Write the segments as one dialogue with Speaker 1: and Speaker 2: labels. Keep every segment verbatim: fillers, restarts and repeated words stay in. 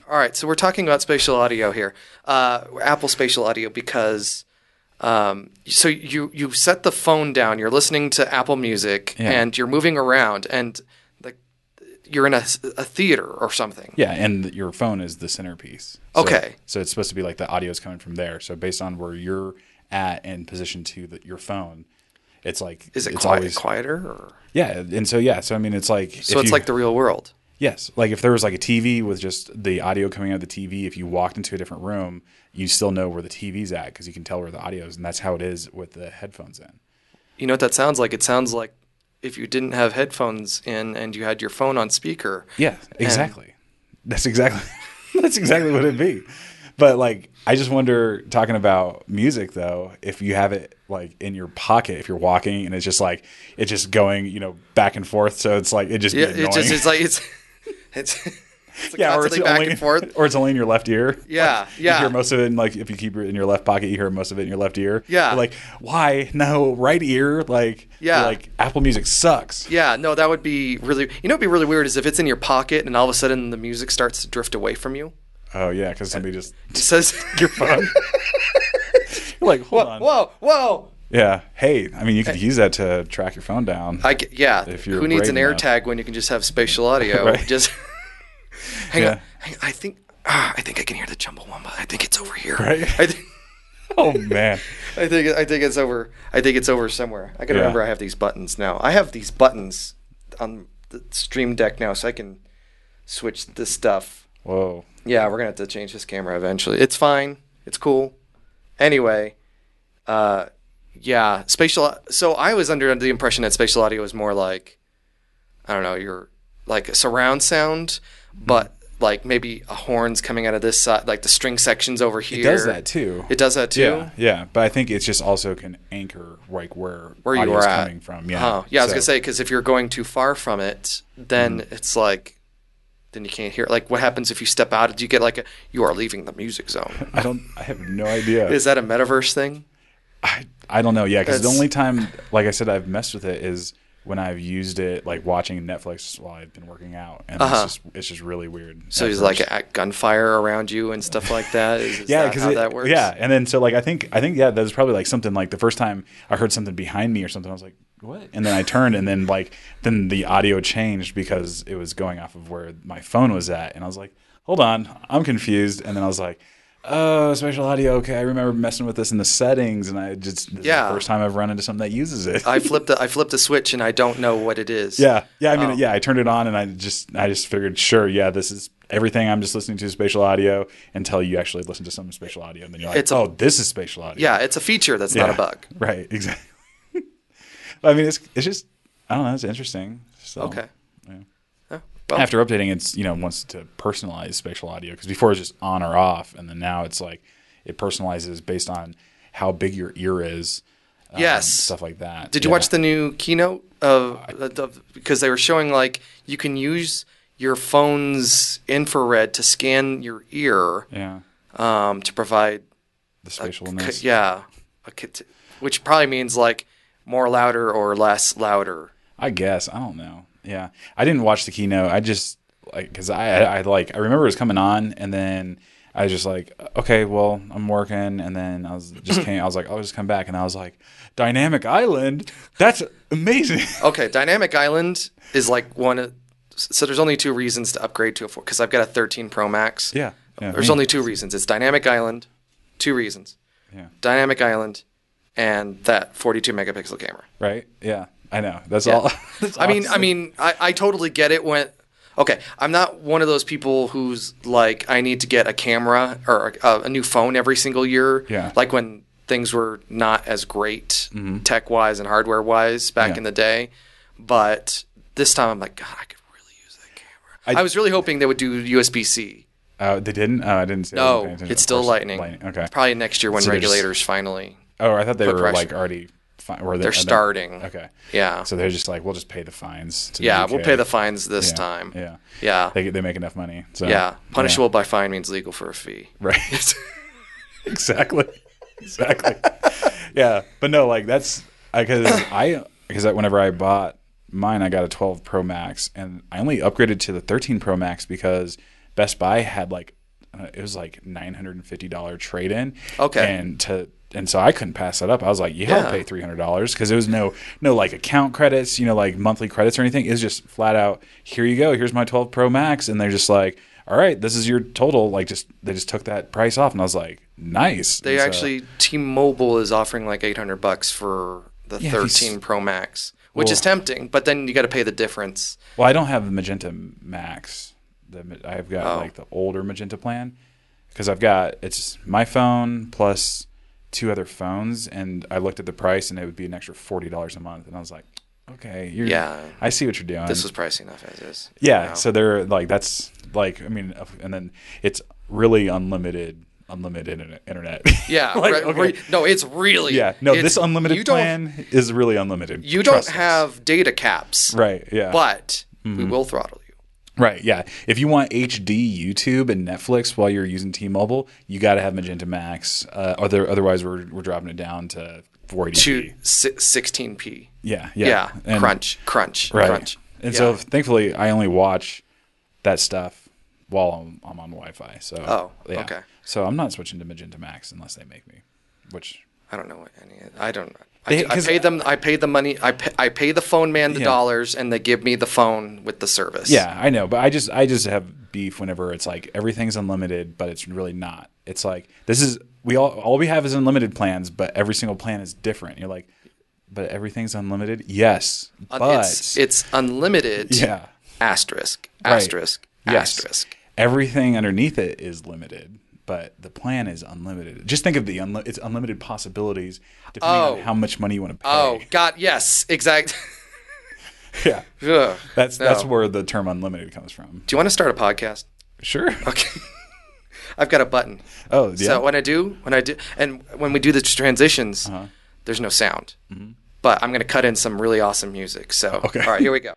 Speaker 1: all right, so we're talking about spatial audio here, uh, Apple spatial audio, because um, so you you set the phone down, you're listening to Apple Music,
Speaker 2: Yeah.
Speaker 1: and you're moving around, and like you're in a, a theater or something.
Speaker 2: Yeah, and your phone is the centerpiece. So,
Speaker 1: Okay.
Speaker 2: So it's supposed to be like the audio is coming from there. So based on where you're at and position to the, your phone, it's like
Speaker 1: Is it
Speaker 2: it's
Speaker 1: quiet,
Speaker 2: always
Speaker 1: quieter? Or?
Speaker 2: yeah, and so yeah, so I mean it's like
Speaker 1: So
Speaker 2: if
Speaker 1: it's
Speaker 2: you,
Speaker 1: like the real world.
Speaker 2: yes, like if there was like a T V with just the audio coming out of the T V, if you walked into a different room, you still know where the T V's at because you can tell where the audio is, and that's how it is with the headphones in.
Speaker 1: You know what that sounds like? It sounds like if you didn't have headphones in and you had your phone on speaker.
Speaker 2: Yeah, exactly. That's exactly that's exactly what it'd be. But like, I just wonder, talking about music though, if you have it like in your pocket, if you're walking and it's just like it's just going, you know, back and forth. So it's like it just
Speaker 1: Yeah,
Speaker 2: be annoying.
Speaker 1: it just it's like it's it's, it's like
Speaker 2: yeah, or it's
Speaker 1: constantly back
Speaker 2: only
Speaker 1: and forth.
Speaker 2: or it's only in your left ear.
Speaker 1: Yeah,
Speaker 2: Like,
Speaker 1: yeah.
Speaker 2: You hear most of it in like if you keep it in your left pocket, you hear most of it in your left ear.
Speaker 1: Yeah.
Speaker 2: You're like, why? No, right ear. Like,
Speaker 1: Yeah.
Speaker 2: you're like Apple Music sucks.
Speaker 1: Yeah, no, that would be really. You know, what'd be really weird is if it's in your pocket and all of a sudden the music starts to drift away from you.
Speaker 2: Oh yeah, because somebody just
Speaker 1: It says,
Speaker 2: your phone. You're like, hold
Speaker 1: "Whoa,
Speaker 2: on.
Speaker 1: whoa, whoa!"
Speaker 2: Yeah. Hey, I mean, you could use that to track your phone down.
Speaker 1: I get, yeah.
Speaker 2: If you're
Speaker 1: Who needs an
Speaker 2: brave enough.
Speaker 1: AirTag when you can just have spatial audio?
Speaker 2: Right.
Speaker 1: Just hang
Speaker 2: Yeah.
Speaker 1: on. Hang on. I think. Ah, I think I can hear the Chumbawamba. I think it's over here.
Speaker 2: Right.
Speaker 1: I think.
Speaker 2: Oh man.
Speaker 1: I think. I think it's over. I think it's over somewhere. I can
Speaker 2: Yeah.
Speaker 1: remember I have these buttons now. I have these buttons on the Stream Deck now, so I can switch this stuff.
Speaker 2: Whoa.
Speaker 1: Yeah, we're gonna have to change this camera eventually. It's fine. It's cool. Anyway, uh, yeah, spatial. So I was under the impression that spatial audio was more like, I don't know, you're like a surround sound, but like maybe a horn's coming out of this side, like the string sections over here.
Speaker 2: It does that too.
Speaker 1: It does that too.
Speaker 2: Yeah, yeah. But I think it's just also can anchor like where
Speaker 1: Where you
Speaker 2: audio's
Speaker 1: are at.
Speaker 2: coming from. Yeah.
Speaker 1: Oh, yeah. I was
Speaker 2: So-
Speaker 1: gonna say because if you're going too far from it, then
Speaker 2: Mm-hmm.
Speaker 1: it's like. Then you can't hear. Like, what happens if you step out? Do you get like a? You are leaving the music zone.
Speaker 2: I don't. I have no idea.
Speaker 1: Is that a metaverse thing?
Speaker 2: I I don't know. Yeah, because the
Speaker 1: That's-
Speaker 2: only time, like I said, I've messed with it is when I've used it, like watching Netflix while I've been working out, and
Speaker 1: Uh-huh.
Speaker 2: it's just it's just really weird.
Speaker 1: So
Speaker 2: at
Speaker 1: he's
Speaker 2: first.
Speaker 1: like at gunfire around you and stuff like that. Is, is
Speaker 2: yeah,
Speaker 1: that
Speaker 2: because
Speaker 1: how that works?
Speaker 2: yeah, and then so like I think I think yeah, that was probably like something like the first time I heard something behind me or something, I was like, what? And then I turned, and then like then the audio changed because it was going off of where my phone was at, and I was like, hold on, I'm confused, and then I was like, oh, spatial audio. Okay, I remember messing with this in the settings, and I just this
Speaker 1: Yeah.
Speaker 2: is the first time I've run into something that uses it.
Speaker 1: I flipped a, I flipped a switch and I don't know what it is.
Speaker 2: Yeah, yeah. I mean,
Speaker 1: Oh.
Speaker 2: yeah. I turned it on and I just, I just figured, sure, yeah, this is everything. I'm just listening to spatial audio until you actually listen to some spatial audio, and then you're like,
Speaker 1: It's a-
Speaker 2: oh, this is spatial audio.
Speaker 1: Yeah, it's a feature that's not a
Speaker 2: Yeah.
Speaker 1: bug.
Speaker 2: Right. Exactly. I mean, it's it's just, I don't know. It's interesting. So,
Speaker 1: Okay.
Speaker 2: yeah.
Speaker 1: Oh, well,
Speaker 2: After updating, it's you know wants to personalize spatial audio because before it was just on or off, and then now it's like it personalizes based on how big your ear is. um,
Speaker 1: Yes.
Speaker 2: Stuff like that.
Speaker 1: did you
Speaker 2: Yeah.
Speaker 1: watch the new keynote of, of because they were showing like you can use your phone's infrared to scan your ear
Speaker 2: Yeah.
Speaker 1: um, to provide
Speaker 2: The
Speaker 1: a
Speaker 2: spatialness.
Speaker 1: c- yeah, a kit- which probably means like more louder or less louder.
Speaker 2: I guess I don't know. Yeah, I didn't watch the keynote. I just like because I, I I like I remember it was coming on, and then I was just like, okay, well I'm working, and then I was just came. I was like, I'll just come back, and I was like, Dynamic Island, that's amazing.
Speaker 1: Okay, Dynamic Island is like one of so there's only two reasons to upgrade to a four because I've got a thirteen Pro Max.
Speaker 2: yeah, yeah.
Speaker 1: There's
Speaker 2: me-
Speaker 1: only two reasons. It's Dynamic Island, two reasons.
Speaker 2: yeah,
Speaker 1: Dynamic Island, and that forty-two megapixel camera.
Speaker 2: right. Yeah, I know. That's
Speaker 1: Yeah.
Speaker 2: all. That's
Speaker 1: I mean, I
Speaker 2: awesome.
Speaker 1: mean, I, I totally get it when. Okay, I'm not one of those people who's like I need to get a camera or a, a new phone every single year.
Speaker 2: Yeah.
Speaker 1: Like when things were not as great tech wise and hardware wise back
Speaker 2: Yeah.
Speaker 1: in the day, but this time I'm like, God, I could really use that camera. I,
Speaker 2: I-
Speaker 1: was really hoping they would do U S B C.
Speaker 2: Uh, they didn't. Oh, I didn't see. I wasn't
Speaker 1: No,
Speaker 2: paying attention.
Speaker 1: it's
Speaker 2: Of
Speaker 1: still
Speaker 2: course,
Speaker 1: lightning.
Speaker 2: Okay.
Speaker 1: Probably next year when
Speaker 2: So they're just-
Speaker 1: regulators finally.
Speaker 2: Oh, I thought they
Speaker 1: put
Speaker 2: were
Speaker 1: pressure.
Speaker 2: like already. Fi- or
Speaker 1: They're
Speaker 2: are they-
Speaker 1: starting.
Speaker 2: Okay.
Speaker 1: Yeah.
Speaker 2: So they're just like, we'll just pay the fines. To the
Speaker 1: Yeah,
Speaker 2: U K.
Speaker 1: we'll pay the fines this
Speaker 2: Yeah,
Speaker 1: time.
Speaker 2: Yeah.
Speaker 1: Yeah.
Speaker 2: They they make enough money. So
Speaker 1: Yeah. Punishable by fine means legal for a fee.
Speaker 2: Right. exactly. Exactly. Yeah, but no, like that's because I because whenever I bought mine, I got a twelve Pro Max, and I only upgraded to the thirteen Pro Max because Best Buy had like uh, it was like nine hundred fifty dollars trade in.
Speaker 1: Okay.
Speaker 2: And to and so I couldn't pass that up. I was like, yeah,
Speaker 1: Yeah.
Speaker 2: I'll pay three hundred dollars because there was no no like account credits, you know, like monthly credits or anything. It was just flat out, here you go, here's my twelve Pro Max, and they're just like, all right, this is your total. Like, just they just took that price off, and I was like, nice.
Speaker 1: They
Speaker 2: And so-
Speaker 1: actually T-Mobile is offering like eight hundred bucks for the
Speaker 2: Yeah, if you s-
Speaker 1: thirteen Pro Max, which
Speaker 2: Well-
Speaker 1: is tempting, but then you got to pay the difference.
Speaker 2: Well, I don't have the Magenta Max. The I've got
Speaker 1: Oh.
Speaker 2: like the older Magenta plan because I've got it's my phone plus two other phones, and I looked at the price, and it would be an extra forty dollars a month, and I was like, okay, you're,
Speaker 1: Yeah.
Speaker 2: I see what you're doing.
Speaker 1: This was pricey enough as is.
Speaker 2: yeah,
Speaker 1: Wow.
Speaker 2: so they're like that's like I mean, and then it's really unlimited, unlimited internet- internet.
Speaker 1: Yeah,
Speaker 2: Like,
Speaker 1: re-
Speaker 2: okay.
Speaker 1: re- no, it's really
Speaker 2: yeah, no,
Speaker 1: it's-
Speaker 2: this unlimited
Speaker 1: you don't-
Speaker 2: plan is really unlimited.
Speaker 1: You don't
Speaker 2: Trust us.
Speaker 1: have data caps,
Speaker 2: right, yeah,
Speaker 1: but
Speaker 2: Mm-hmm.
Speaker 1: we will throttle you.
Speaker 2: right, yeah. If you want H D YouTube and Netflix while you're using T-Mobile, you got to have Magenta Max. Uh, other, otherwise, we're we're dropping it down to four eighty p.
Speaker 1: To si- sixteen p.
Speaker 2: Yeah, yeah,
Speaker 1: Yeah,
Speaker 2: And-
Speaker 1: crunch, crunch,
Speaker 2: right.
Speaker 1: crunch.
Speaker 2: And
Speaker 1: Yeah.
Speaker 2: so, thankfully, I only watch that stuff while I'm, I'm on Wi-Fi. So,
Speaker 1: Oh,
Speaker 2: yeah.
Speaker 1: okay.
Speaker 2: So I'm not switching to Magenta Max unless they make me, which
Speaker 1: I don't know what any. I don't. I,
Speaker 2: They-
Speaker 1: I
Speaker 2: 'cause-
Speaker 1: pay them. I pay the money. I pay, I pay the phone man the
Speaker 2: Yeah.
Speaker 1: dollars, and they give me the phone with the service.
Speaker 2: yeah, I know, but I just I just have beef whenever it's like everything's unlimited, but it's really not. It's like this is we all all we have is unlimited plans, but every single plan is different. You're like, but everything's unlimited. Yes,
Speaker 1: Uh,
Speaker 2: but
Speaker 1: it's it's unlimited.
Speaker 2: yeah,
Speaker 1: Asterisk.
Speaker 2: Right.
Speaker 1: Asterisk.
Speaker 2: Yes.
Speaker 1: Asterisk.
Speaker 2: everything underneath it is limited, but the plan is unlimited. Just think of the unli- it's unlimited possibilities depending
Speaker 1: Oh.
Speaker 2: on how much money you want to pay.
Speaker 1: Oh God, yes, exact.
Speaker 2: yeah,
Speaker 1: Ugh.
Speaker 2: that's that's
Speaker 1: No.
Speaker 2: where the term unlimited comes from.
Speaker 1: Do you want to start a podcast?
Speaker 2: Sure.
Speaker 1: Okay. I've got a button.
Speaker 2: Oh yeah.
Speaker 1: So when I do, when I do, and when we do the transitions,
Speaker 2: Uh-huh.
Speaker 1: there's no sound. But I'm going to cut in some really awesome music. So,
Speaker 2: Okay.
Speaker 1: all right, here we go.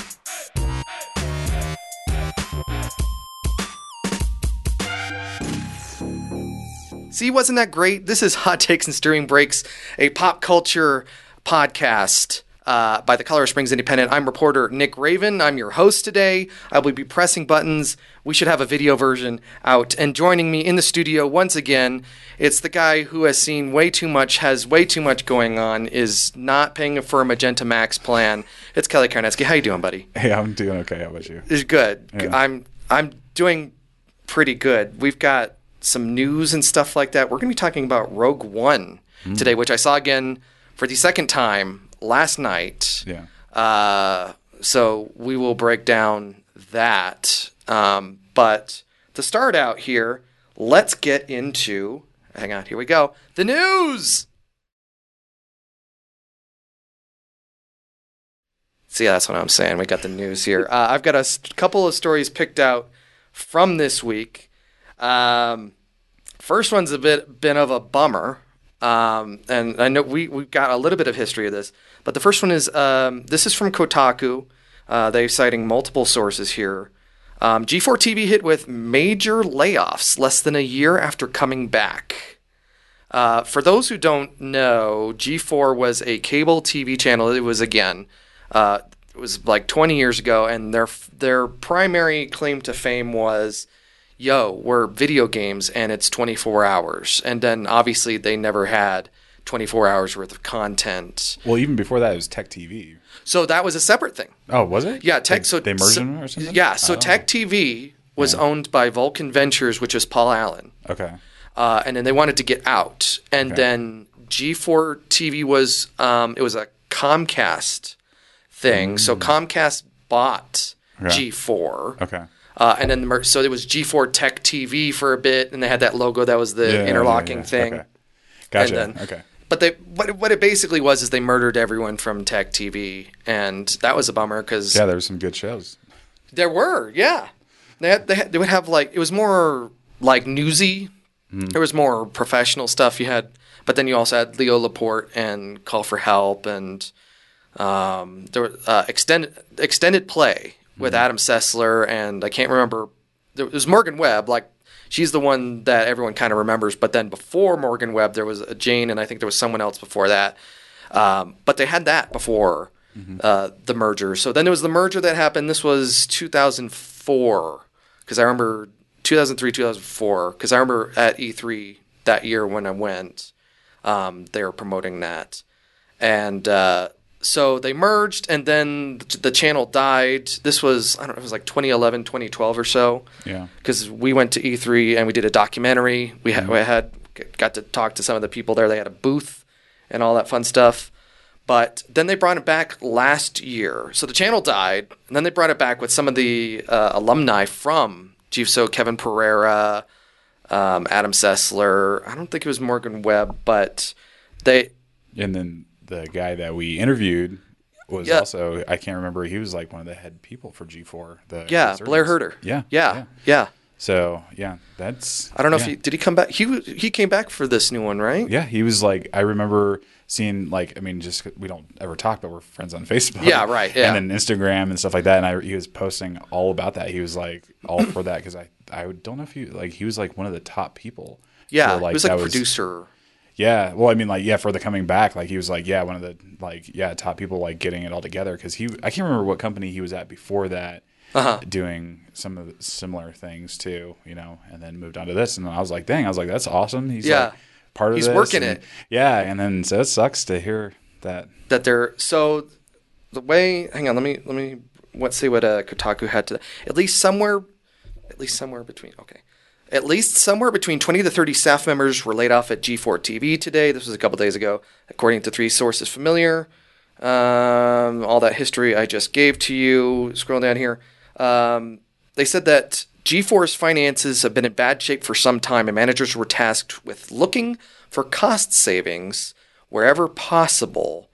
Speaker 1: See, wasn't that great? This is Hot Takes and Steering Breaks, a pop culture podcast uh, by the Colorado Springs Independent. I'm reporter Nick Raven. I'm your host today. I will be pressing buttons. We should have a video version out. And joining me in the studio once again, it's the guy who has seen way too much, has way too much going on, is not paying for a Magenta Max plan. It's Kelly Karnetsky. How you doing, buddy?
Speaker 2: Hey, I'm doing okay. How about you?
Speaker 1: It's good.
Speaker 2: Yeah.
Speaker 1: I'm I'm doing pretty good. We've got some news and stuff like that. We're going to be talking about Rogue One
Speaker 2: Mm.
Speaker 1: today, which I saw again for the second time last night.
Speaker 2: Yeah.
Speaker 1: Uh, so we will break down that. Um, but to start out here, let's get into. Hang on, here we go. The news. See, that's what I'm saying. We got the news here. Uh, I've got a st- couple of stories picked out from this week. Um, first one's a bit bit of a bummer, um, and I know we we got a little bit of history of this, but the first one is um, this is from Kotaku. Uh, they're citing multiple sources here. Um, G four T V hit with major layoffs less than a year after coming back. Uh, for those who don't know, G four was a cable T V channel. It was again. Uh, it was like twenty years ago, and their their primary claim to fame was, yo, we're video games, and it's twenty-four hours. And then, obviously, they never had twenty-four hours worth of content.
Speaker 2: Well, even before that, it was Tech T V.
Speaker 1: So that was a separate thing.
Speaker 2: Oh, was it?
Speaker 1: Yeah, Tech.
Speaker 2: They,
Speaker 1: so
Speaker 2: they merged
Speaker 1: so,
Speaker 2: them or something.
Speaker 1: Yeah, so
Speaker 2: Oh.
Speaker 1: Tech T V was
Speaker 2: Yeah.
Speaker 1: owned by Vulcan Ventures, which is Paul Allen.
Speaker 2: Okay.
Speaker 1: Uh, and then they wanted to get out. And
Speaker 2: Okay.
Speaker 1: then G four T V was um, it was a Comcast thing. So Comcast bought
Speaker 2: Mm. Okay.
Speaker 1: G four.
Speaker 2: Okay.
Speaker 1: Uh, and then the mer- so it was G four Tech T V for a bit, and they had that logo that was the
Speaker 2: Yeah,
Speaker 1: interlocking
Speaker 2: yeah, yeah.
Speaker 1: thing.
Speaker 2: Okay. Gotcha.
Speaker 1: And then-
Speaker 2: okay.
Speaker 1: But they what what it basically was is they murdered everyone from Tech T V, and that was a bummer because
Speaker 2: Yeah, there were some good shows.
Speaker 1: there were yeah they had, they had, they would have like it was more like newsy.
Speaker 2: Mm.
Speaker 1: There was more professional stuff you had, but then you also had Leo Laporte and Call for Help, and um, there were uh, extended extended play with
Speaker 2: Mm.
Speaker 1: Adam Sessler, and I can't remember. There was Morgan Webb, like she's the one that everyone kind of remembers. But then before Morgan Webb, there was a Jane, and I think there was someone else before that. Um, but they had that before uh, the merger. So then there was the merger that happened. This was two thousand four because I remember two thousand three, two thousand four, because I remember at E three that year when I went, um, they were promoting that. And uh, so they merged, and then the channel died. This was, I don't know, it was like twenty eleven, twenty twelve or so.
Speaker 2: Yeah.
Speaker 1: Because we went to E three and we did a documentary. We had,
Speaker 2: Mm-hmm.
Speaker 1: we had got to talk to some of the people there. They had a booth and all that fun stuff. But then they brought it back last year. So the channel died, and then they brought it back with some of the uh, alumni from G F S O, Kevin Pereira, um, Adam Sessler. I don't think it was Morgan Webb, but they...
Speaker 2: And then the guy that we interviewed was
Speaker 1: Yeah.
Speaker 2: also, I can't remember, he was like one of the head people for G four. The
Speaker 1: Yeah,
Speaker 2: Insurgents.
Speaker 1: Blair Herter.
Speaker 2: Yeah,
Speaker 1: Yeah, yeah. yeah.
Speaker 2: So, yeah, that's...
Speaker 1: I don't know
Speaker 2: yeah.
Speaker 1: if he... Did he come back? He was- he came back for this new one, right?
Speaker 2: Yeah, he was like, I remember seeing, like, I mean, just we don't ever talk, but we're friends on Facebook.
Speaker 1: Yeah, right, yeah.
Speaker 2: And then Instagram and stuff like that. And I, he was posting all about that. He was like, all for that, because I, I don't know if he, like, he was like one of the top people.
Speaker 1: Yeah,
Speaker 2: for, like,
Speaker 1: he was like
Speaker 2: that
Speaker 1: producer.
Speaker 2: Yeah, well, I mean, like, yeah, for the coming back, like, he was like, yeah, one of the, like, yeah, top people, like, getting it all together. Because he, I can't remember what company he was at before that.
Speaker 1: Uh-huh.
Speaker 2: Doing some of the similar things too, you know, and then moved on to this, and I was like, "Dang!" I was like, "That's awesome." He's
Speaker 1: Yeah.
Speaker 2: like part of
Speaker 1: He's
Speaker 2: this,
Speaker 1: working
Speaker 2: and-
Speaker 1: it.
Speaker 2: yeah. And then so it sucks to hear that.
Speaker 1: That they're... So the way... Hang on, let me... Let me... What say what uh, Kotaku had to... At least somewhere... At least somewhere between... Okay. At least somewhere between twenty to thirty staff members were laid off at G four T V today. This was a couple days ago, according to three sources familiar. Um, all that history I just gave to you. Scroll down here. Um, they said that G four's finances have been in bad shape for some time, and managers were tasked with looking for cost savings wherever possible.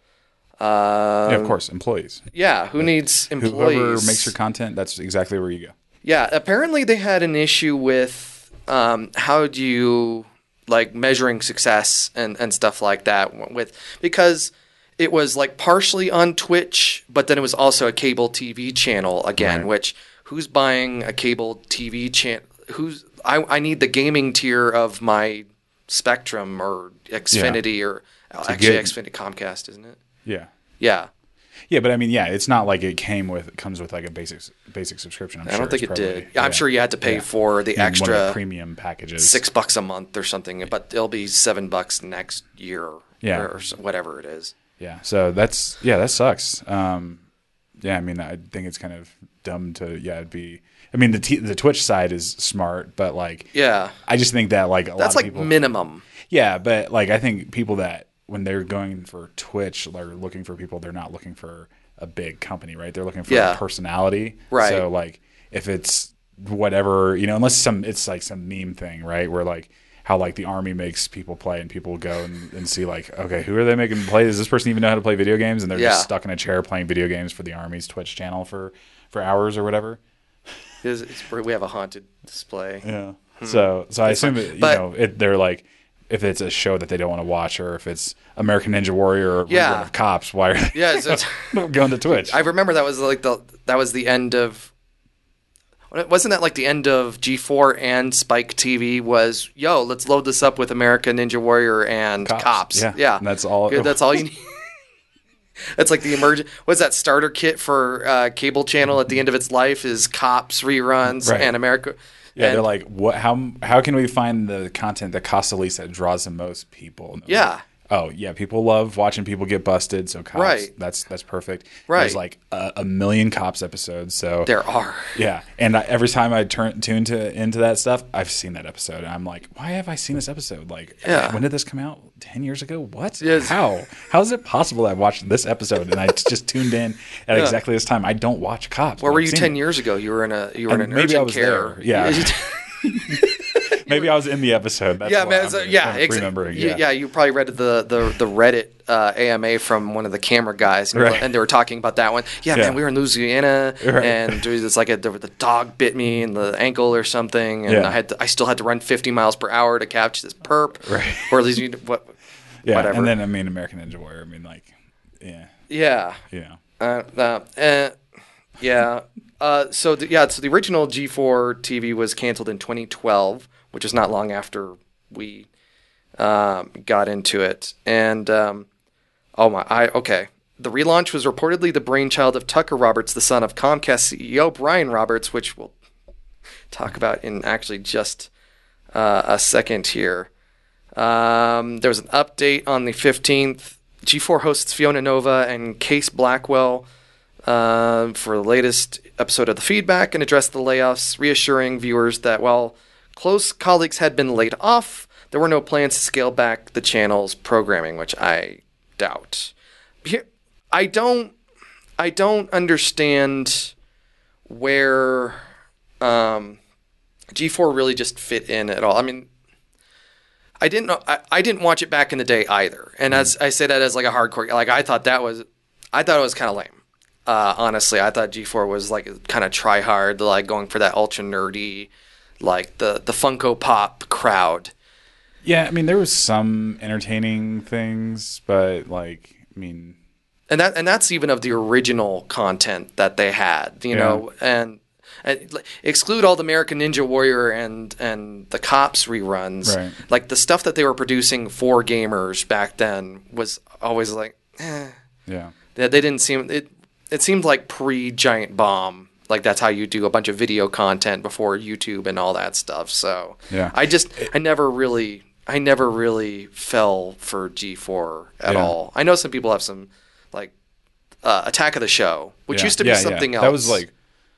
Speaker 1: Uh,
Speaker 2: Yeah, of course, employees.
Speaker 1: Yeah, who needs employees?
Speaker 2: Whoever makes your content, that's exactly where you go.
Speaker 1: Yeah, apparently they had an issue with um, how do you like measuring success and, and stuff like that with because it was like partially on Twitch, but then it was also a cable T V channel again,
Speaker 2: Right.
Speaker 1: which who's buying a cable T V channel? Who's I, I need the gaming tier of my Spectrum or Xfinity or actually
Speaker 2: get-
Speaker 1: Xfinity Comcast, isn't it?
Speaker 2: Yeah,
Speaker 1: Yeah.
Speaker 2: yeah, but I mean, yeah, it's not like it came with it comes with like a basic basic subscription. I'm
Speaker 1: I
Speaker 2: sure
Speaker 1: don't think
Speaker 2: it's
Speaker 1: it
Speaker 2: probably-
Speaker 1: did. Yeah, I'm sure you had to pay
Speaker 2: yeah.
Speaker 1: for the
Speaker 2: In one of
Speaker 1: extra
Speaker 2: the premium packages.
Speaker 1: six bucks a month or something, but it'll be seven bucks next year,
Speaker 2: Yeah.
Speaker 1: or, or whatever it is.
Speaker 2: Yeah, so that's yeah, that sucks. Um, yeah, I mean, I think it's kind of dumb to yeah, it'd be. I mean, the t- the Twitch side is smart, but like,
Speaker 1: Yeah,
Speaker 2: I just think that like a
Speaker 1: that's
Speaker 2: lot
Speaker 1: like
Speaker 2: of people.
Speaker 1: minimum.
Speaker 2: Yeah, but like I think people that when they're going for Twitch, they're looking for people. They're not looking for a big company, right? They're looking for
Speaker 1: Yeah.
Speaker 2: a personality.
Speaker 1: Right.
Speaker 2: So like, if it's whatever, you know, unless some it's like some meme thing, right? Where like how like the army makes people play and people go and, and see like, okay, who are they making play? Does this person even know how to play video games? And they're
Speaker 1: Yeah.
Speaker 2: just stuck in a chair playing video games for the army's Twitch channel for for hours or whatever.
Speaker 1: It's, it's, we have a haunted display.
Speaker 2: Yeah. So so I
Speaker 1: That's
Speaker 2: assume
Speaker 1: fine.
Speaker 2: it, you
Speaker 1: But-
Speaker 2: know it, they're like if it's a show that they don't want to watch or if it's American Ninja Warrior or
Speaker 1: Yeah.
Speaker 2: Rerun of Cops, why are they
Speaker 1: Yeah, so it's,
Speaker 2: going to Twitch?
Speaker 1: I remember that was like the that was the end of. Wasn't that like the end of G four and Spike T V? Was yo, let's load this up with American Ninja Warrior and
Speaker 2: Cops.
Speaker 1: Cops.
Speaker 2: Yeah.
Speaker 1: yeah.
Speaker 2: And that's all-
Speaker 1: Good, that's all you need. That's like the emergent. What's that starter kit for uh, cable channel at the end of its life? Is Cops reruns
Speaker 2: Right.
Speaker 1: and America.
Speaker 2: Yeah,
Speaker 1: and,
Speaker 2: they're like, what? How how can we find the content that costs the least that draws the most people? And they're
Speaker 1: Yeah.
Speaker 2: like, oh yeah, people love watching people get busted. So cops,
Speaker 1: Right.
Speaker 2: that's that's perfect.
Speaker 1: Right.
Speaker 2: There's like a, a million cops episodes. So
Speaker 1: There are.
Speaker 2: yeah, and I, every time I turn tune to into that stuff, I've seen that episode, and I'm like, why have I seen this episode? Like,
Speaker 1: Yeah.
Speaker 2: when did this come out? Ten years ago? What?
Speaker 1: Yes.
Speaker 2: How? How is it possible that I watched this episode and I t- just tuned in at
Speaker 1: Yeah.
Speaker 2: exactly this time? I don't watch cops.
Speaker 1: Where
Speaker 2: but
Speaker 1: were
Speaker 2: I've
Speaker 1: you
Speaker 2: seen
Speaker 1: ten
Speaker 2: it.
Speaker 1: years ago? You were in a you were in
Speaker 2: And
Speaker 1: an
Speaker 2: maybe I
Speaker 1: urgent
Speaker 2: was
Speaker 1: care.
Speaker 2: there. Yeah. Maybe I was in the episode. That's
Speaker 1: yeah,
Speaker 2: why
Speaker 1: man.
Speaker 2: I'm
Speaker 1: So,
Speaker 2: re-
Speaker 1: yeah,
Speaker 2: I'm
Speaker 1: ex-
Speaker 2: remembering.
Speaker 1: you,
Speaker 2: Yeah.
Speaker 1: yeah, you probably read the the, the Reddit uh, A M A from one of the camera guys, and,
Speaker 2: Right.
Speaker 1: and they were talking about that one. Yeah,
Speaker 2: Yeah.
Speaker 1: man, we were in Louisiana,
Speaker 2: Right.
Speaker 1: and there was this, like a, the, the dog bit me in the ankle or something, and
Speaker 2: Yeah.
Speaker 1: I had to, I still had to run fifty miles per hour to catch this perp,
Speaker 2: Right.
Speaker 1: or at least you what,
Speaker 2: Yeah,
Speaker 1: whatever.
Speaker 2: and then I mean American Ninja Warrior. I mean, like, yeah,
Speaker 1: yeah,
Speaker 2: you know,
Speaker 1: uh, uh, eh, yeah. Uh, so the, yeah, so the original G four T V was canceled in twenty twelve, which is not long after we um, got into it. And um, oh my, I okay. The relaunch was reportedly the brainchild of Tucker Roberts, the son of Comcast C E O Brian Roberts, which will talk about in actually just uh, a second here. Um, there was an update on the fifteenth. G four hosts Fiona Nova and Case Blackwell uh, for the latest episode of The Feedback and addressed the layoffs, reassuring viewers that while close colleagues had been laid off, there were no plans to scale back the channel's programming, which I doubt. Here, I don't, I don't understand where um, G four really just fit in at all. I mean, I didn't know, I, I didn't watch it back in the day either, and mm. as I say that as like a hardcore, like I thought that was, I thought it was kind of lame. Uh, honestly, I thought G four was like kind of try hard, like going for that ultra nerdy, like the the Funko Pop crowd.
Speaker 2: Yeah, I mean there was some entertaining things, but like I mean,
Speaker 1: and that and that's even of the original content that they had, you yeah. know, and, and exclude all the American Ninja Warrior and and the Cops reruns.
Speaker 2: Right.
Speaker 1: Like the stuff that they were producing for gamers back then was always like, eh.
Speaker 2: Yeah,
Speaker 1: they, they didn't seem it. It seemed like pre-Giant Bomb. Like that's how you do a bunch of video content before YouTube and all that stuff. So
Speaker 2: yeah.
Speaker 1: I just I never really I never really fell for G four at
Speaker 2: yeah.
Speaker 1: all. I know some people have some like uh, Attack of the Show, which
Speaker 2: yeah.
Speaker 1: used to be
Speaker 2: yeah,
Speaker 1: something
Speaker 2: yeah.
Speaker 1: else.
Speaker 2: That was like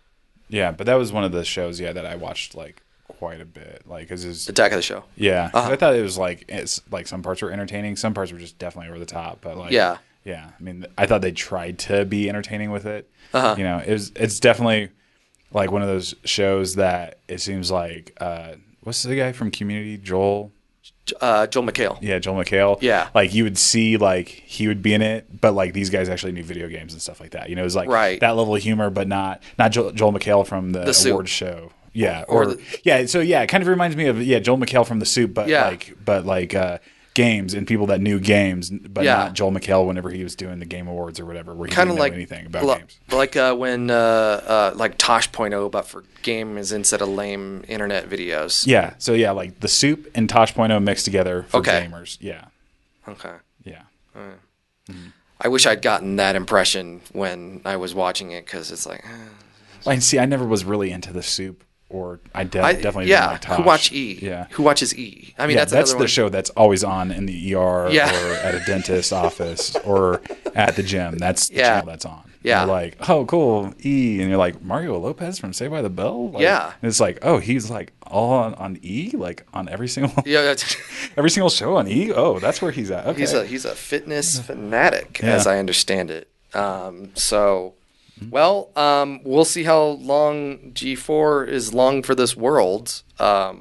Speaker 2: yeah, but that was one of the shows yeah that I watched like quite a bit. Like cuz it's
Speaker 1: Attack of the Show.
Speaker 2: Yeah.
Speaker 1: Uh-huh.
Speaker 2: I thought it was like it's like some parts were entertaining, some parts were just definitely over the top, but like
Speaker 1: yeah.
Speaker 2: Yeah, I mean, I thought they tried to be entertaining with it.
Speaker 1: Uh-huh.
Speaker 2: You know, it was, it's definitely like one of those shows that it seems like, uh, what's the guy from Community, Joel?
Speaker 1: Uh, Joel McHale.
Speaker 2: Yeah, Joel McHale.
Speaker 1: Yeah.
Speaker 2: Like you would see like he would be in it, but like these guys actually knew video games and stuff like that. You know, it was like
Speaker 1: right.
Speaker 2: that level of humor, but not not Joel, Joel McHale from the,
Speaker 1: the
Speaker 2: awards show. Yeah,
Speaker 1: or,
Speaker 2: or, or the, yeah. So yeah, it kind of reminds me of yeah Joel McHale from The Soup, but
Speaker 1: yeah.
Speaker 2: like but like. Uh, games and people that knew games, but
Speaker 1: yeah.
Speaker 2: not Joel McHale whenever he was doing the Game Awards or whatever, where he
Speaker 1: Kinda
Speaker 2: didn't know
Speaker 1: like,
Speaker 2: anything about
Speaker 1: l-
Speaker 2: games.
Speaker 1: Like uh, when uh, uh, like Tosh point oh, but for games instead of lame internet videos.
Speaker 2: Yeah, so yeah, like The Soup and Tosh point oh mixed together for
Speaker 1: okay.
Speaker 2: gamers. Yeah.
Speaker 1: Okay.
Speaker 2: Yeah.
Speaker 1: Right.
Speaker 2: Mm-hmm.
Speaker 1: I wish I'd gotten that impression when I was watching it because it's like. Eh.
Speaker 2: Well, and see, I never was really into The Soup. Or I, de-
Speaker 1: I
Speaker 2: definitely
Speaker 1: yeah.
Speaker 2: didn't like Tosh.
Speaker 1: Who watch E?
Speaker 2: Yeah.
Speaker 1: Who watches E? I mean,
Speaker 2: yeah,
Speaker 1: that's
Speaker 2: that's the
Speaker 1: one.
Speaker 2: show that's always on in the E R
Speaker 1: yeah.
Speaker 2: or at a dentist's office or at the gym. That's the
Speaker 1: yeah.
Speaker 2: channel that's on.
Speaker 1: Yeah.
Speaker 2: You're like, oh, cool, E, and you're like Mario Lopez from Saved by the Bell. Like,
Speaker 1: yeah.
Speaker 2: And it's like, oh, he's like all on, on E, like on every single
Speaker 1: yeah that's,
Speaker 2: every single show on E. Oh, that's where he's at. Okay.
Speaker 1: He's a he's a fitness fanatic,
Speaker 2: yeah.
Speaker 1: as I understand it. Um, so. Well, um, we'll see how long G four is long for this world. Um,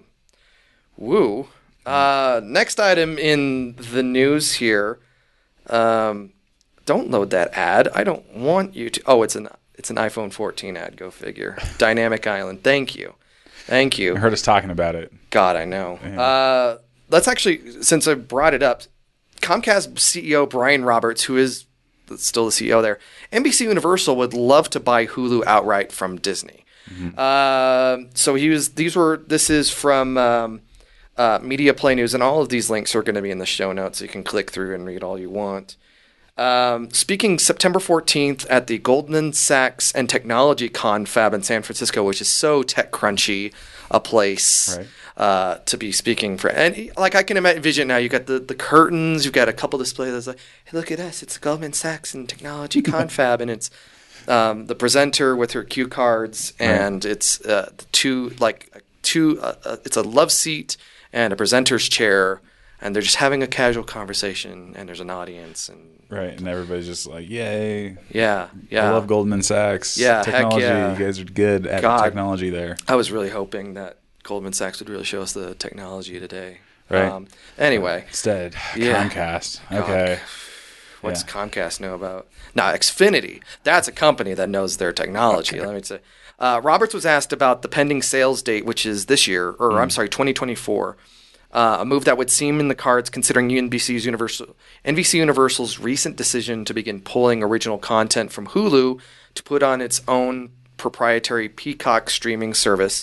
Speaker 1: woo. Uh, next item in the news here. Um, don't load that ad. I don't want you to. Oh, it's an it's an iPhone fourteen ad. Go figure. Dynamic Island. Thank you. Thank you.
Speaker 2: I heard us talking about it.
Speaker 1: God, I know.
Speaker 2: Yeah.
Speaker 1: Uh, let's actually, since I brought it up, Comcast C E O Brian Roberts, who is still the C E O there, N B C Universal would love to buy Hulu outright from Disney. Mm-hmm. Uh, so he was. These were. This is from um, uh, Media Play News, and all of these links are going to be in the show notes, so you can click through and read all you want. Um, speaking September fourteenth at the Goldman Sachs and Technology Confab in San Francisco, which is so tech crunchy a place.
Speaker 2: Right.
Speaker 1: Uh, to be speaking for, and like I can envision now, you got the, the curtains, you've got a couple displays that's like, hey, look at us, it's Goldman Sachs and Technology Confab, and it's um, the presenter with her cue cards, and right. it's uh, two like two, uh, uh, it's a love seat and a presenter's chair, and they're just having a casual conversation, and there's an audience, and
Speaker 2: right, and everybody's just like, yay,
Speaker 1: yeah, yeah,
Speaker 2: I love Goldman Sachs,
Speaker 1: yeah,
Speaker 2: technology,
Speaker 1: heck yeah.
Speaker 2: You guys are good at
Speaker 1: God,
Speaker 2: technology there.
Speaker 1: I was really hoping that Goldman Sachs would really show us the technology today.
Speaker 2: Right.
Speaker 1: Um, anyway.
Speaker 2: Instead,
Speaker 1: yeah.
Speaker 2: Comcast.
Speaker 1: God.
Speaker 2: Okay.
Speaker 1: What's
Speaker 2: yeah.
Speaker 1: Comcast know about? Now, Xfinity. That's a company that knows their technology. Okay. Let me say. Uh, Roberts was asked about the pending sales date, which is this year, or mm. I'm sorry, twenty twenty-four. Uh, a move that would seem in the cards considering N B C's Universal, N B C Universal's recent decision to begin pulling original content from Hulu to put on its own proprietary Peacock streaming service.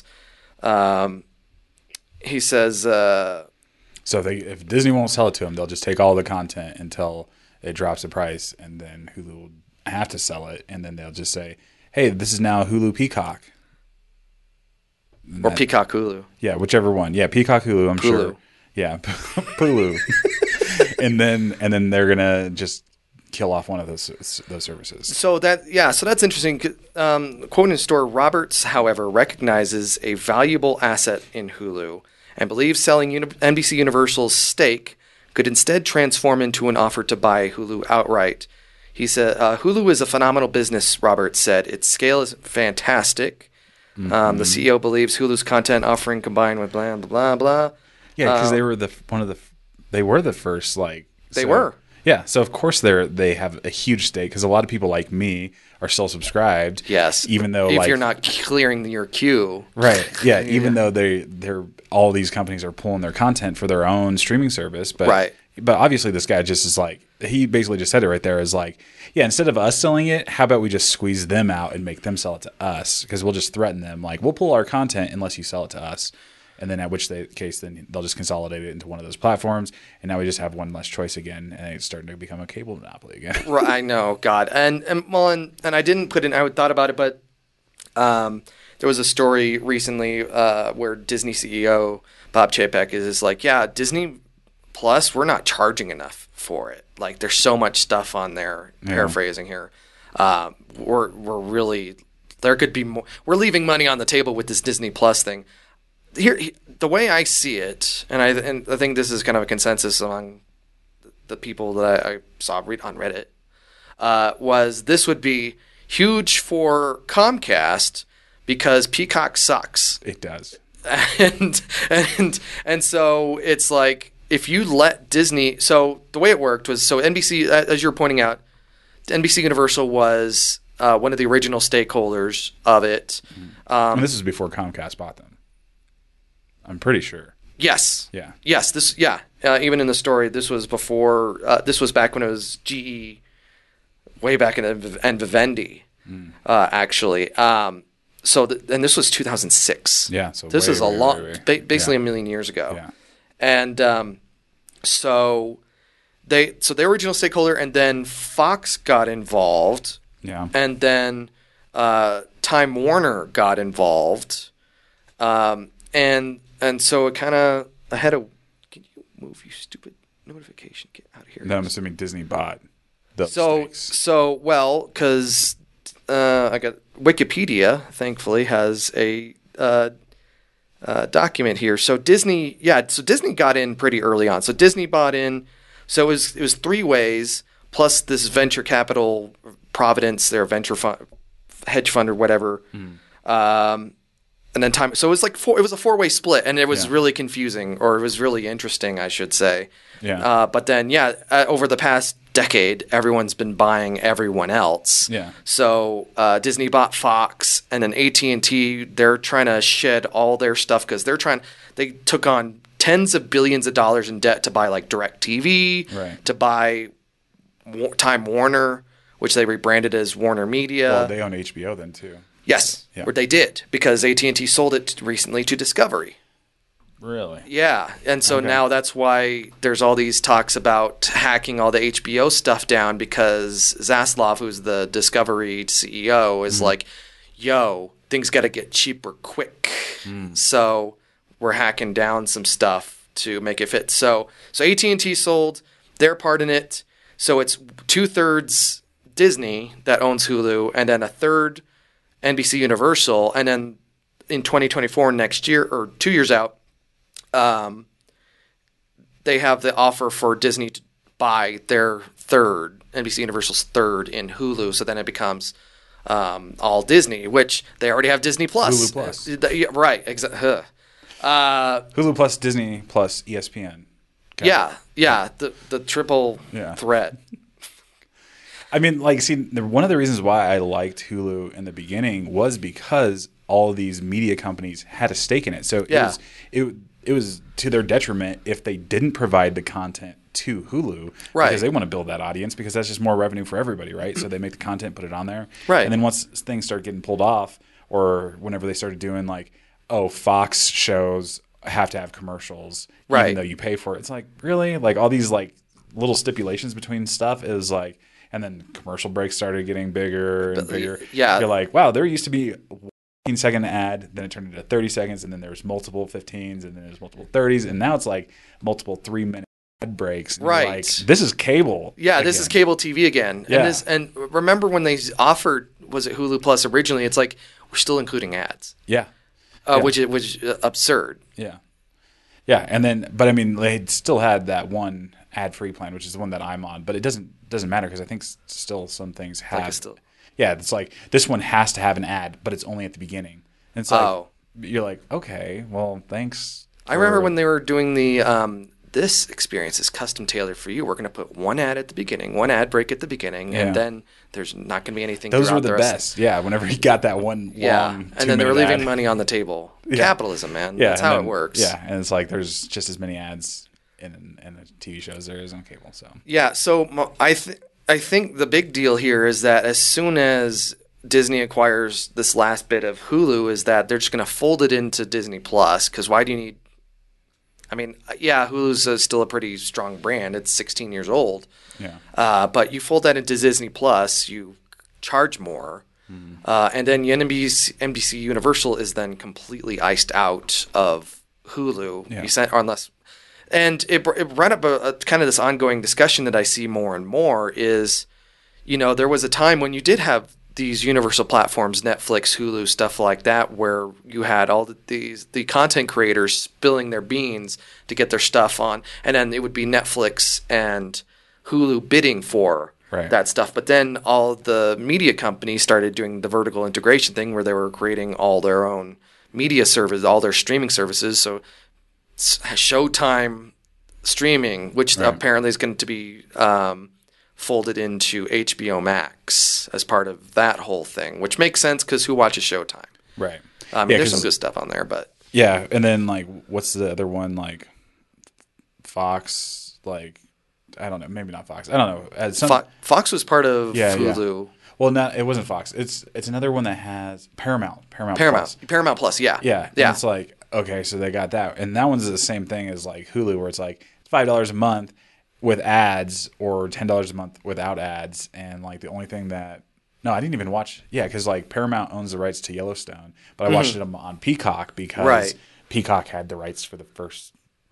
Speaker 1: Um, he says, uh,
Speaker 2: so if, they, if Disney won't sell it to them, they'll just take all the content until it drops the price, and then Hulu will have to sell it, and then they'll just say, hey, this is now Hulu Peacock.
Speaker 1: Or Peacock Hulu.
Speaker 2: Yeah, whichever one. Yeah, Peacock Hulu, I'm
Speaker 1: Pulu.
Speaker 2: sure. Yeah, Pulu. and then and then they're gonna just kill off one of those those services.
Speaker 1: So that yeah, so that's interesting. Um, quote in store, Roberts, however, recognizes a valuable asset in Hulu and believes selling Uni- N B C Universal's stake could instead transform into an offer to buy Hulu outright. He said, uh, "Hulu is a phenomenal business," Roberts said. "Its scale is fantastic." Mm-hmm. Um, the C E O believes Hulu's content offering combined with blah blah blah blah.
Speaker 2: Yeah, because
Speaker 1: uh,
Speaker 2: they were the one of the they were the first like
Speaker 1: they
Speaker 2: so,
Speaker 1: were.
Speaker 2: Yeah, so of course they're they have a huge stake because a lot of people like me are still subscribed.
Speaker 1: Yes,
Speaker 2: even though
Speaker 1: if
Speaker 2: like,
Speaker 1: you're not clearing your queue,
Speaker 2: right? Yeah, yeah, even though they they're all these companies are pulling their content for their own streaming service, but
Speaker 1: right.
Speaker 2: But obviously, this guy just is like he basically just said it right there is like, yeah, instead of us selling it, how about we just squeeze them out and make them sell it to us because we'll just threaten them like we'll pull our content unless you sell it to us. And then at which they, case, then they'll just consolidate it into one of those platforms. And now we just have one less choice again. And it's starting to become a cable monopoly again.
Speaker 1: Right, I know, God. And, and well, and, and I didn't put in, I thought about it, but um, there was a story recently uh, where Disney C E O Bob Chapek is, is like, yeah, Disney Plus, we're not charging enough for it. Like, there's so much stuff on there,
Speaker 2: yeah.
Speaker 1: paraphrasing here. Uh, we're, we're really, there could be more. We're leaving money on the table with this Disney Plus thing. Here, the way I see it, and I and I think this is kind of a consensus among the people that I, I saw read on Reddit, uh, was this would be huge for Comcast because Peacock sucks.
Speaker 2: It does,
Speaker 1: and and and so it's like if you let Disney. So the way it worked was so N B C, as you're pointing out, N B C Universal was uh, one of the original stakeholders of it.
Speaker 2: Mm-hmm.
Speaker 1: Um,
Speaker 2: and this is before Comcast bought them. I'm pretty sure.
Speaker 1: Yes.
Speaker 2: Yeah.
Speaker 1: Yes. This. Yeah. Uh, even in the story, this was before. Uh, this was back when it was G E, way back in the, and Vivendi, mm. uh, actually. Um, so the, and this was two thousand six.
Speaker 2: Yeah. So
Speaker 1: this
Speaker 2: way,
Speaker 1: is a
Speaker 2: way,
Speaker 1: long,
Speaker 2: way, way.
Speaker 1: ba- basically
Speaker 2: yeah.
Speaker 1: a million years ago.
Speaker 2: Yeah.
Speaker 1: And um, so they, so their original stakeholder, and then Fox got involved.
Speaker 2: Yeah.
Speaker 1: And then uh, Time Warner got involved. Um, and And so it kind of ahead of. Can you move, you stupid notification? Get out of here.
Speaker 2: No, I'm assuming Disney bought those
Speaker 1: So
Speaker 2: stakes.
Speaker 1: so well because uh, I got Wikipedia. Thankfully, has a uh, uh, document here. So Disney, yeah. So Disney got in pretty early on. So Disney bought in. So it was it was three ways plus this venture capital Providence, their venture fund, hedge fund or whatever. Mm. Um, And then time, so it was like four. It was a four-way split, and it was
Speaker 2: yeah.
Speaker 1: really confusing, or it was really interesting, I should say.
Speaker 2: Yeah.
Speaker 1: Uh, but then, yeah, uh, over the past decade, everyone's been buying everyone else.
Speaker 2: Yeah.
Speaker 1: So uh, Disney bought Fox, and then A T and T. They're trying to shed all their stuff because they're trying. They took on tens of billions of dollars in debt to buy like DirecTV,
Speaker 2: right.
Speaker 1: to buy Time Warner, which they rebranded as Warner Media.
Speaker 2: Well, they own H B O then too.
Speaker 1: Yes, yeah. Or they did because A T and T sold it recently to Discovery.
Speaker 2: Really?
Speaker 1: Yeah, and so
Speaker 2: okay.
Speaker 1: now that's why there's all these talks about hacking all the H B O stuff down because Zaslav, who's the Discovery C E O, is mm. like, yo, things got to get cheaper quick. Mm. So we're hacking down some stuff to make it fit. So so A T and T sold their part in it. So it's two-thirds Disney that owns Hulu and then a third N B C Universal, and then in twenty twenty-four, next year, or two years out, um, they have the offer for Disney to buy their third, N B C Universal's third in Hulu, so then it becomes um, all Disney, which they already have Disney Plus.
Speaker 2: Hulu Plus.
Speaker 1: Uh, yeah, right, exactly. Uh,
Speaker 2: Hulu Plus, Disney Plus, E S P N.
Speaker 1: Got yeah, it. yeah, the, the triple
Speaker 2: yeah.
Speaker 1: threat.
Speaker 2: I mean, like, see, one of the reasons why I liked Hulu in the beginning was because all of these media companies had a stake in it. So
Speaker 1: yeah.
Speaker 2: it was it, it was to their detriment if they didn't provide the content to Hulu,
Speaker 1: right?
Speaker 2: Because they want to build that audience because that's just more revenue for everybody, right? So they make the content, put it on there,
Speaker 1: right?
Speaker 2: And then once things start getting pulled off, or whenever they started doing like, oh, Fox shows have to have commercials,
Speaker 1: right?
Speaker 2: Even though you pay for it, it's like really like all these like little stipulations between stuff is like. And then commercial breaks started getting bigger and bigger.
Speaker 1: Yeah.
Speaker 2: You're like, wow, there used to be fifteen second ad, then it turned into thirty seconds, and then there's multiple fifteens, and then there's multiple thirties, and now it's like multiple three minute ad breaks. And
Speaker 1: Right.
Speaker 2: Like, this is cable.
Speaker 1: Yeah, this
Speaker 2: again.
Speaker 1: is cable T V again.
Speaker 2: Yeah.
Speaker 1: And, this, and remember when they offered, was it Hulu Plus originally? It's like, we're still including ads,
Speaker 2: Yeah.
Speaker 1: uh,
Speaker 2: Yeah.
Speaker 1: which is which is absurd.
Speaker 2: Yeah. Yeah. And then, but I mean, they still had that one ad free plan, which is the one that I'm on, but it doesn't doesn't matter because I think s- still some things have.
Speaker 1: Like it's still,
Speaker 2: Yeah. It's like this one has to have an ad, but it's only at the beginning. And it's like,
Speaker 1: Oh.
Speaker 2: you're like, okay, well, thanks.
Speaker 1: I remember
Speaker 2: for-
Speaker 1: when they were doing the um, this experience is custom tailored for you. We're going to put one ad at the beginning, one ad break at the beginning,
Speaker 2: Yeah.
Speaker 1: and then there's not going to be anything.
Speaker 2: Those
Speaker 1: throughout
Speaker 2: were the,
Speaker 1: rest.
Speaker 2: best. Yeah. Whenever you got that one
Speaker 1: Yeah,
Speaker 2: long,
Speaker 1: and then they were
Speaker 2: two-minute
Speaker 1: leaving
Speaker 2: ad.
Speaker 1: money on the table.
Speaker 2: Yeah.
Speaker 1: Capitalism, man.
Speaker 2: Yeah,
Speaker 1: That's
Speaker 2: and
Speaker 1: how
Speaker 2: then-
Speaker 1: it works.
Speaker 2: Yeah, and it's like there's just as many ads in in the T V shows there is on cable. So
Speaker 1: Yeah, so mo- I th- I think the big deal here is that as soon as Disney acquires this last bit of Hulu, is that they're just going to fold it into Disney Plus. Because why do you need? I mean, yeah, Hulu's uh, still a pretty strong brand. It's sixteen years old,
Speaker 2: yeah,
Speaker 1: uh, but you fold that into Disney Plus, you charge more,
Speaker 2: Mm-hmm.
Speaker 1: uh, and then N B C, N B C Universal is then completely iced out of Hulu.
Speaker 2: Yeah.
Speaker 1: You sent, or unless. And it, br- it brought up a, a kind of this ongoing discussion that I see more and more is, you know, there was a time when you did have these universal platforms, Netflix, Hulu, stuff like that, where you had all the, these the content creators spilling their beans to get their stuff on, and then it would be Netflix and Hulu bidding for
Speaker 2: Right.
Speaker 1: that stuff. But then all the media companies started doing the vertical integration thing, where they were creating all their own media services, all their streaming services. So Showtime streaming, which
Speaker 2: Right.
Speaker 1: apparently is going to be um, folded into H B O Max as part of that whole thing, which makes sense because who watches Showtime?
Speaker 2: right.
Speaker 1: I mean,
Speaker 2: Yeah,
Speaker 1: there's
Speaker 2: 'cause-
Speaker 1: some good stuff on there, but
Speaker 2: Yeah, and then like, what's the other one? Like Fox, like I don't know, maybe not Fox. I don't know. Uh, some,
Speaker 1: Fo- Fox was part of
Speaker 2: Yeah, yeah.
Speaker 1: Hulu.
Speaker 2: Well, not it wasn't Fox. It's it's another one that has Paramount. Paramount.
Speaker 1: Paramount.
Speaker 2: Plus.
Speaker 1: Paramount Plus, yeah.
Speaker 2: Yeah,
Speaker 1: Yeah.
Speaker 2: And it's like okay, so they got that, and that one's the same thing as like Hulu, where it's like it's five dollars a month with ads, or ten dollars a month without ads, and like the only thing that no, I didn't even watch. Yeah, because like Paramount owns the rights to Yellowstone, but I watched it on, on Peacock because
Speaker 1: Mm-hmm. Right.
Speaker 2: Peacock had the rights for the first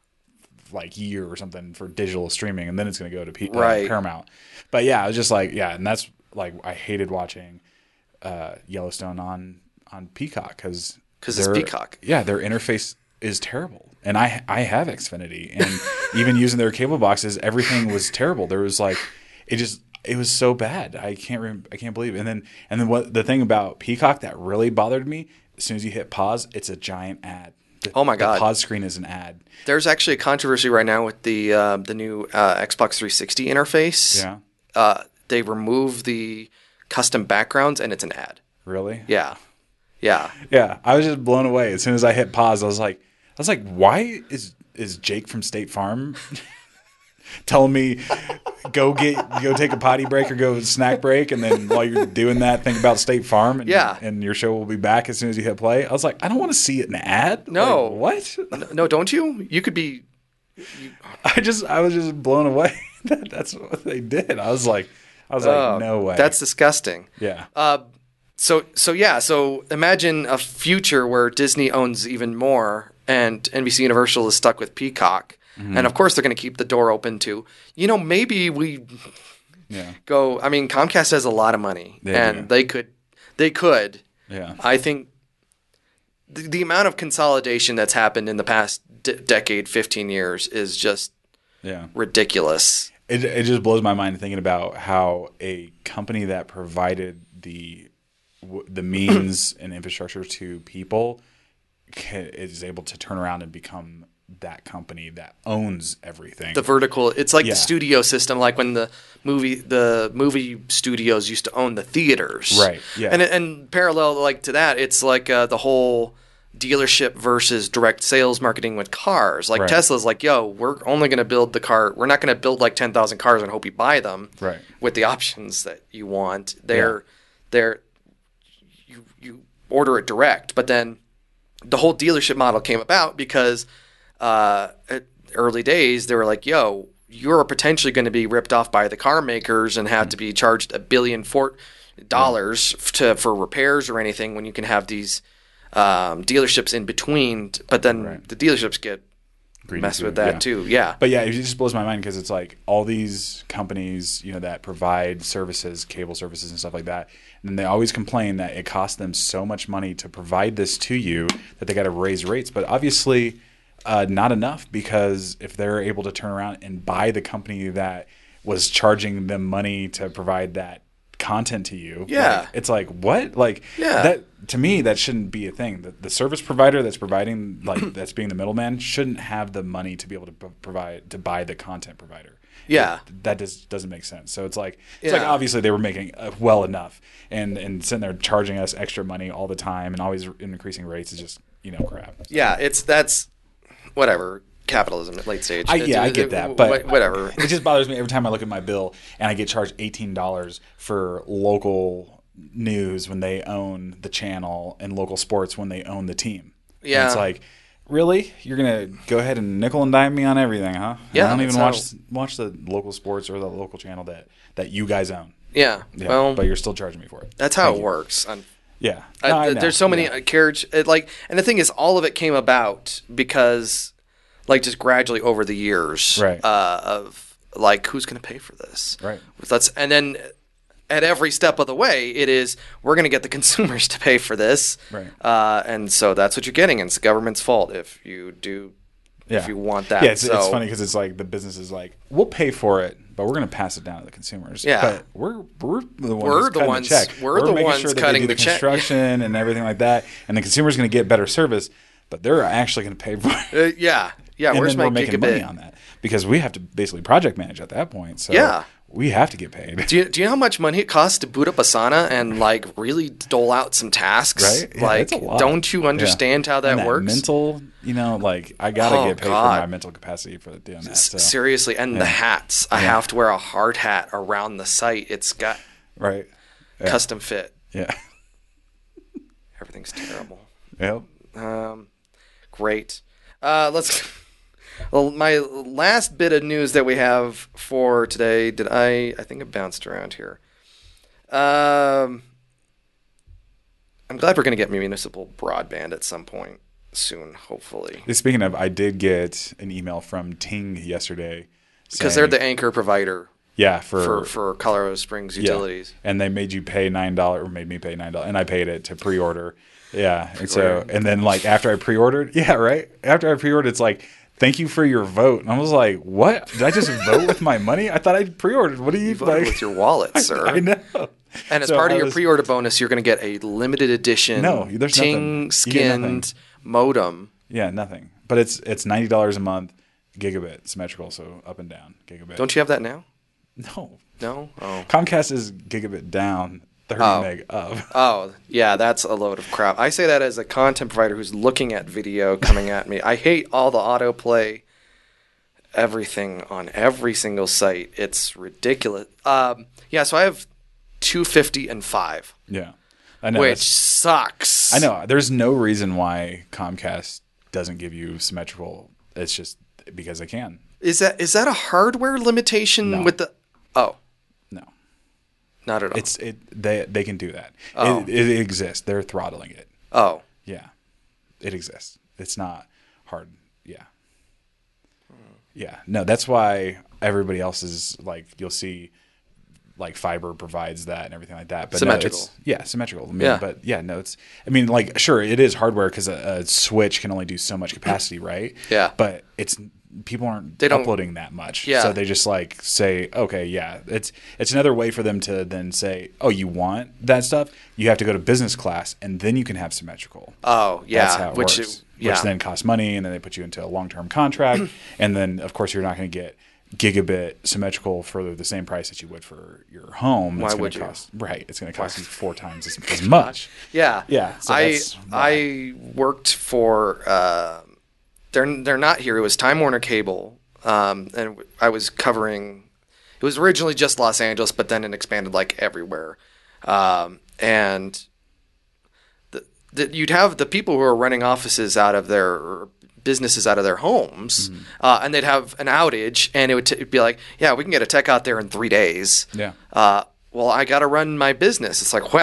Speaker 2: like year or something for digital streaming, and then it's going to go to P- uh,
Speaker 1: Right.
Speaker 2: Paramount. But yeah, I was just like, yeah, and that's like I hated watching uh, Yellowstone on on Peacock because
Speaker 1: 'Cause it's Peacock.
Speaker 2: Yeah, their interface is terrible, and I I have Xfinity, and even using their cable boxes, everything was terrible. There was like, it just it was so bad. I can't rem- I can't believe it. And then and then what the thing about Peacock that really bothered me, as soon as you hit pause, it's a giant ad. The,
Speaker 1: Oh my God.
Speaker 2: The pause screen is an ad.
Speaker 1: There's actually a controversy right now with the uh, the new uh, Xbox three sixty interface.
Speaker 2: Yeah,
Speaker 1: Uh, they remove the custom backgrounds and it's an ad.
Speaker 2: really.
Speaker 1: Yeah. Yeah.
Speaker 2: Yeah, I was just blown away. As soon as I hit pause, I was like, I was like, why is is Jake from State Farm telling me go get go take a potty break or go snack break, and then while you're doing that, think about State Farm, and,
Speaker 1: Yeah.
Speaker 2: and your show will be back as soon as you hit play. I was like, I don't want to see it in an ad.
Speaker 1: No.
Speaker 2: Like, what?
Speaker 1: No, don't you? You could be.
Speaker 2: I just I was just blown away that that's what they did. I was like, I was like,
Speaker 1: Oh,
Speaker 2: no way.
Speaker 1: That's disgusting.
Speaker 2: yeah,
Speaker 1: Uh, so so yeah. So imagine a future where Disney owns even more, and N B C Universal is stuck with Peacock,
Speaker 2: Mm-hmm.
Speaker 1: and of course they're going to keep the door open to, you know, maybe we
Speaker 2: yeah,
Speaker 1: go. I mean, Comcast has a lot of money,
Speaker 2: They
Speaker 1: and
Speaker 2: do.
Speaker 1: they could, they could.
Speaker 2: yeah.
Speaker 1: I think the, the amount of consolidation that's happened in the past d- decade, fifteen years, is just
Speaker 2: Yeah.
Speaker 1: ridiculous.
Speaker 2: It it just blows my mind thinking about how a company that provided the w- the means and infrastructure to people ca- is able to turn around and become that company that owns everything.
Speaker 1: The vertical, it's like
Speaker 2: Yeah.
Speaker 1: the studio system, like when the movie the movie studios used to own the theaters,
Speaker 2: Right, yeah.
Speaker 1: And and parallel like to that, it's like uh, the whole dealership versus direct sales marketing with cars. Like
Speaker 2: Right.
Speaker 1: Tesla's like, yo, we're only going to build the car. We're not going to build like ten thousand cars and hope you buy them.
Speaker 2: Right.
Speaker 1: With the options that you want, they're they're you you order it direct, but then the whole dealership model came about because uh, at early days they were like, yo, you're potentially going to be ripped off by the car makers and have to be charged a billion for dollars to for repairs or anything when you can have these um, dealerships in between. But then
Speaker 2: Right.
Speaker 1: the dealerships get
Speaker 2: Greedy
Speaker 1: messed
Speaker 2: too,
Speaker 1: with that
Speaker 2: yeah.
Speaker 1: too. Yeah.
Speaker 2: But yeah, it just blows my mind because it's like all these companies, you know, that provide services, cable services and stuff like that, and they always complain that it costs them so much money to provide this to you that they got to raise rates. But obviously, uh, not enough, because if they're able to turn around and buy the company that was charging them money to provide that content to you,
Speaker 1: Yeah.
Speaker 2: like, it's like, what? Like,
Speaker 1: Yeah.
Speaker 2: that to me, that shouldn't be a thing. The, the service provider that's providing, like, that's being the middleman, shouldn't have the money to be able to pro- provide to buy the content provider.
Speaker 1: Yeah.
Speaker 2: It- that just doesn't make sense. So it's like it's like
Speaker 1: Yeah.
Speaker 2: obviously they were making uh, well enough, and and sitting there charging us extra money all the time and always increasing rates is just, you know, crap.
Speaker 1: Yeah. It's that's whatever. Capitalism at late stage.
Speaker 2: I,
Speaker 1: It-
Speaker 2: yeah, I
Speaker 1: it-
Speaker 2: get that, but
Speaker 1: wh- whatever.
Speaker 2: It just bothers me every time I look at my bill and I get charged eighteen dollars for local news when they own the channel and local sports when they own the team. And
Speaker 1: Yeah.
Speaker 2: it's like, really? You're gonna go ahead and nickel and dime me on everything, huh?
Speaker 1: Yeah,
Speaker 2: I don't even
Speaker 1: that's
Speaker 2: watch watch the local sports or the local channel that that you guys own.
Speaker 1: Yeah.
Speaker 2: Yeah,
Speaker 1: Well,
Speaker 2: but you're still charging me for it.
Speaker 1: that's how
Speaker 2: Thank
Speaker 1: it
Speaker 2: you.
Speaker 1: works. Un-
Speaker 2: Yeah,
Speaker 1: Uh,
Speaker 2: No, I
Speaker 1: th-
Speaker 2: know.
Speaker 1: there's so many
Speaker 2: Yeah.
Speaker 1: uh, carriage it, like, and the thing is, all of it came about because, like, just gradually over the years,
Speaker 2: Right.
Speaker 1: Uh, of like, who's going to pay for this?
Speaker 2: Right.
Speaker 1: Let's and then at every step of the way, it is we're going to get the consumers to pay for this,
Speaker 2: Right.
Speaker 1: Uh, and so that's what you're getting, and it's the government's fault if you do.
Speaker 2: Yeah.
Speaker 1: If you want that,
Speaker 2: Yeah, it's,
Speaker 1: so,
Speaker 2: it's funny because it's like the business is like, we'll pay for it, but we're going to pass it down to the consumers.
Speaker 1: Yeah.
Speaker 2: but we're we're the ones
Speaker 1: We're
Speaker 2: who's
Speaker 1: the
Speaker 2: cutting
Speaker 1: ones-
Speaker 2: the check.
Speaker 1: we're the
Speaker 2: making
Speaker 1: ones
Speaker 2: sure that
Speaker 1: cutting
Speaker 2: they do
Speaker 1: the
Speaker 2: the
Speaker 1: check.
Speaker 2: construction and everything like that, and the consumer's going to get better service, but they're actually going to pay for it.
Speaker 1: Uh, yeah, yeah.
Speaker 2: And
Speaker 1: Where's
Speaker 2: then
Speaker 1: my
Speaker 2: we're making money
Speaker 1: gigabit?
Speaker 2: on that because we have to basically project manage at that point. So
Speaker 1: Yeah.
Speaker 2: we have to get paid.
Speaker 1: Do you, do you know how much money it costs to boot up Asana and like really dole out some tasks?
Speaker 2: Right? Yeah,
Speaker 1: like,
Speaker 2: it's a lot.
Speaker 1: don't you
Speaker 2: Yeah.
Speaker 1: understand how that,
Speaker 2: And
Speaker 1: works?
Speaker 2: Mental, you know, like I gotta
Speaker 1: Oh,
Speaker 2: get paid
Speaker 1: God.
Speaker 2: for my mental capacity for doing that.
Speaker 1: S-
Speaker 2: So.
Speaker 1: Seriously, and the
Speaker 2: Yeah.
Speaker 1: hats. I
Speaker 2: Yeah.
Speaker 1: have to wear a hard hat around the site. It's got
Speaker 2: Right? Yeah.
Speaker 1: custom fit.
Speaker 2: Yeah.
Speaker 1: Everything's terrible.
Speaker 2: Yep.
Speaker 1: Um, great. Uh, let's. Well, my last bit of news that we have for today. Did I? I think it bounced around here. Um, I'm glad we're going to get municipal broadband at some point soon. Hopefully,
Speaker 2: Speaking of, I did get an email from Ting yesterday
Speaker 1: because
Speaker 2: saying-
Speaker 1: they're the anchor provider
Speaker 2: yeah for
Speaker 1: for for Colorado Springs
Speaker 2: yeah.
Speaker 1: utilities.
Speaker 2: and they made you pay nine dollars or made me pay nine dollars, and I paid it to pre-order. Yeah, and so
Speaker 1: Pre-order.
Speaker 2: and then like after I pre-ordered, yeah, right after I pre-ordered, it's like, thank you for your vote, and I was like, what? Did I just vote with my money? I thought I pre-ordered. What do you,
Speaker 1: You voted
Speaker 2: like?
Speaker 1: with your wallet, sir.
Speaker 2: I know.
Speaker 1: And as
Speaker 2: So
Speaker 1: part of
Speaker 2: I
Speaker 1: your
Speaker 2: was-
Speaker 1: pre-order bonus, you're going to get a limited edition
Speaker 2: No, there's nothing.
Speaker 1: Ting
Speaker 2: You get
Speaker 1: skinned modem.
Speaker 2: Yeah, nothing. But it's it's ninety dollars a month, gigabit symmetrical, so up and down gigabit.
Speaker 1: Don't you have that now?
Speaker 2: No.
Speaker 1: No. Oh.
Speaker 2: Comcast is gigabit down, thirty
Speaker 1: Oh.
Speaker 2: meg up.
Speaker 1: Oh, yeah, that's a load of crap. I say that as a content provider who's looking at video coming at me. I hate all the autoplay, everything on every single site. It's ridiculous. Um, yeah, so I have two fifty and five,
Speaker 2: Yeah, I know.
Speaker 1: which
Speaker 2: that's-
Speaker 1: sucks.
Speaker 2: I know. There's no reason why Comcast doesn't give you symmetrical. It's just because they can.
Speaker 1: Is that is that a hardware limitation
Speaker 2: No.
Speaker 1: with the? Oh,
Speaker 2: No,
Speaker 1: not at all.
Speaker 2: it's it. They they can do that.
Speaker 1: Oh.
Speaker 2: It, it exists. They're throttling it.
Speaker 1: oh,
Speaker 2: Yeah, it exists. It's not hard. Yeah. Yeah. No, that's why everybody else is like, you'll see like fiber provides that and everything like that. But
Speaker 1: Symmetrical.
Speaker 2: No, it's, yeah, symmetrical. I mean,
Speaker 1: Yeah.
Speaker 2: But yeah, no, it's, I mean, like, sure, it is hardware because a, a switch can only do so much capacity, right?
Speaker 1: Yeah.
Speaker 2: But it's, people aren't
Speaker 1: They don't-
Speaker 2: uploading that much.
Speaker 1: Yeah.
Speaker 2: So they just like say, okay, yeah, it's, it's another way for them to then say, oh, you want that stuff? You have to go to business class and then you can have symmetrical.
Speaker 1: oh, yeah.
Speaker 2: That's how it
Speaker 1: which
Speaker 2: works.
Speaker 1: yeah.
Speaker 2: Which then costs money, and then they put you into a long-term contract, and then of course you're not going to get gigabit symmetrical for the same price that you would for your home.
Speaker 1: Why
Speaker 2: it's gonna
Speaker 1: would you?
Speaker 2: cost, Right, it's going to cost you four times as, as much.
Speaker 1: Yeah,
Speaker 2: Yeah, so
Speaker 1: I
Speaker 2: that's why.
Speaker 1: I worked for uh, they're they're not here. It was Time Warner Cable, um, and I was covering. It was originally just Los Angeles, but then it expanded like everywhere, um, and the, the, you'd have the people who are running offices out of their or businesses out of their homes,
Speaker 2: Mm-hmm.
Speaker 1: uh, and they'd have an outage, and it would t- it'd be like, yeah, we can get a tech out there in three days.
Speaker 2: Yeah.
Speaker 1: Uh, well, I got to run my business. It's like, wow.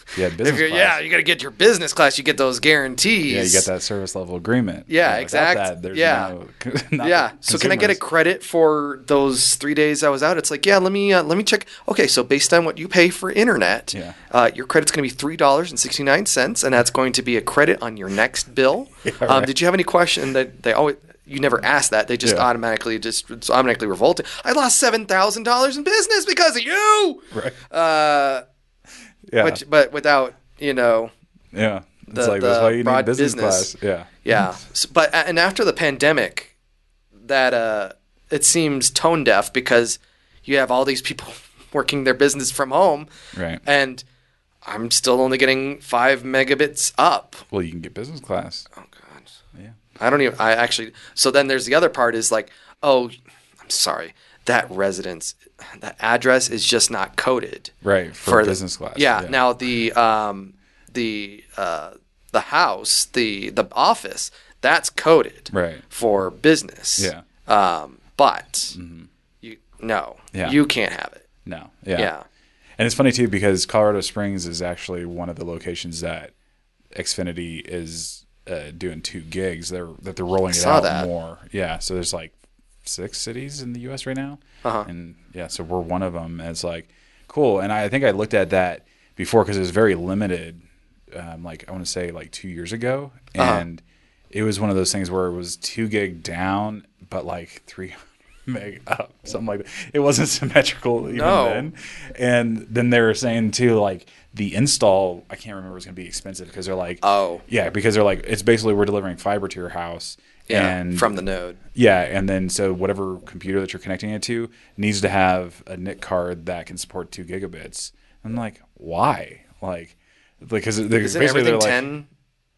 Speaker 2: Yeah, business
Speaker 1: if you're,
Speaker 2: class.
Speaker 1: Yeah, you got to get your business class. You get those guarantees.
Speaker 2: Yeah, you get that service level agreement.
Speaker 1: Yeah,
Speaker 2: You know,
Speaker 1: exactly.
Speaker 2: Without that, there's
Speaker 1: Yeah.
Speaker 2: no, not
Speaker 1: Yeah. So can I get a
Speaker 2: consumers.
Speaker 1: credit for those three days I was out? It's like, yeah, let me uh, let me check. Okay, so based on what you pay for internet,
Speaker 2: Yeah.
Speaker 1: uh, your credit's going to be three dollars and sixty nine cents, and that's going to be a credit on your next bill.
Speaker 2: Yeah,
Speaker 1: um,
Speaker 2: right.
Speaker 1: Did you have any question that they always? You never ask that. They just
Speaker 2: Yeah.
Speaker 1: automatically just it's automatically revolted. I lost seven thousand dollars in business because of you.
Speaker 2: Right.
Speaker 1: Uh,
Speaker 2: Yeah.
Speaker 1: but but without you know.
Speaker 2: yeah. It's
Speaker 1: the-
Speaker 2: like that's
Speaker 1: the
Speaker 2: why you need
Speaker 1: broad
Speaker 2: business,
Speaker 1: business.
Speaker 2: class. Yeah.
Speaker 1: Yeah, S but and after the pandemic, that uh, it seems tone deaf because you have all these people working their business from home,
Speaker 2: Right.
Speaker 1: and I'm still only getting five megabits up.
Speaker 2: Well, you can get business class.
Speaker 1: Oh God,
Speaker 2: Yeah.
Speaker 1: I don't even. I actually. So then there's the other part is like, oh, I'm sorry, that residence, that address is just not coded.
Speaker 2: Right. For,
Speaker 1: the-
Speaker 2: business class.
Speaker 1: Yeah. Now the um the uh the house the the office that's coded
Speaker 2: Right.
Speaker 1: for business.
Speaker 2: Yeah.
Speaker 1: Um, but you no,
Speaker 2: Yeah.
Speaker 1: you can't have it.
Speaker 2: No. Yeah.
Speaker 1: Yeah.
Speaker 2: And it's funny too because Colorado Springs is actually one of the locations that Xfinity is uh, doing two gigs. They're that they're rolling it
Speaker 1: saw
Speaker 2: out
Speaker 1: that.
Speaker 2: more. Yeah. So there's like six cities in the U S right now,
Speaker 1: Uh-huh.
Speaker 2: and yeah, so we're one of them. And it's like cool. And I think I looked at that before because it was very limited. Um, like I want to say like two years ago,
Speaker 1: Uh-huh.
Speaker 2: and it was one of those things where it was two gig down, but like three meg up, something like that. It wasn't symmetrical even
Speaker 1: No.
Speaker 2: then. And then they were saying too, like the install, I can't remember, was going to be expensive because they're like,
Speaker 1: Oh.
Speaker 2: yeah, because they're like, it's basically we're delivering fiber to your house.
Speaker 1: Yeah.
Speaker 2: And
Speaker 1: From the node.
Speaker 2: yeah, and then so whatever computer that you're connecting it to needs to have a N I C card that can support two gigabits. I'm like, why? Like, because they're
Speaker 1: Isn't
Speaker 2: basically they're
Speaker 1: everything
Speaker 2: like,
Speaker 1: ten?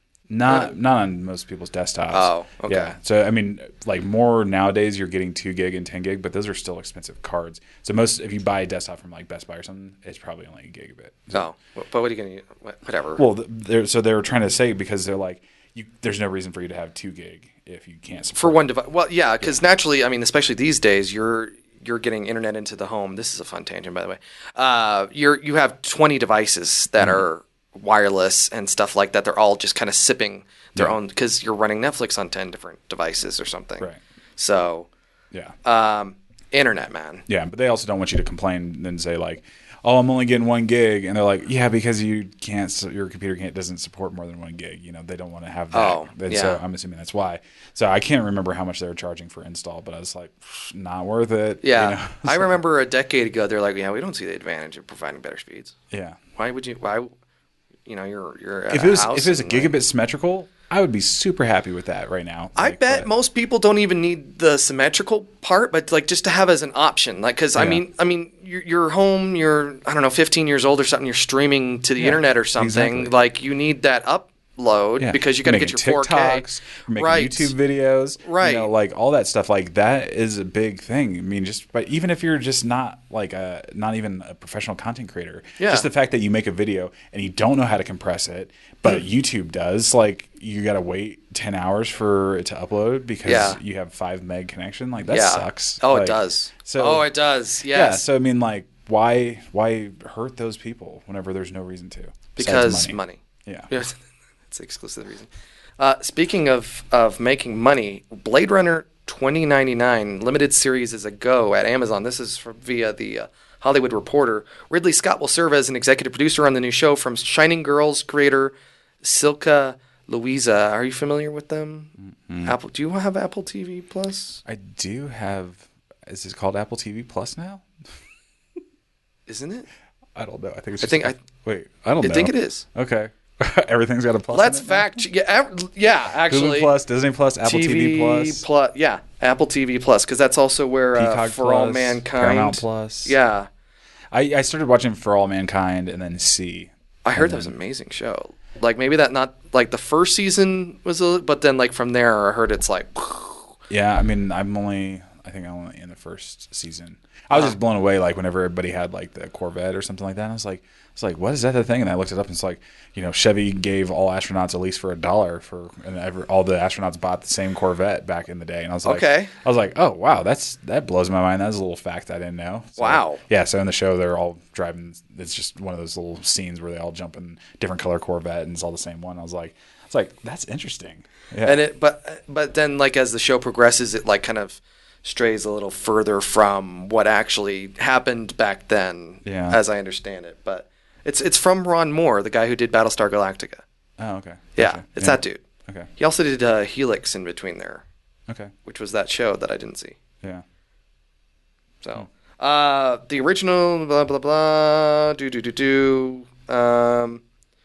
Speaker 2: not not on most people's desktops.
Speaker 1: Oh, okay.
Speaker 2: Yeah. So I mean, like more nowadays, you're getting two gig and ten gig, but those are still expensive cards. So most, if you buy a desktop from like Best Buy or something, it's probably only a gigabit.
Speaker 1: No. But what are you gonna? Whatever.
Speaker 2: Well, they're, so they were trying to say because they're like, you, there's no reason for you to have two gig if you can't support
Speaker 1: for one device. Well, yeah, because naturally, I mean, especially these days, you're you're getting internet into the home. This is a fun tangent, by the way. Uh, you're you have twenty devices that
Speaker 2: Mm-hmm.
Speaker 1: are wireless and stuff like that. They're all just kind of sipping their
Speaker 2: Yeah.
Speaker 1: own because you're running Netflix on ten different devices or something.
Speaker 2: Right.
Speaker 1: So,
Speaker 2: Yeah.
Speaker 1: um, internet, man.
Speaker 2: Yeah, but they also don't want you to complain and say like, "Oh, I'm only getting one gig," and they're like, "Yeah, because you can't, your computer can't doesn't support more than one gig." You know, they don't want to have that.
Speaker 1: Oh,
Speaker 2: and
Speaker 1: yeah.
Speaker 2: so I'm assuming that's why. So I can't remember how much they were charging for install, but I was like, not worth it. you
Speaker 1: Yeah,
Speaker 2: know?
Speaker 1: I
Speaker 2: So-
Speaker 1: remember a decade ago. They're like, "Yeah, we don't see the advantage of providing better speeds.
Speaker 2: Yeah.
Speaker 1: Why would you? Why? You know, you're you're at
Speaker 2: If
Speaker 1: a
Speaker 2: it was
Speaker 1: house
Speaker 2: if it was a
Speaker 1: and, like-
Speaker 2: gigabit symmetrical, I would be super happy with that right now.
Speaker 1: I
Speaker 2: Like,
Speaker 1: bet
Speaker 2: but-
Speaker 1: most people don't even need the symmetrical part, but like just to have as an option, like because I
Speaker 2: Yeah.
Speaker 1: mean, I mean, you're, you're home, you're I don't know, fifteen years old or something, you're streaming to the
Speaker 2: Yeah,
Speaker 1: internet or something.
Speaker 2: exactly.
Speaker 1: Like you need that upload
Speaker 2: Yeah.
Speaker 1: because you got to
Speaker 2: You're
Speaker 1: get your
Speaker 2: making
Speaker 1: four K,
Speaker 2: TikToks, you're making
Speaker 1: right?
Speaker 2: YouTube videos,
Speaker 1: Right.
Speaker 2: You know, like all that stuff. Like that is a big thing. I mean, just but even if you're just not like a not even a professional content creator,
Speaker 1: Yeah.
Speaker 2: just the fact that you make a video and you don't know how to compress it, but YouTube does, like you got to wait ten hours for it to upload because
Speaker 1: Yeah.
Speaker 2: you have five meg connection. Like that
Speaker 1: Yeah.
Speaker 2: sucks.
Speaker 1: Oh,
Speaker 2: Like,
Speaker 1: it does.
Speaker 2: So
Speaker 1: oh, it does.
Speaker 2: yeah.
Speaker 1: Yes.
Speaker 2: So I mean, like why why hurt those people whenever there's no reason to? besides
Speaker 1: because
Speaker 2: money.
Speaker 1: money.
Speaker 2: Yeah.
Speaker 1: Yes, that's the exclusive reason. Uh, speaking of of making money, Blade Runner twenty ninety-nine limited series is a go at Amazon. This is from, via the uh, Hollywood Reporter. Ridley Scott will serve as an executive producer on the new show from Shining Girls creator Silka Louisa. Are you familiar with them?
Speaker 2: Mm-hmm.
Speaker 1: Apple? Do you have Apple T V Plus?
Speaker 2: I do have. Is this called Apple T V Plus now?
Speaker 1: Isn't it?
Speaker 2: I don't know. I think it's.
Speaker 1: I
Speaker 2: Just
Speaker 1: think I,
Speaker 2: wait. I don't
Speaker 1: I
Speaker 2: know.
Speaker 1: think it is.
Speaker 2: Okay. Everything's got a plus.
Speaker 1: Let's
Speaker 2: in it now?
Speaker 1: fact. Yeah, ev- yeah. Actually,
Speaker 2: Hulu Plus, Disney Plus, Apple T V, Plus,
Speaker 1: Plus, yeah, Apple T V Plus, because that's also where uh,
Speaker 2: Peacock
Speaker 1: For
Speaker 2: Plus,
Speaker 1: All Mankind.
Speaker 2: Paramount Plus.
Speaker 1: Yeah,
Speaker 2: I, I started watching For All Mankind and then See.
Speaker 1: I heard
Speaker 2: And
Speaker 1: that was an
Speaker 2: then-
Speaker 1: amazing show. Like maybe that not like the first season was, a, but then like from there I heard it's like,
Speaker 2: Yeah, I mean, I'm only. I think only in the first season. I was just blown away, like whenever everybody had like the Corvette or something like that. And I was like, I was like, what is that the thing? And I looked it up, and it's like, you know, Chevy gave all astronauts a lease for a dollar for, and every, all the astronauts bought the same Corvette back in the day. And I was like,
Speaker 1: Okay.
Speaker 2: I was like, oh wow, that's that blows my mind. That's a little fact I didn't know. So,
Speaker 1: Wow.
Speaker 2: Yeah. So in the show, they're all driving. It's just one of those little scenes where they all jump in different color Corvette, and it's all the same one. I was like, it's like that's interesting. Yeah.
Speaker 1: And it, but but then like as the show progresses, it like kind of strays a little further from what actually happened back then,
Speaker 2: Yeah.
Speaker 1: as I understand it. But it's it's from Ron Moore, the guy who did Battlestar Galactica.
Speaker 2: Oh, okay.
Speaker 1: Yeah,
Speaker 2: Gotcha.
Speaker 1: it's
Speaker 2: Yeah.
Speaker 1: that dude.
Speaker 2: Okay.
Speaker 1: He also did uh, Helix in between there,
Speaker 2: Okay.
Speaker 1: which was that show that I didn't see.
Speaker 2: Yeah.
Speaker 1: So uh, the original blah blah blah do do do do um,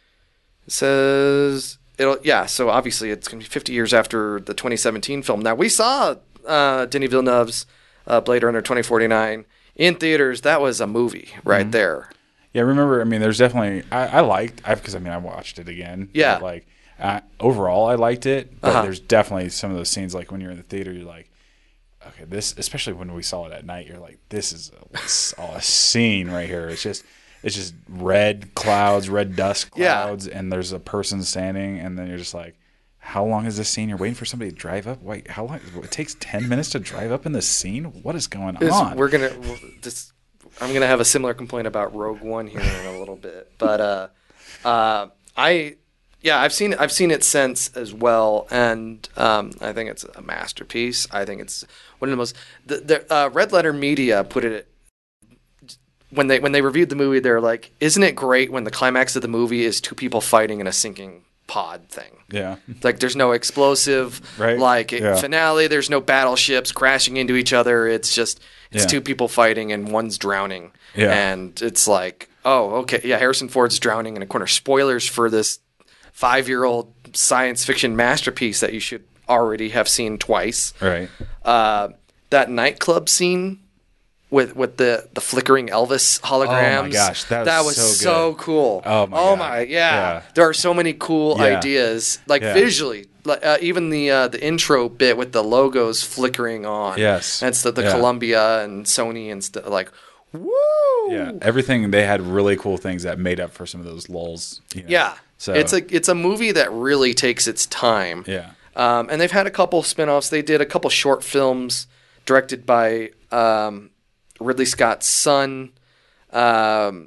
Speaker 1: it says it'll yeah. So obviously it's gonna be fifty years after the twenty seventeen film. Now we saw uh, Denis Villeneuve's uh, Blade Runner twenty forty-nine in theaters. That was a movie right
Speaker 2: Mm-hmm.
Speaker 1: there.
Speaker 2: Yeah, remember, I mean, there's definitely, I, I liked, I because, I mean, I watched it again.
Speaker 1: Yeah.
Speaker 2: But, like, uh, overall, I liked it, but
Speaker 1: Uh-huh.
Speaker 2: there's definitely some of those scenes, like, when you're in the theater, you're like, okay, this, especially when we saw it at night, you're like, this is a, a scene right here. It's just, it's just red clouds, red dust
Speaker 1: Yeah.
Speaker 2: clouds, and there's a person standing, and then you're just like, how long is this scene? You're waiting for somebody to drive up? Wait, how long? It takes ten minutes to drive up in this scene? What is going
Speaker 1: Is-
Speaker 2: on?
Speaker 1: We're gonna this. I'm gonna have a similar complaint about Rogue One here in a little bit, but uh, uh, I, yeah, I've seen I've seen it since as well, and um, I think it's a masterpiece. I think it's one of the most. The, the uh, Red Letter Media put it when they when they reviewed the movie. They're like, "Isn't it great when the climax of the movie is two people fighting in a sinking pod thing?"
Speaker 2: yeah.
Speaker 1: Like there's no explosive
Speaker 2: Right.
Speaker 1: like
Speaker 2: Yeah.
Speaker 1: finale. There's no battleships crashing into each other. It's just it's
Speaker 2: Yeah.
Speaker 1: two people fighting and one's drowning.
Speaker 2: Yeah.
Speaker 1: And it's like, oh, okay, yeah, Harrison Ford's drowning in a corner. Spoilers for this five-year-old science fiction masterpiece that you should already have seen twice.
Speaker 2: Right.
Speaker 1: Uh, that nightclub scene with with the, the flickering Elvis holograms.
Speaker 2: Oh my gosh, that was
Speaker 1: was
Speaker 2: so
Speaker 1: so,
Speaker 2: good.
Speaker 1: cool.
Speaker 2: Oh my
Speaker 1: Oh
Speaker 2: God.
Speaker 1: my, yeah.
Speaker 2: Yeah.
Speaker 1: There are so many cool
Speaker 2: Yeah.
Speaker 1: ideas, like
Speaker 2: Yeah.
Speaker 1: visually, like uh, even the uh, the intro bit with the logos flickering on.
Speaker 2: Yes.
Speaker 1: That's the, the
Speaker 2: Yeah.
Speaker 1: Columbia and Sony and stuff. Like, woo.
Speaker 2: Yeah, everything, they had really cool things that made up for some of those lulls. You know?
Speaker 1: Yeah.
Speaker 2: So
Speaker 1: It's a it's a movie that really takes its time.
Speaker 2: yeah,
Speaker 1: Um, and they've had a couple spin-offs. They did a couple short films directed by um, Ridley Scott's son. Um,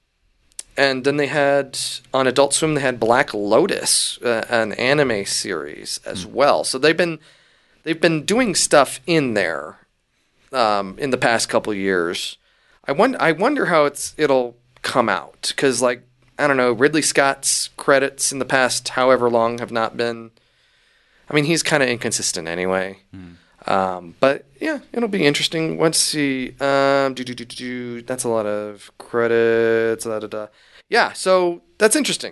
Speaker 1: and then they had, on Adult Swim, they had Black Lotus, uh, an anime series as well. So they've been they've been doing stuff in there um, in the past couple years. I wonder, I wonder how it's it'll come out. Because, like, I don't know, Ridley Scott's credits in the past however long have not been... I mean, he's kind of inconsistent anyway. Um, but yeah, it'll be interesting. Let's see. Um, do, do, do, do, do. That's a lot of credits. Da, da, da. Yeah, so that's interesting.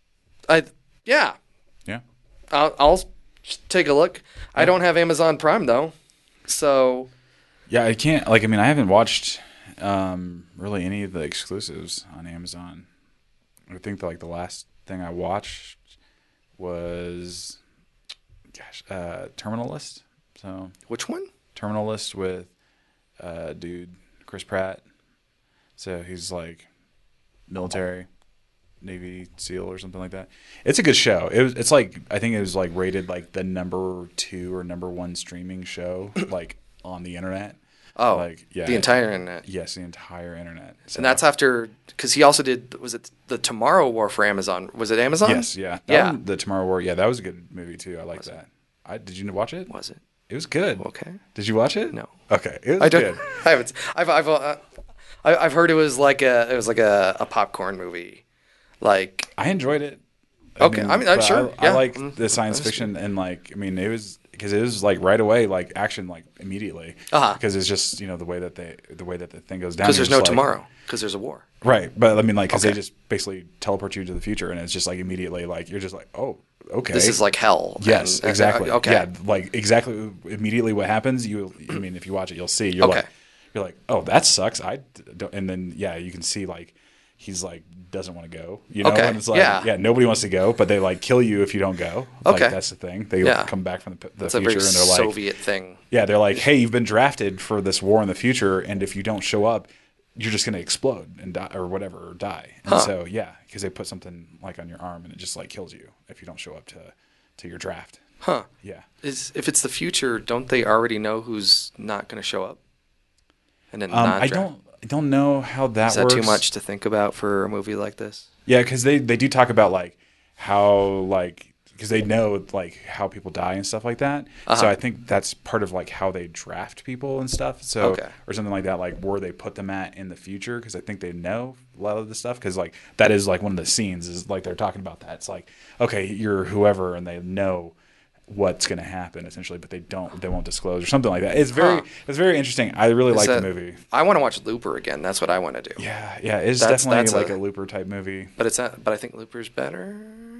Speaker 1: I yeah,
Speaker 2: yeah.
Speaker 1: I'll, I'll take a look. I don't have Amazon Prime though, so
Speaker 2: Yeah, I can't, like, I mean, I haven't watched um, really any of the exclusives on Amazon. I think, like, the last thing I watched was, gosh, uh, Terminal List. So,
Speaker 1: which one?
Speaker 2: Terminal List with uh, dude, Chris Pratt. So, he's, like, military, Navy SEAL or something like that. It's a good show. It was, it's, like, I think it was, like, rated, like, the number two or number one streaming show, like, on the internet.
Speaker 1: Oh,
Speaker 2: Like, yeah.
Speaker 1: the entire internet.
Speaker 2: Yes, the entire internet. So,
Speaker 1: And that's after, because he also did, was it the Tomorrow War for Amazon? Was it Amazon?
Speaker 2: yes, yeah, That
Speaker 1: Yeah.
Speaker 2: one, the Tomorrow War. Yeah, that was a good movie too. I like that. I did you watch it?
Speaker 1: Was it?
Speaker 2: It was good.
Speaker 1: Okay.
Speaker 2: Did you watch it?
Speaker 1: No.
Speaker 2: Okay, it was
Speaker 1: I don't.
Speaker 2: good.
Speaker 1: I haven't. I've I've uh, I- I've heard it was like a it was like a, a popcorn movie, like
Speaker 2: I enjoyed it.
Speaker 1: Okay, I mean, I'm
Speaker 2: but
Speaker 1: sure,
Speaker 2: I,
Speaker 1: yeah.
Speaker 2: I like
Speaker 1: Mm,
Speaker 2: the science
Speaker 1: that's
Speaker 2: fiction and like I mean it was because it was like right away like action like immediately
Speaker 1: Uh-huh.
Speaker 2: because it's just you know the way that they the way that the thing goes down
Speaker 1: because
Speaker 2: you're
Speaker 1: there's no
Speaker 2: just like-
Speaker 1: tomorrow because there's a war.
Speaker 2: right but I mean like because
Speaker 1: Okay.
Speaker 2: they just basically teleport you to the future and it's just like immediately like you're just like oh okay
Speaker 1: This is like hell.
Speaker 2: yes
Speaker 1: and- and-
Speaker 2: exactly
Speaker 1: okay.
Speaker 2: yeah like exactly immediately what happens you I mean if you watch it you'll see you're
Speaker 1: Okay.
Speaker 2: like you're like oh that sucks I d- don't and then yeah you can see like he's like doesn't want to go. You know,
Speaker 1: Okay,
Speaker 2: and it's like
Speaker 1: yeah.
Speaker 2: yeah, nobody wants to go, but they like kill you if you don't go. Like
Speaker 1: Okay.
Speaker 2: that's the thing. They
Speaker 1: Yeah.
Speaker 2: come back from the, the
Speaker 1: It's a
Speaker 2: future
Speaker 1: very
Speaker 2: and they're like
Speaker 1: Soviet thing.
Speaker 2: yeah, they're like, hey, you've been drafted for this war in the future, and if you don't show up, you're just gonna explode and die or whatever or die. And
Speaker 1: Huh.
Speaker 2: so yeah, because they put something like on your arm and it just like kills you if you don't show up to to your draft.
Speaker 1: Huh.
Speaker 2: Yeah.
Speaker 1: Is if it's the future, don't they already know who's not going to show up? And then
Speaker 2: Um,
Speaker 1: not
Speaker 2: I
Speaker 1: draft?
Speaker 2: don't I don't know how that
Speaker 1: Is that
Speaker 2: works.
Speaker 1: too much to think about for a movie like this?
Speaker 2: Yeah, because they, they do talk about like how like because they know like how people die and stuff like that.
Speaker 1: Uh-huh.
Speaker 2: So I think that's part of like how they draft people and stuff. So
Speaker 1: Okay.
Speaker 2: or something like that, like where they put them at in the future. Because I think they know a lot of the stuff. Because like that is like one of the scenes is like they're talking about that. It's like okay, you're whoever, and they know what's going to happen essentially, but they don't they won't disclose or something like that. It's very
Speaker 1: Huh.
Speaker 2: it's very interesting. I really
Speaker 1: Is
Speaker 2: like
Speaker 1: that-
Speaker 2: the movie.
Speaker 1: I want to watch Looper again. That's what I want to do.
Speaker 2: Yeah, yeah, it's
Speaker 1: That's-
Speaker 2: definitely
Speaker 1: that's
Speaker 2: like
Speaker 1: a-
Speaker 2: a Looper type movie.
Speaker 1: But it's not, but I think Looper's better.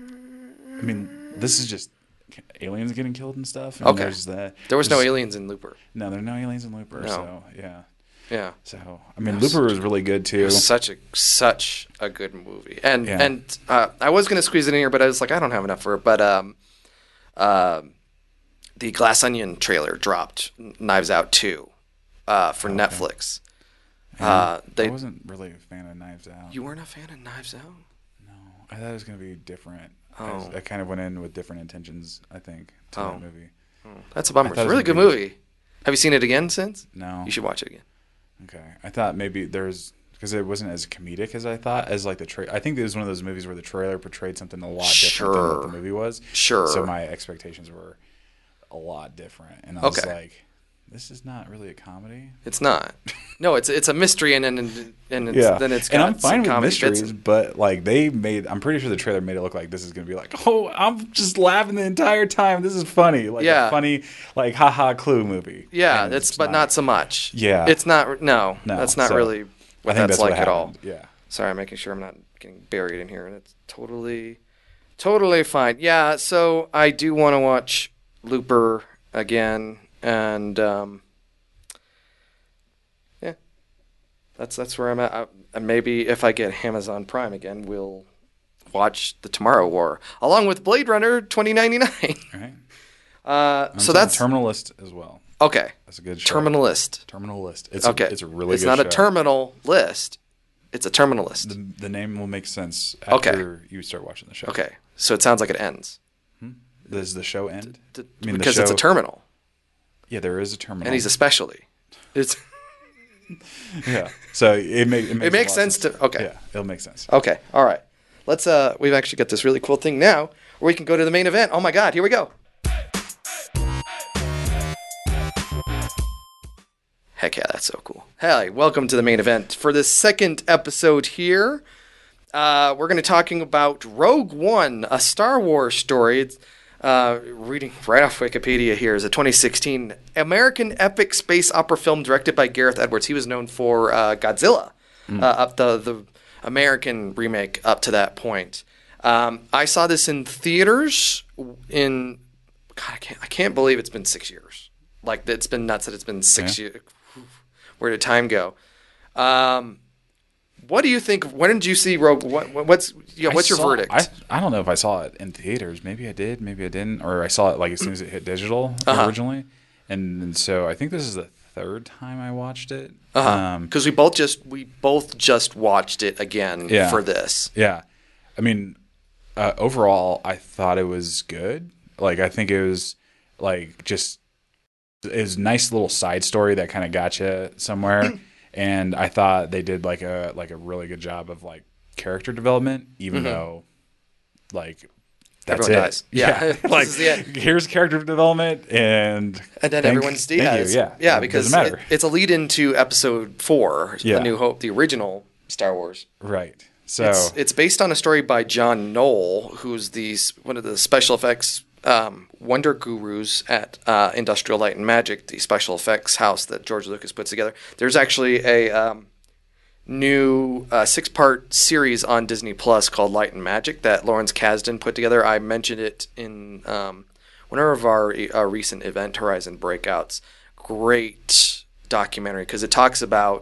Speaker 2: I mean, this is just aliens getting killed and stuff. And
Speaker 1: Okay.
Speaker 2: There's that.
Speaker 1: There was no
Speaker 2: there's-
Speaker 1: aliens in Looper.
Speaker 2: No, there are no aliens in Looper.
Speaker 1: No.
Speaker 2: So yeah.
Speaker 1: Yeah.
Speaker 2: So I mean, Looper was really good
Speaker 1: It
Speaker 2: too.
Speaker 1: was such a such a good movie, and
Speaker 2: Yeah.
Speaker 1: and uh, I was gonna squeeze it in here, but I was like, I don't have enough for it. But um, uh, the Glass Onion trailer dropped, Knives Out two, uh, for Netflix. Uh, they
Speaker 2: I wasn't really a fan of Knives Out.
Speaker 1: you weren't a fan of Knives Out?
Speaker 2: No, I thought it was gonna be different. I,
Speaker 1: Oh.
Speaker 2: was- I kind of went in with different intentions. I think to
Speaker 1: Oh.
Speaker 2: that movie.
Speaker 1: That's a bummer.
Speaker 2: I
Speaker 1: It's
Speaker 2: thought
Speaker 1: a
Speaker 2: it
Speaker 1: really
Speaker 2: was
Speaker 1: good
Speaker 2: gonna be-
Speaker 1: movie. Have you seen it again since?
Speaker 2: No.
Speaker 1: You should watch it again.
Speaker 2: Okay, I thought maybe there's because it wasn't as comedic as I thought. As like the tra- I think it was one of those movies where the trailer portrayed something a lot different than what
Speaker 1: Sure.
Speaker 2: the movie was.
Speaker 1: Sure.
Speaker 2: So my expectations were a lot different, and I was
Speaker 1: Okay.
Speaker 2: like, "This is not really a comedy."
Speaker 1: It's not. No, it's it's a mystery, and and and it's,
Speaker 2: Yeah,
Speaker 1: then it's
Speaker 2: and
Speaker 1: got
Speaker 2: I'm
Speaker 1: some
Speaker 2: fine with
Speaker 1: comedy bits
Speaker 2: mysteries,
Speaker 1: in-
Speaker 2: but like they made, I'm pretty sure the trailer made it look like this is gonna be like, oh, I'm just laughing the entire time. This is funny, like
Speaker 1: Yeah.
Speaker 2: a funny, like haha Clue movie.
Speaker 1: Yeah,
Speaker 2: And
Speaker 1: it's
Speaker 2: it's
Speaker 1: but not so much.
Speaker 2: Yeah.
Speaker 1: it's not. No,
Speaker 2: No,
Speaker 1: that's not
Speaker 2: so
Speaker 1: really what
Speaker 2: I think
Speaker 1: that's,
Speaker 2: that's
Speaker 1: like
Speaker 2: what
Speaker 1: at all.
Speaker 2: happened. Yeah.
Speaker 1: Sorry, I'm making sure I'm not getting buried in here, and it's totally, totally fine. Yeah, so I do want to watch Looper again, and um, yeah, that's that's where I'm at. I, and maybe if I get Amazon Prime again, we'll watch The Tomorrow War along with Blade Runner twenty ninety-nine.
Speaker 2: All right.
Speaker 1: Uh,
Speaker 2: I'm
Speaker 1: so
Speaker 2: saying
Speaker 1: that's
Speaker 2: Terminalist as well.
Speaker 1: okay.
Speaker 2: That's a good show.
Speaker 1: Terminal list.
Speaker 2: Terminal List. It's
Speaker 1: Okay,
Speaker 2: A, it's a really
Speaker 1: It's
Speaker 2: good
Speaker 1: not
Speaker 2: show.
Speaker 1: a terminal list. It's a terminal list.
Speaker 2: The, the name will make sense
Speaker 1: Okay.
Speaker 2: after you start watching the show.
Speaker 1: Okay, so it sounds like it ends.
Speaker 2: Does the show end?
Speaker 1: D-
Speaker 2: I mean, the
Speaker 1: because it's a
Speaker 2: show-
Speaker 1: terminal,
Speaker 2: Yeah, there is a terminal.
Speaker 1: and he's a specialty. It's
Speaker 2: yeah. So it, make, it makes,
Speaker 1: it makes
Speaker 2: a lot of
Speaker 1: sense to okay.
Speaker 2: Yeah, it'll make sense.
Speaker 1: Okay, all right. Let's. Uh, we've actually got this really cool thing now where we can go to the main event. Oh my God, here we go. Heck yeah, that's so cool. Hey, welcome to the main event for the second episode here. Uh, we're going to be talking about Rogue One, a Star Wars story. It's, uh, reading right off Wikipedia here is a twenty sixteen American epic space opera film directed by Gareth Edwards. He was known for uh, Godzilla, uh, up the the American remake up to that point. Um, I saw this in theaters in God, I can't I can't believe it's been six years. Like it's been nuts that it's been six
Speaker 2: Yeah.
Speaker 1: years. Where did time go? Um, what do you think? When did you see Rogue? What, what's yeah?
Speaker 2: I
Speaker 1: What's your
Speaker 2: saw-
Speaker 1: verdict?
Speaker 2: I, I don't know if I saw it in theaters. Maybe I did. Maybe I didn't. Or I saw it like as soon as it hit digital
Speaker 1: Uh-huh.
Speaker 2: originally. And, and so I think this is the third time I watched it.
Speaker 1: Because
Speaker 2: Um,
Speaker 1: we both just we both just watched it again
Speaker 2: Yeah.
Speaker 1: for this.
Speaker 2: yeah. I mean, uh, overall, I thought it was good. Like, I think it was like just it was a nice little side story that kind of got you somewhere. And I thought they did like a like a really good job of like character development, even though like that's
Speaker 1: Everyone
Speaker 2: it.
Speaker 1: dies. Yeah. This
Speaker 2: like
Speaker 1: is the end.
Speaker 2: here's character development, and
Speaker 1: And then
Speaker 2: thank-
Speaker 1: everyone's
Speaker 2: thank you.
Speaker 1: dies.
Speaker 2: Yeah,
Speaker 1: yeah,
Speaker 2: It
Speaker 1: because
Speaker 2: doesn't matter.
Speaker 1: it- it's a lead into Episode Four,
Speaker 2: Yeah.
Speaker 1: A New Hope, the original Star Wars.
Speaker 2: right. So
Speaker 1: It's it's based on a story by John Knoll, who's the s- one of the special effects um, wonder gurus at uh, Industrial Light and Magic, the special effects house that George Lucas puts together. There's actually a um, new uh, six-part series on Disney Plus called Light and Magic that Lawrence Kasdan put together. I mentioned it in um, one of our uh, recent Event Horizon breakouts. Great documentary because it talks about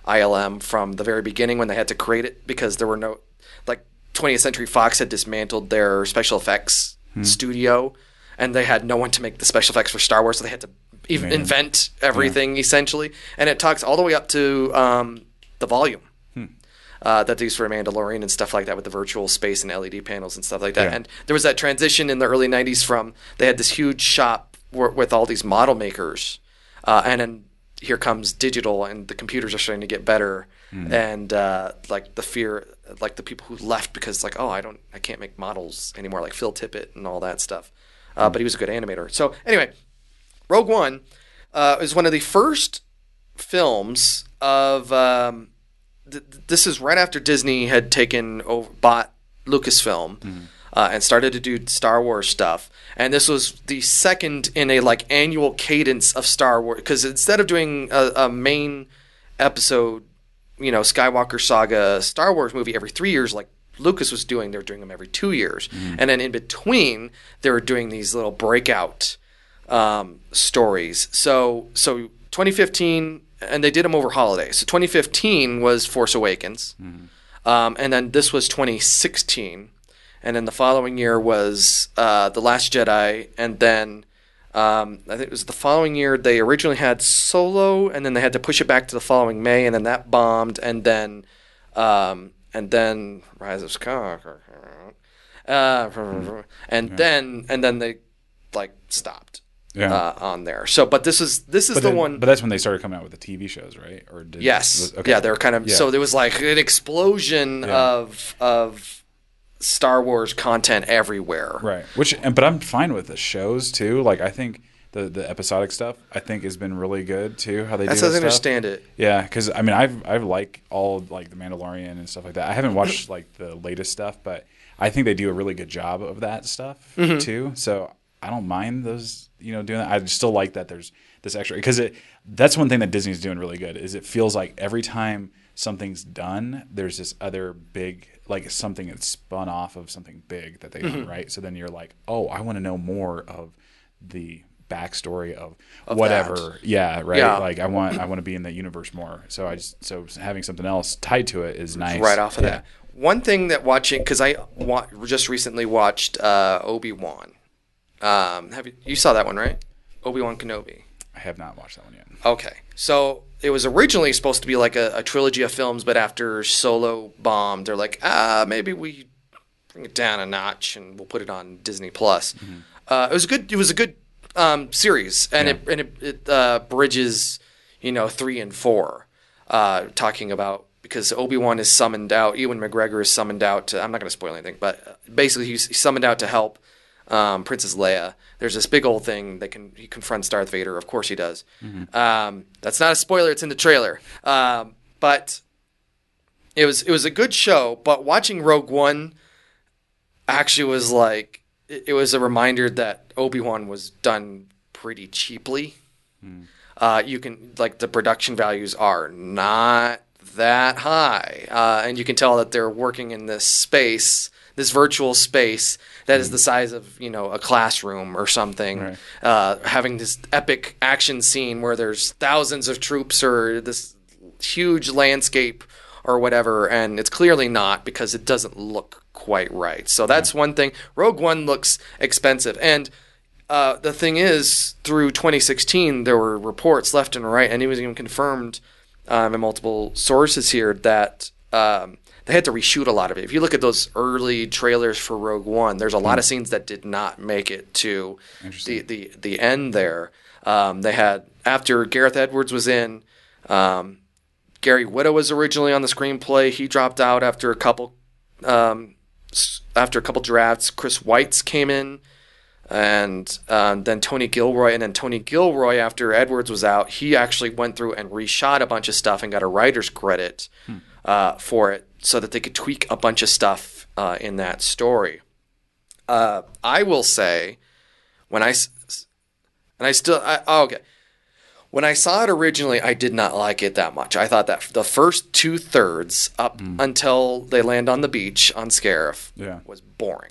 Speaker 1: I L M from the very beginning when they had to create it because there were no, like twentieth Century Fox had dismantled their special effects hmm. studio, and they had no one to make the special effects for Star Wars, so they had to even invent everything yeah. essentially. And it talks all the way up to um, the volume. Uh, that they used for Mandalorian and stuff like that with the virtual space and L E D panels and stuff like that. Yeah. And there was that transition in the early nineties from they had this huge shop w- with all these model makers, uh, and then here comes digital and the computers are starting to get better. Mm. And uh, like the fear, like the people who left because like, oh, I don't, I can't make models anymore, like Phil Tippett and all that stuff. Uh, mm. But he was a good animator. So anyway, Rogue One uh, is one of the first films of. Um, This is right after Disney had taken over, bought Lucasfilm, mm-hmm. uh, and started to do Star Wars stuff. And this was the second in a like annual cadence of Star Wars, because instead of doing a, a main episode, you know, Skywalker Saga Star Wars movie every three years, like Lucas was doing, they were doing them every two years, mm-hmm. and then in between they were doing these little breakout um, stories. So, so twenty fifteen. And they did them over holidays. So twenty fifteen was Force Awakens. Mm-hmm. Um, and then this was twenty sixteen. And then the following year was uh, The Last Jedi. And then um, I think it was the following year they originally had Solo. And then they had to push it back to the following May. And then that bombed. And then um, and then Rise of Skywalker. Uh, mm-hmm. And yeah. then and then they like stopped. Yeah. Uh, on there. So, but this is this is
Speaker 2: but
Speaker 1: the
Speaker 2: then,
Speaker 1: one.
Speaker 2: But that's when they started coming out with the T V shows, right? Or did,
Speaker 1: yes,
Speaker 2: was, okay.
Speaker 1: yeah, they were kind of. Yeah. So there was like an explosion yeah. of of Star Wars content everywhere,
Speaker 2: right? Which, and but I'm fine with the shows too. Like I think the the episodic stuff I think has been really good too. How they
Speaker 1: that's
Speaker 2: do.
Speaker 1: That's
Speaker 2: I
Speaker 1: understand it.
Speaker 2: Yeah, because I mean I've I've like all like the Mandalorian and stuff like that. I haven't watched like the latest stuff, but I think they do a really good job of that stuff mm-hmm. too. So. I don't mind those, you know, doing that. I still like that there's this extra because it. That's one thing that Disney's doing really good is it feels like every time something's done, there's this other big, like something that's spun off of something big that they mm-hmm. own, right? So then you're like, oh, I want to know more of the backstory of, of whatever. That. Yeah, right. Yeah. Like I want, I want to be in the universe more. So I just, so having something else tied to it is nice.
Speaker 1: Right off of
Speaker 2: yeah.
Speaker 1: that. One thing that watching because I wa- just recently watched uh, Obi-Wan. Um, have you, you saw that one, right? Obi-Wan Kenobi.
Speaker 2: I have not watched that one yet.
Speaker 1: Okay. So it was originally supposed to be like a, a trilogy of films, but after Solo bombed, they're like, ah, maybe we bring it down a notch and we'll put it on Disney Plus. Mm-hmm. Uh, it was a good, it was a good um, series, and yeah. it and it, it uh, bridges, you know, three and four, uh, talking about because Obi-Wan is summoned out, Ewan McGregor is summoned out to. I'm not going to spoil anything, but basically he's, he's summoned out to help. Um, Princess Leia. There's this big old thing that can he confronts Darth Vader. Of course he does. Mm-hmm. Um, that's not a spoiler. It's in the trailer. Um, but it was it was a good show. But watching Rogue One actually was like it, it was a reminder that Obi-Wan was done pretty cheaply. Mm. Uh, you can like the production values are not that high, uh, and you can tell that they're working in this space, this virtual space. That is the size of, you know, a classroom or something, right. uh, having this epic action scene where there's thousands of troops or this huge landscape or whatever, and it's clearly not because it doesn't look quite right. So that's yeah. one thing. Rogue One looks expensive. And uh, the thing is, through twenty sixteen, there were reports left and right, and it was even confirmed um, in multiple sources here that... Um, they had to reshoot a lot of it. If you look at those early trailers for Rogue One, there's a lot mm. of scenes that did not make it to the, the, the end there. Um, they had, after Gareth Edwards was in, um, Gary Whitta was originally on the screenplay. He dropped out after a couple um, after a couple drafts. Chris Weitz came in, and um, then Tony Gilroy. And then Tony Gilroy, after Edwards was out, he actually went through and reshot a bunch of stuff and got a writer's credit hmm. uh, for it, so that they could tweak a bunch of stuff uh, in that story. Uh, I will say, when I and I still I, oh, okay, when I saw it originally, I did not like it that much. I thought that the first two thirds up mm. until they land on the beach on Scarif
Speaker 2: yeah.
Speaker 1: was boring.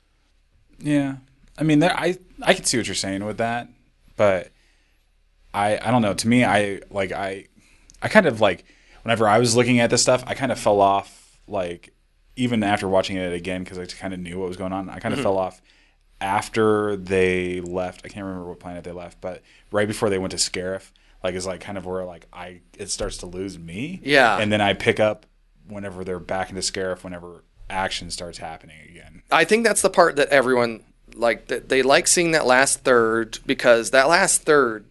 Speaker 2: Yeah, I mean, there, I I can see what you're saying with that, but I I don't know. To me, I like I I kind of like. whenever I was looking at this stuff, I kind of fell off, like, even after watching it again, because I kind of knew what was going on. I kind of mm-hmm. fell off after they left. I can't remember what planet they left, but right before they went to Scarif, like, is like kind of where like I it starts to lose me.
Speaker 1: Yeah.
Speaker 2: And then I pick up whenever they're back into Scarif, whenever action starts happening again.
Speaker 1: I think that's the part that everyone like. That they like seeing that last third, because that last third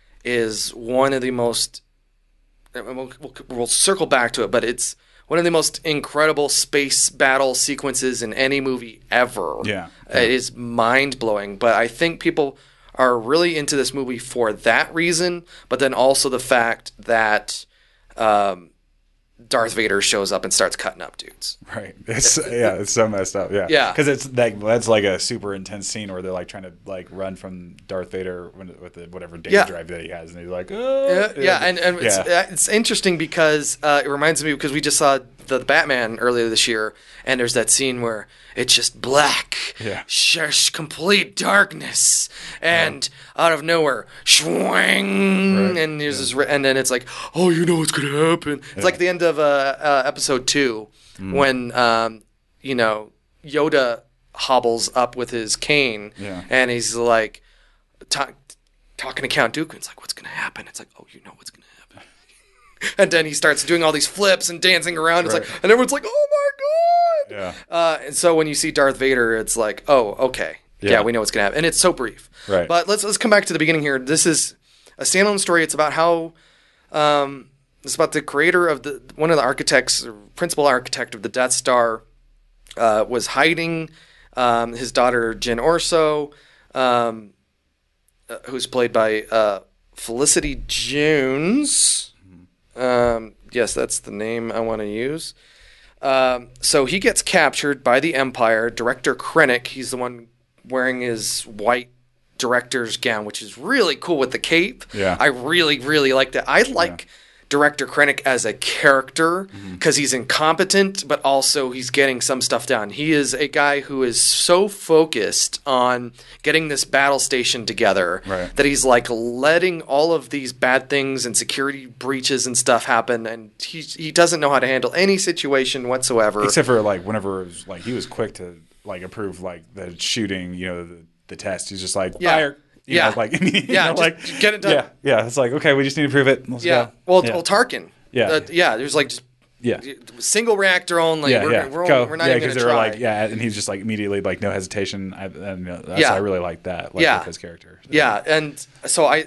Speaker 1: is one of the most. We'll, we'll, we'll circle back to it, but it's one of the most incredible space battle sequences in any movie ever.
Speaker 2: Yeah, yeah.
Speaker 1: It is mind blowing, but I think people are really into this movie for that reason, but then also the fact that um, Darth Vader shows up and starts cutting up dudes.
Speaker 2: Right. It's yeah, it's so messed up. Yeah.
Speaker 1: Yeah.
Speaker 2: Because it's like that's like a super intense scene where they're like trying to like run from Darth Vader with the whatever day
Speaker 1: yeah.
Speaker 2: drive that he has, and he's like, oh.
Speaker 1: Yeah, yeah. and, and
Speaker 2: yeah.
Speaker 1: It's, it's interesting because uh, it reminds me, because we just saw the Batman earlier this year, and there's that scene where it's just black,
Speaker 2: yeah,
Speaker 1: sh- complete darkness, and yeah. out of nowhere, swing, right. and there's yeah. this, and then it's like, oh, you know what's gonna happen. It's yeah. like the end of uh, uh, episode two mm. when um, you know Yoda hobbles up with his cane,
Speaker 2: yeah.
Speaker 1: and he's like ta- talking to Count Dooku. It's like, what's gonna happen? It's like, oh, you know what's gonna happen. And then he starts doing all these flips and dancing around. It's
Speaker 2: right.
Speaker 1: like, and everyone's like, "Oh my god!"
Speaker 2: Yeah.
Speaker 1: Uh, and so when you see Darth Vader, it's like, "Oh, okay, yeah, yeah we know what's gonna happen." And it's so brief.
Speaker 2: Right.
Speaker 1: But let's let's come back to the beginning here. This is a standalone story. It's about how, um, it's about the creator of the one of the architects, principal architect of the Death Star, uh, was hiding um, his daughter Jyn Erso, um, uh, who's played by uh, Felicity Jones. Um, yes, that's the name I want to use. Um, so he gets captured by the Empire. Director Krennic, he's the one wearing his white director's gown, which is really cool with the cape.
Speaker 2: Yeah.
Speaker 1: I really, really like that. I like yeah. Director Krennic as a character because mm-hmm. he's incompetent, but also he's getting some stuff done. He is a guy who is so focused on getting this battle station together
Speaker 2: right.
Speaker 1: that he's like letting all of these bad things and security breaches and stuff happen, and he he doesn't know how to handle any situation whatsoever.
Speaker 2: Except for like whenever it was, like he was quick to like approve like the shooting, you know, the, the test. He's just like
Speaker 1: yeah.
Speaker 2: fire. You
Speaker 1: yeah,
Speaker 2: know, like you
Speaker 1: yeah,
Speaker 2: know, like
Speaker 1: get it done.
Speaker 2: Yeah, yeah. It's like okay, we just need to prove it. Let's
Speaker 1: yeah,
Speaker 2: go.
Speaker 1: well,
Speaker 2: yeah.
Speaker 1: well, Tarkin.
Speaker 2: Yeah,
Speaker 1: uh, yeah. There's like just
Speaker 2: yeah,
Speaker 1: single reactor only.
Speaker 2: Yeah,
Speaker 1: we're,
Speaker 2: yeah.
Speaker 1: We're,
Speaker 2: go.
Speaker 1: we're not
Speaker 2: yeah,
Speaker 1: even
Speaker 2: because
Speaker 1: gonna
Speaker 2: they were
Speaker 1: try.
Speaker 2: like yeah, and he's just like immediately like no hesitation. I, and, uh, that's,
Speaker 1: yeah,
Speaker 2: I really like that. Like,
Speaker 1: yeah,
Speaker 2: with his character. So.
Speaker 1: Yeah, and so I,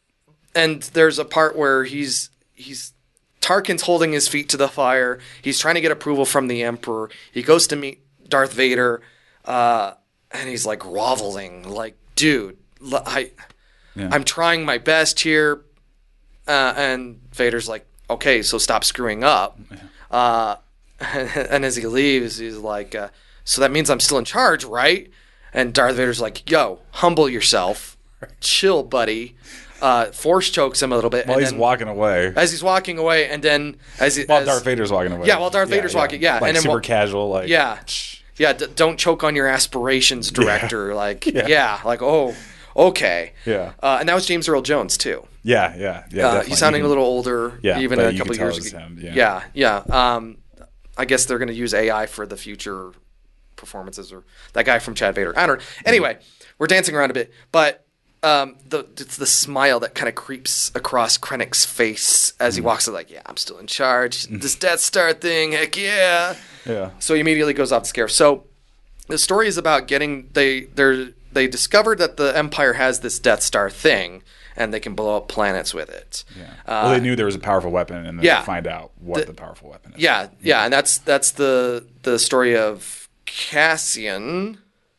Speaker 1: and there's a part where he's he's Tarkin's holding his feet to the fire. He's trying to get approval from the Emperor. He goes to meet Darth Vader, uh, and he's like groveling, like, dude, I.
Speaker 2: Yeah.
Speaker 1: I'm trying my best here. Uh, and Vader's like, okay, so stop screwing up.
Speaker 2: Yeah.
Speaker 1: Uh, and as he leaves, he's like, uh, so that means I'm still in charge, right? And Darth Vader's like, yo, humble yourself. Chill, buddy. Uh, force chokes him a little bit.
Speaker 2: While
Speaker 1: and
Speaker 2: he's
Speaker 1: then,
Speaker 2: walking away.
Speaker 1: As he's walking away, and then as he,
Speaker 2: While
Speaker 1: as,
Speaker 2: Darth Vader's walking away.
Speaker 1: Yeah, while Darth yeah, Vader's
Speaker 2: yeah.
Speaker 1: walking, yeah.
Speaker 2: Like
Speaker 1: and then,
Speaker 2: super
Speaker 1: well,
Speaker 2: casual, like.
Speaker 1: Yeah. Yeah, d- don't choke on your aspirations, director.
Speaker 2: Yeah.
Speaker 1: Like,
Speaker 2: yeah.
Speaker 1: yeah, like, oh... Okay.
Speaker 2: Yeah.
Speaker 1: Uh, and that was James Earl Jones too.
Speaker 2: Yeah, yeah, yeah.
Speaker 1: Uh, he's sounding can, a little older.
Speaker 2: Yeah,
Speaker 1: even
Speaker 2: a
Speaker 1: couple years ago.
Speaker 2: Him, yeah,
Speaker 1: yeah. yeah. Um, I guess they're going to use A I for the future performances, or that guy from Chad Vader. I don't know. Anyway, mm-hmm. we're dancing around a bit, but um, the it's the smile that kind of creeps across Krennic's face as he mm-hmm. walks. Like, yeah, I'm still in charge. This Death Star thing, heck yeah.
Speaker 2: Yeah.
Speaker 1: So he immediately goes off the scare. So the story is about getting they they're. They discovered that the Empire has this Death Star thing, and they can blow up planets with it.
Speaker 2: Yeah. Uh, well, they knew there was a powerful weapon, and then
Speaker 1: yeah,
Speaker 2: they find out what
Speaker 1: the,
Speaker 2: the powerful weapon is.
Speaker 1: Yeah, yeah, and that's that's the the story of Cassian,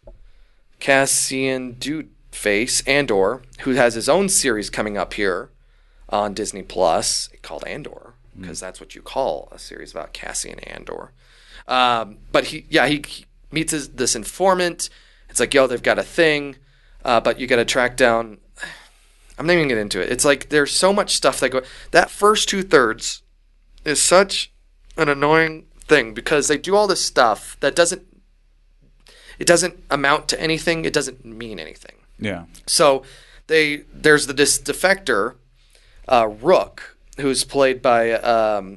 Speaker 1: Cassian Dudeface Andor, who has his own series coming up here on Disney Plus called Andor, because mm. that's what you call a series about Cassian Andor. Um, but he, yeah, he, he meets his, this informant. It's like, yo, they've got a thing, uh, but you got to track down. I'm not even getting into it. It's like there's so much stuff that go. That first two thirds is such an annoying thing because they do all this stuff that doesn't. It doesn't amount to anything. It doesn't mean anything.
Speaker 2: Yeah.
Speaker 1: So they there's the this defector, uh, Rook, who's played by um,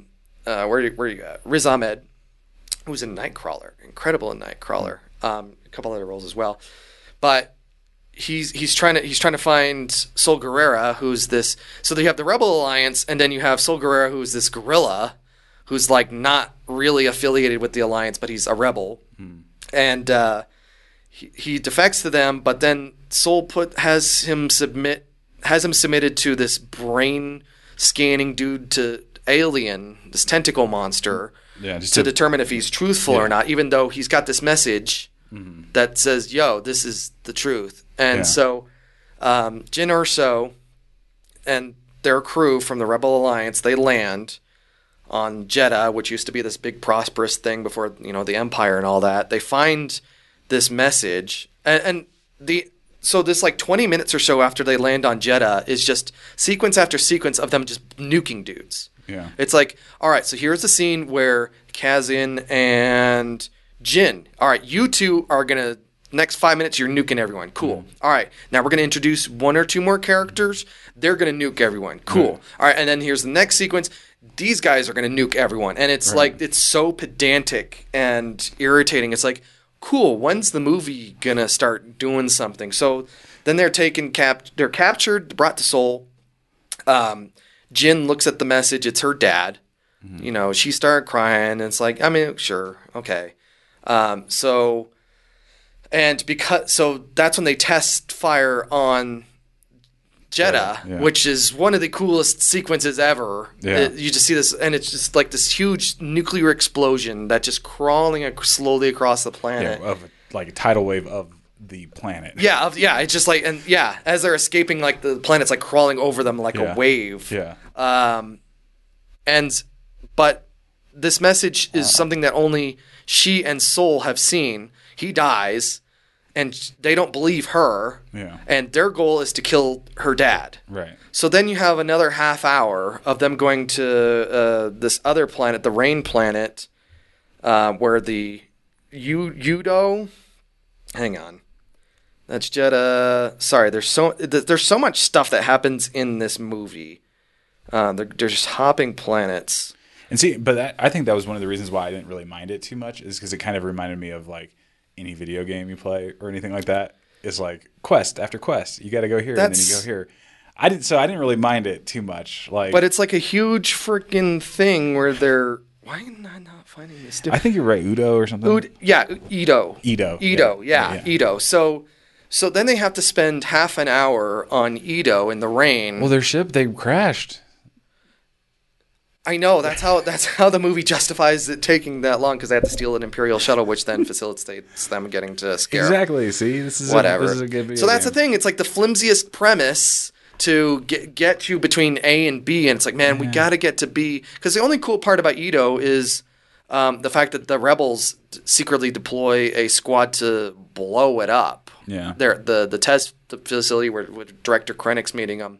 Speaker 1: uh, where do, where you got Riz Ahmed, who's in Nightcrawler, incredible in Nightcrawler, um, a couple other roles as well, but he's he's trying to he's trying to find Sol Guerrera, who's this. So you have the Rebel Alliance, and then you have Sol Guerrera, who's this guerrilla, who's like not really affiliated with the Alliance, but he's a rebel, hmm. and uh, he he defects to them, but then Sol put has him submit has him submitted to this brain scanning dude to Alien, this tentacle monster,
Speaker 2: yeah, just
Speaker 1: to,
Speaker 2: to
Speaker 1: determine if he's truthful
Speaker 2: yeah.
Speaker 1: or not, even though he's got this message
Speaker 2: mm-hmm.
Speaker 1: that says, yo, this is the truth. And
Speaker 2: yeah.
Speaker 1: so um, Jyn Erso and their crew from the Rebel Alliance, they land on Jeddah, which used to be this big prosperous thing before, you know, the Empire and all that. They find this message, and, and the so this like twenty minutes or so after they land on Jeddah is just sequence after sequence of them just nuking dudes.
Speaker 2: Yeah.
Speaker 1: It's like, all right, so here's the scene where Kazin and Jyn, all right, you two are going to, next five minutes, you're nuking everyone. Cool. Mm. All right, now we're going to introduce one or two more characters. They're going to nuke everyone. Cool. Mm. All right, and then here's the next sequence. These guys are going to nuke everyone. And it's right. like, it's so pedantic and irritating. It's like, cool, when's the movie going to start doing something? So then they're taken, cap- they're captured, brought to Seoul. Um... Jyn looks at the message. It's her dad. Mm-hmm. You know, she started crying. And it's like, I mean, sure. Okay. Um, so, and because, so that's when they test fire on Jeddah, yeah, yeah. which is one of the coolest sequences ever.
Speaker 2: Yeah.
Speaker 1: It, you just see this, and it's just like this huge nuclear explosion that just crawling ac- slowly across the planet.
Speaker 2: Yeah, of like a tidal wave of the planet.
Speaker 1: Yeah, yeah, it's just like, and yeah, as they're escaping, like the planet's like crawling over them like
Speaker 2: yeah.
Speaker 1: a wave.
Speaker 2: Yeah.
Speaker 1: Um, and but this message is something that only she and Sol have seen. He dies, and they don't believe her.
Speaker 2: Yeah.
Speaker 1: And their goal is to kill her dad.
Speaker 2: Right.
Speaker 1: So then you have another half hour of them going to uh, this other planet, the Rain Planet, uh, where the U- Udo. Hang on. That's Jeddah. Sorry, there's so there's so much stuff that happens in this movie. Uh, they're, they're just hopping planets.
Speaker 2: And see, but that, I think that was one of the reasons why I didn't really mind it too much, is because it kind of reminded me of like any video game you play or anything like that. It's like quest after quest. You got to go here
Speaker 1: That's,
Speaker 2: and then you go here. I didn't, so I didn't really mind it too much. Like,
Speaker 1: but it's like a huge freaking thing where they're. Why am I not finding this?
Speaker 2: I think you're right, Udo or something.
Speaker 1: Ud, yeah, Edo.
Speaker 2: Edo.
Speaker 1: Edo. Yeah,
Speaker 2: yeah,
Speaker 1: yeah, Edo. So. So then they have to spend half an hour on Edo in the rain.
Speaker 2: Well, their ship, they crashed.
Speaker 1: I know. That's how that's how the movie justifies it taking that long, because they had to steal an Imperial shuttle, which then facilitates them getting to Scarif.
Speaker 2: Exactly. See, this is
Speaker 1: whatever.
Speaker 2: A, this is a good video
Speaker 1: so that's
Speaker 2: game.
Speaker 1: the thing. It's like the flimsiest premise to get get you between A and B, and it's like, man, yeah. we got to get to B, because the only cool part about Edo is um, the fact that the rebels secretly deploy a squad to blow it up.
Speaker 2: Yeah,
Speaker 1: there the the test facility where, where Director Krennic's meeting them.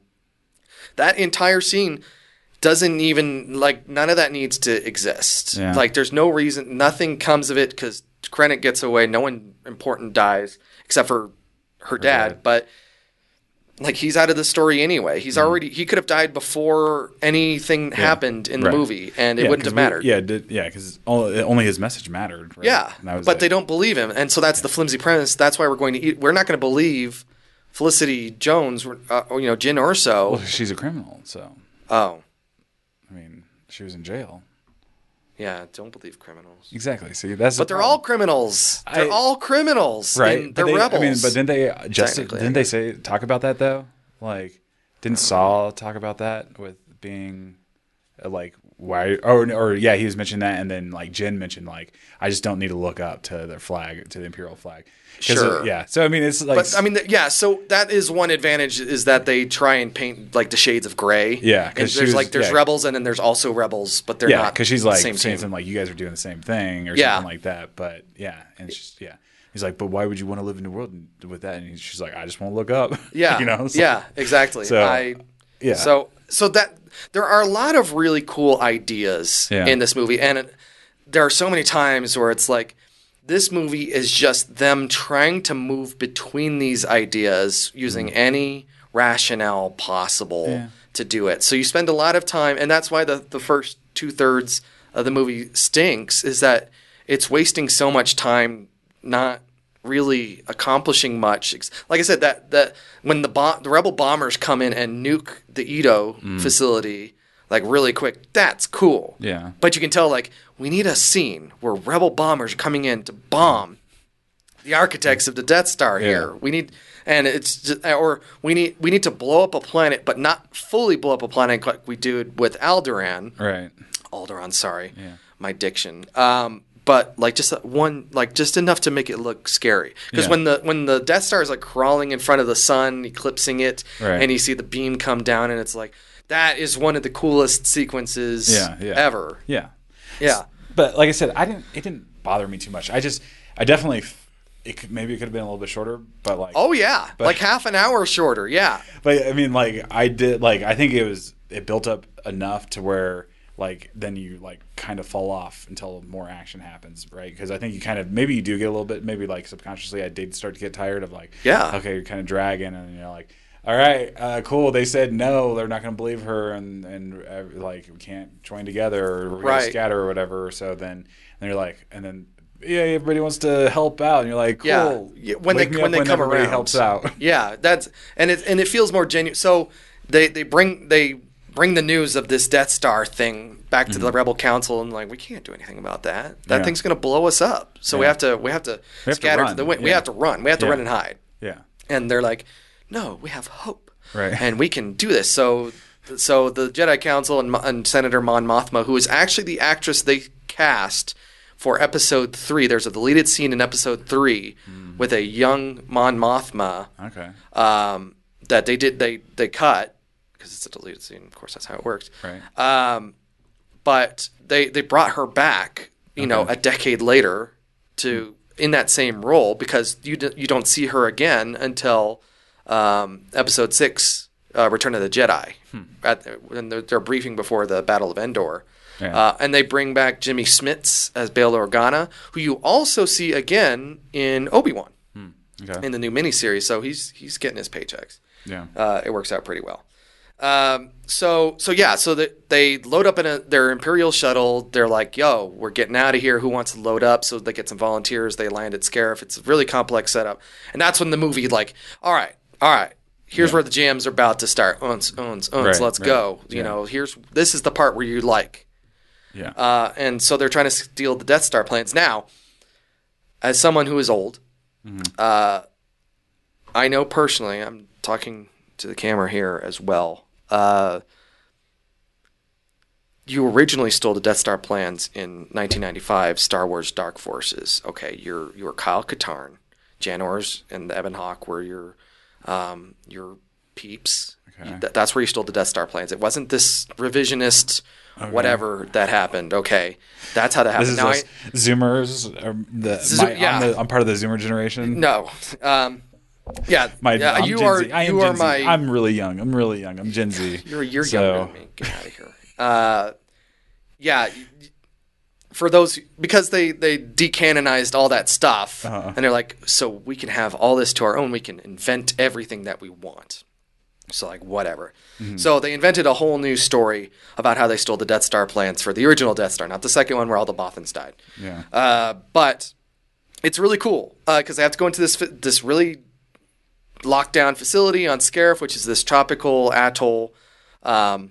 Speaker 1: That entire scene doesn't even like none of that needs to exist.
Speaker 2: Yeah.
Speaker 1: Like there's no reason, nothing comes of it because Krennic gets away. No one important dies except for her, her dad, dad. But like he's out of the story anyway. He's mm. already he could have died before anything yeah. happened in the right. movie, and it
Speaker 2: yeah,
Speaker 1: wouldn't have mattered.
Speaker 2: We, yeah, did, yeah, because only his message mattered. Right?
Speaker 1: Yeah, but it. They don't believe him, and so that's yeah. the flimsy premise. That's why we're going to eat. We're not going to believe Felicity Jones, uh, you know, Jyn Erso.
Speaker 2: Well, she's a criminal, so.
Speaker 1: Oh.
Speaker 2: I mean, she was in jail.
Speaker 1: Yeah, don't believe criminals.
Speaker 2: Exactly. See, that's.
Speaker 1: But
Speaker 2: the
Speaker 1: they're all criminals. They're I, all criminals.
Speaker 2: Right.
Speaker 1: And they're
Speaker 2: they,
Speaker 1: rebels.
Speaker 2: I mean, but didn't they just didn't they say talk about that though? Like, didn't Saul talk about that with being uh, like why or or yeah, he was mentioning that, and then like Jyn mentioned like I just don't need to look up to the flag to the Imperial flag.
Speaker 1: Sure.
Speaker 2: It, yeah. So I mean, it's like.
Speaker 1: But I mean, yeah. So that is one advantage is that they try and paint like the shades of gray.
Speaker 2: Yeah.
Speaker 1: Because there's was, like there's
Speaker 2: yeah.
Speaker 1: rebels and then there's also rebels, but they're
Speaker 2: yeah,
Speaker 1: not.
Speaker 2: Because she's like
Speaker 1: saying
Speaker 2: something like you guys are doing the same thing or
Speaker 1: yeah.
Speaker 2: something like that. But yeah, and she's, yeah, he's like, but why would you want to live in the world with that? And she's like, I just want to look up.
Speaker 1: Yeah.
Speaker 2: you know. So,
Speaker 1: yeah. Exactly.
Speaker 2: So
Speaker 1: I,
Speaker 2: yeah.
Speaker 1: So so that there are a lot of really cool ideas
Speaker 2: yeah.
Speaker 1: in this movie, and it, there are so many times where it's like. This movie is just them trying to move between these ideas using mm. any rationale possible yeah. to do it. So you spend a lot of time, and that's why the, the first two-thirds of the movie stinks is that it's wasting so much time not really accomplishing much. Like I said, that that when the bomb, the rebel bombers come in and nuke the Edo mm. facility like really quick, that's cool.
Speaker 2: Yeah.
Speaker 1: But you can tell like we need a scene where rebel bombers are coming in to bomb the architects of the Death Star yeah. here. We need and it's just, or we need we need to blow up a planet, but not fully blow up a planet like we do with Alderaan.
Speaker 2: Right.
Speaker 1: Alderaan, sorry.
Speaker 2: Yeah.
Speaker 1: My diction. Um But like just one, like just enough to make it look scary. Because
Speaker 2: Yeah.
Speaker 1: when the when the Death Star is like crawling in front of the sun, eclipsing it,
Speaker 2: Right.
Speaker 1: and you see the beam come down, and it's like that is one of the coolest sequences
Speaker 2: Yeah, yeah.
Speaker 1: ever.
Speaker 2: Yeah.
Speaker 1: Yeah.
Speaker 2: But like I said, I didn't. It didn't bother me too much. I just, I definitely, it could, maybe it could have been a little bit shorter, but like.
Speaker 1: Oh yeah,
Speaker 2: but,
Speaker 1: like half an hour shorter. Yeah.
Speaker 2: But I mean, like I did, like I think it was it built up enough to where. Like then you like kind of fall off until more action happens, right? Because I think you kind of maybe you do get a little bit, maybe like subconsciously I did start to get tired of like,
Speaker 1: yeah,
Speaker 2: okay, you're kind of dragging, and you're like, all right, uh, cool. They said no, they're not going to believe her, and and uh, like we can't join together or we're
Speaker 1: right.
Speaker 2: gonna scatter or whatever. So then and you're like, and then yeah, everybody wants to help out, and you're like, cool.
Speaker 1: Yeah, when
Speaker 2: Wake
Speaker 1: they
Speaker 2: me
Speaker 1: when
Speaker 2: up
Speaker 1: they
Speaker 2: when
Speaker 1: come
Speaker 2: everybody
Speaker 1: around,
Speaker 2: helps out.
Speaker 1: Yeah, that's and it and it feels more genuine. So they they bring they. bring the news of this Death Star thing back to mm-hmm. the Rebel Council, and like we can't do anything about that. That
Speaker 2: yeah.
Speaker 1: thing's going to blow us up. So yeah. we have to we have to
Speaker 2: we have
Speaker 1: scatter
Speaker 2: to,
Speaker 1: to the wind.
Speaker 2: Yeah.
Speaker 1: We have to run. We have to
Speaker 2: yeah.
Speaker 1: run and hide.
Speaker 2: Yeah.
Speaker 1: And they're like, no, we have hope,
Speaker 2: right?
Speaker 1: And we can do this. So so the Jedi Council and, and Senator Mon Mothma, who is actually the actress they cast for Episode Three. There's a deleted scene in Episode Three mm. with a young Mon Mothma.
Speaker 2: Okay.
Speaker 1: Um, that they did they they cut. Because it's a deleted scene, of course, that's how it works.
Speaker 2: Right.
Speaker 1: Um, but they they brought her back, you okay. know, a decade later to mm. in that same role because you d- you don't see her again until um, Episode Six, uh, Return of the Jedi, hmm. at the, when they're, they're briefing before the Battle of Endor,
Speaker 2: yeah.
Speaker 1: uh, and they bring back Jimmy Smits as Bail Organa, who you also see again in Obi-Wan
Speaker 2: hmm. okay.
Speaker 1: in the new miniseries. So he's he's getting his paychecks.
Speaker 2: Yeah,
Speaker 1: uh, it works out pretty well. Um, so, so yeah, so that they load up in a, their Imperial shuttle. They're like, yo, we're getting out of here. Who wants to load up? So they get some volunteers. They land at Scarif. It's a really complex setup. And that's when the movie like, all right, all right, here's yeah. where the jams are about to start. Owns, owns, owns,
Speaker 2: right,
Speaker 1: let's
Speaker 2: right.
Speaker 1: go. You
Speaker 2: yeah.
Speaker 1: know, here's, this is the part where you like.
Speaker 2: Yeah.
Speaker 1: Uh, and so they're trying to steal the Death Star plans. Now, as someone who is old, mm-hmm. uh, I know personally, I'm talking to the camera here as well. Uh, you originally stole the Death Star plans in nineteen ninety-five, Star Wars Dark Forces. Okay, you're you're Kyle Katarn, Jan Ors and Evan Hawke were your um, your peeps.
Speaker 2: Okay.
Speaker 1: Th- that's where you stole the Death Star plans. It wasn't this revisionist
Speaker 2: okay.
Speaker 1: whatever that happened. Okay, that's how that happened.
Speaker 2: This is
Speaker 1: now
Speaker 2: us,
Speaker 1: I,
Speaker 2: Zoomers. Are the,
Speaker 1: Zo-
Speaker 2: my,
Speaker 1: yeah.
Speaker 2: I'm, the, I'm part of the Zoomer generation.
Speaker 1: No. Um, Yeah,
Speaker 2: my,
Speaker 1: yeah you are.
Speaker 2: I am
Speaker 1: you
Speaker 2: Gen
Speaker 1: are
Speaker 2: Z.
Speaker 1: my.
Speaker 2: I'm really young. I'm really young. I'm Gen Z.
Speaker 1: You're you're
Speaker 2: so.
Speaker 1: younger than me. Get out of here. Uh, yeah, for those because they they decanonized all that stuff,
Speaker 2: uh-huh.
Speaker 1: and they're like, so we can have all this to our own. We can invent everything that we want. So like whatever. Mm-hmm. So they invented a whole new story about how they stole the Death Star plans for the original Death Star, not the second one where all the Bothans died.
Speaker 2: Yeah.
Speaker 1: Uh, but it's really cool because uh, they have to go into this this really lockdown facility on Scarif, which is this tropical atoll, um,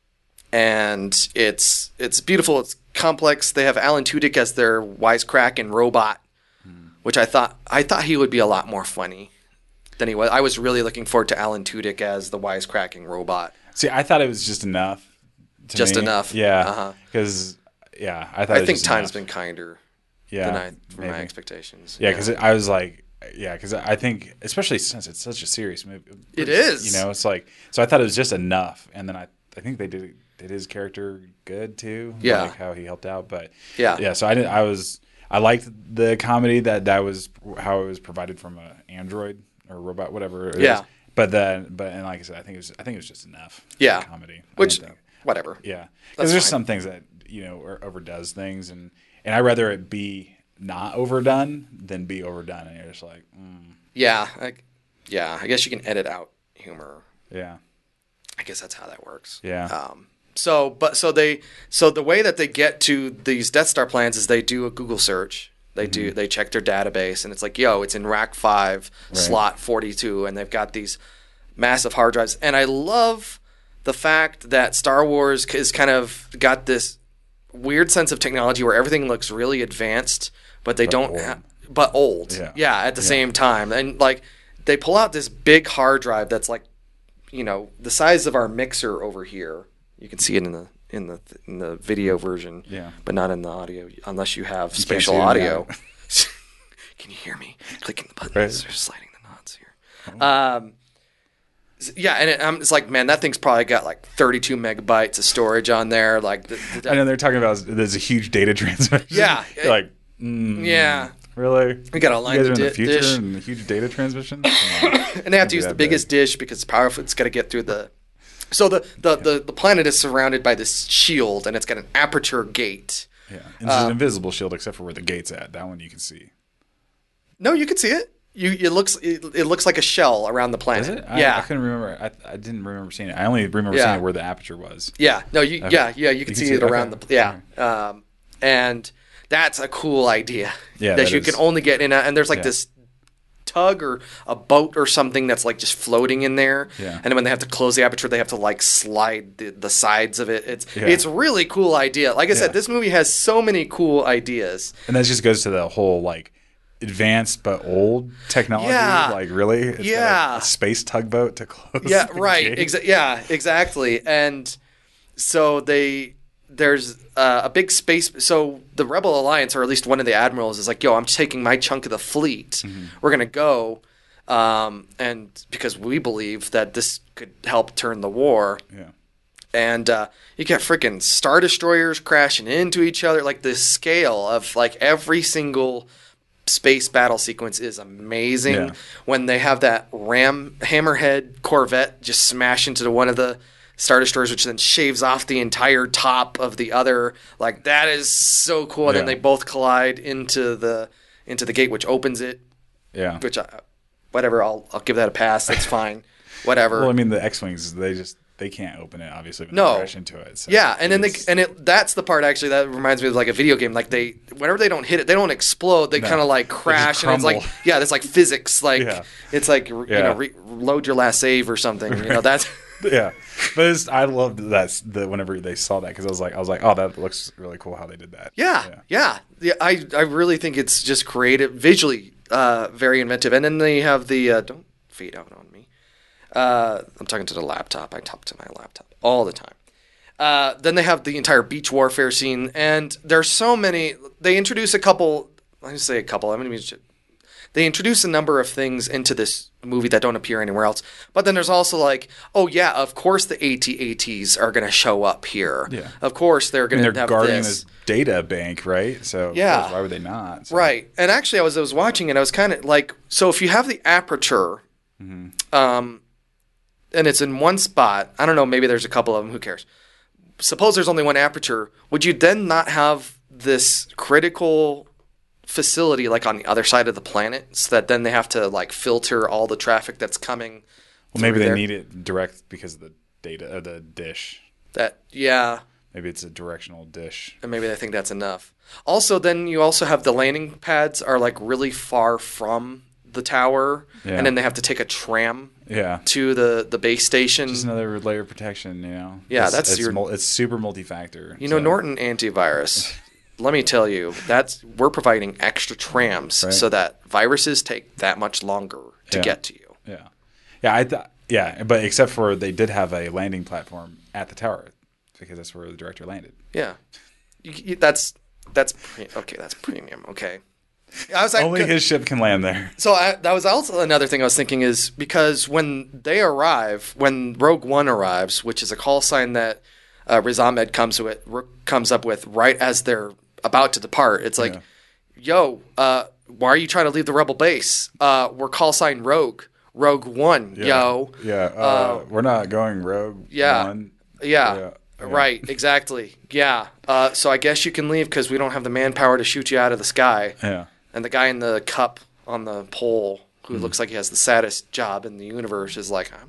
Speaker 1: and it's it's beautiful. It's complex. They have Alan Tudyk as their wisecracking robot, hmm. which I thought I thought he would be a lot more funny than he was. I was really looking forward to Alan Tudyk as the wisecracking robot.
Speaker 2: See, I thought it was just enough. To
Speaker 1: just
Speaker 2: me.
Speaker 1: enough,
Speaker 2: yeah. Because uh-huh. yeah, I thought.
Speaker 1: I
Speaker 2: it was
Speaker 1: think
Speaker 2: just
Speaker 1: time's
Speaker 2: enough.
Speaker 1: been kinder.
Speaker 2: Yeah,
Speaker 1: than I, from
Speaker 2: maybe.
Speaker 1: my expectations.
Speaker 2: Yeah, because yeah. I was like. Yeah, because I think, especially since it's such a serious movie,
Speaker 1: it is.
Speaker 2: You know, it's like so. I thought it was just enough, and then I, I think they did did his character good too.
Speaker 1: Yeah,
Speaker 2: like how he helped out. But
Speaker 1: yeah,
Speaker 2: yeah. So I did. I was. I liked the comedy that that was how it was provided from a android or robot, whatever. It
Speaker 1: yeah.
Speaker 2: is. But then, but and like I said, I think it was. I think it was just enough.
Speaker 1: Yeah.
Speaker 2: Comedy.
Speaker 1: Which whatever.
Speaker 2: Yeah. Because there's fine. Some things that you know overdoes things, and and I rather it be. Not overdone than be overdone, and you're just like, mm.
Speaker 1: yeah, I, yeah. I guess you can edit out humor.
Speaker 2: Yeah,
Speaker 1: I guess that's how that works.
Speaker 2: Yeah,
Speaker 1: um, So, but so they so the way that they get to these Death Star plans is they do a Google search. They mm-hmm. do they check their database, and it's like, yo, it's in rack five, right. slot forty-two, and they've got these massive hard drives. And I love the fact that Star Wars is kind of got this weird sense of technology where everything looks really advanced, but they
Speaker 2: but
Speaker 1: don't.
Speaker 2: Old.
Speaker 1: Ha- but old, yeah. yeah at the yeah. same time, and like they pull out this big hard drive that's like, you know, the size of our mixer over here. You can see it in the in the in the video version,
Speaker 2: yeah.
Speaker 1: but not in the audio unless you have you spatial audio. Can you hear me clicking the buttons right. or sliding the knobs here? Oh. Um, yeah, and it, um, it's like, man, that thing's probably got like thirty-two megabytes of storage on there. Like, the, the,
Speaker 2: I know they're talking about there's a huge data transmission.
Speaker 1: Yeah,
Speaker 2: You're like, mm,
Speaker 1: yeah,
Speaker 2: really?
Speaker 1: We got to line the,
Speaker 2: in
Speaker 1: di-
Speaker 2: the future
Speaker 1: dish,
Speaker 2: and the huge data transmission.
Speaker 1: And they have to use the biggest big. dish because it's powerful. It's got to get through the. So the, the, yeah. the, the planet is surrounded by this shield, and it's got an aperture gate.
Speaker 2: Yeah, and it's uh, an invisible shield except for where the gate's at. That one you can see.
Speaker 1: No, you can see it. You it looks it, it looks like a shell around the planet.
Speaker 2: Is it? I,
Speaker 1: yeah,
Speaker 2: I couldn't remember. I I didn't remember seeing it. I only remember
Speaker 1: yeah.
Speaker 2: seeing where the aperture was.
Speaker 1: Yeah. No. You.
Speaker 2: Okay.
Speaker 1: Yeah. Yeah. You can, you see, can see it around
Speaker 2: okay.
Speaker 1: the. Yeah. Right. Um, and that's a cool idea.
Speaker 2: Yeah.
Speaker 1: That,
Speaker 2: that
Speaker 1: you
Speaker 2: is.
Speaker 1: can only get in a, and there's like
Speaker 2: yeah.
Speaker 1: this tug or a boat or something that's like just floating in there.
Speaker 2: Yeah.
Speaker 1: And then when they have to close the aperture, they have to like slide the, the sides of it. It's
Speaker 2: yeah.
Speaker 1: it's really cool idea. Like I
Speaker 2: yeah.
Speaker 1: said, this movie has so many cool ideas.
Speaker 2: And that just goes to the whole like advanced but old technology.
Speaker 1: Yeah.
Speaker 2: Like really? It's
Speaker 1: yeah.
Speaker 2: got a space tugboat to close.
Speaker 1: Yeah.
Speaker 2: The
Speaker 1: Right.
Speaker 2: gate.
Speaker 1: Exa- yeah. Exactly. And so they. There's uh, a big space. So the Rebel Alliance, or at least one of the admirals, is like, "Yo, I'm taking my chunk of the fleet.
Speaker 2: Mm-hmm.
Speaker 1: We're gonna go, um, and because we believe that this could help turn the war."
Speaker 2: Yeah.
Speaker 1: And uh, you got freaking Star Destroyers crashing into each other. Like the scale of like every single space battle sequence is amazing.
Speaker 2: Yeah.
Speaker 1: When they have that ram hammerhead Corvette just smash into one of the Star Destroyers, which then shaves off the entire top of the other. Like that is so cool. And
Speaker 2: yeah.
Speaker 1: then they both collide into the into the gate, which opens it.
Speaker 2: Yeah.
Speaker 1: Which I, whatever, I'll I'll give that a pass. That's fine. Whatever.
Speaker 2: Well, I mean, the X-wings, they just they can't open it obviously when
Speaker 1: no.
Speaker 2: they crash into it. So
Speaker 1: yeah, and then they
Speaker 2: just...
Speaker 1: and it that's the part actually that reminds me of like a video game. Like they whenever they don't hit it, they don't explode. They no. kind of like crash, and it's like yeah, that's like physics. Like yeah. it's like you
Speaker 2: yeah.
Speaker 1: know, re- load your last save or something. You know that's.
Speaker 2: Yeah, but it's, I loved that the whenever they saw that because I was like I was like oh that looks really cool how they did that.
Speaker 1: Yeah, yeah, yeah. yeah I I really think it's just creative, visually, uh, very inventive. And then they have the uh, don't fade out on me. Uh, I'm talking to the laptop. I talk to my laptop all the time. Uh, then they have the entire beach warfare scene, and there's so many. They introduce a couple. I just say a couple. I'm going to. They introduce a number of things into this movie that don't appear anywhere else. But then there's also like, oh yeah, of course the A T A Ts are going to show up here.
Speaker 2: Yeah.
Speaker 1: Of course they're going to have
Speaker 2: guarding
Speaker 1: this.
Speaker 2: this data bank, right? So
Speaker 1: yeah.
Speaker 2: of course, why would they not? So.
Speaker 1: Right. And actually, I was I was watching it. I was kind of like, so if you have the aperture,
Speaker 2: mm-hmm.
Speaker 1: um, and it's in one spot, I don't know, maybe there's a couple of them. Who cares? Suppose there's only one aperture. Would you then not have this critical facility like on the other side of the planet so that then they have to like filter all the traffic that's coming?
Speaker 2: Well, maybe they
Speaker 1: there?
Speaker 2: need it direct because of the data, uh, the dish.
Speaker 1: That yeah.
Speaker 2: Maybe it's a directional dish.
Speaker 1: And maybe they think that's enough. Also, then you also have the landing pads are like really far from the tower,
Speaker 2: yeah.
Speaker 1: and then they have to take a tram
Speaker 2: yeah.
Speaker 1: to the, the base station.
Speaker 2: Just another layer of protection, you know.
Speaker 1: Yeah,
Speaker 2: it's,
Speaker 1: that's
Speaker 2: it's
Speaker 1: your.
Speaker 2: Mul- it's super multi-factor.
Speaker 1: You know,
Speaker 2: so.
Speaker 1: Norton Antivirus. Let me tell you, that's we're providing extra trams
Speaker 2: right.
Speaker 1: so that viruses take that much longer to
Speaker 2: yeah.
Speaker 1: get to you.
Speaker 2: Yeah, yeah, I thought. Yeah, but except for they did have a landing platform at the tower because that's where the director landed.
Speaker 1: Yeah, you, you, that's that's pre- okay. That's premium. Okay, I was like,
Speaker 2: only his ship can land there.
Speaker 1: So I, that was also another thing I was thinking is because when they arrive, when Rogue One arrives, which is a call sign that uh, Riz Ahmed comes with comes up with right as they're about to depart, it's like, yeah. yo, uh, why are you trying to leave the Rebel base? Uh, we're call sign Rogue. Rogue One,
Speaker 2: yeah.
Speaker 1: yo.
Speaker 2: Yeah, uh,
Speaker 1: uh,
Speaker 2: we're not going Rogue
Speaker 1: yeah.
Speaker 2: One.
Speaker 1: Yeah,
Speaker 2: yeah. yeah.
Speaker 1: right, exactly. Yeah. Uh, so I guess you can leave because we don't have the manpower to shoot you out of the sky.
Speaker 2: Yeah.
Speaker 1: And the guy in the cup on the pole who
Speaker 2: mm-hmm.
Speaker 1: looks like he has the saddest job in the universe is like,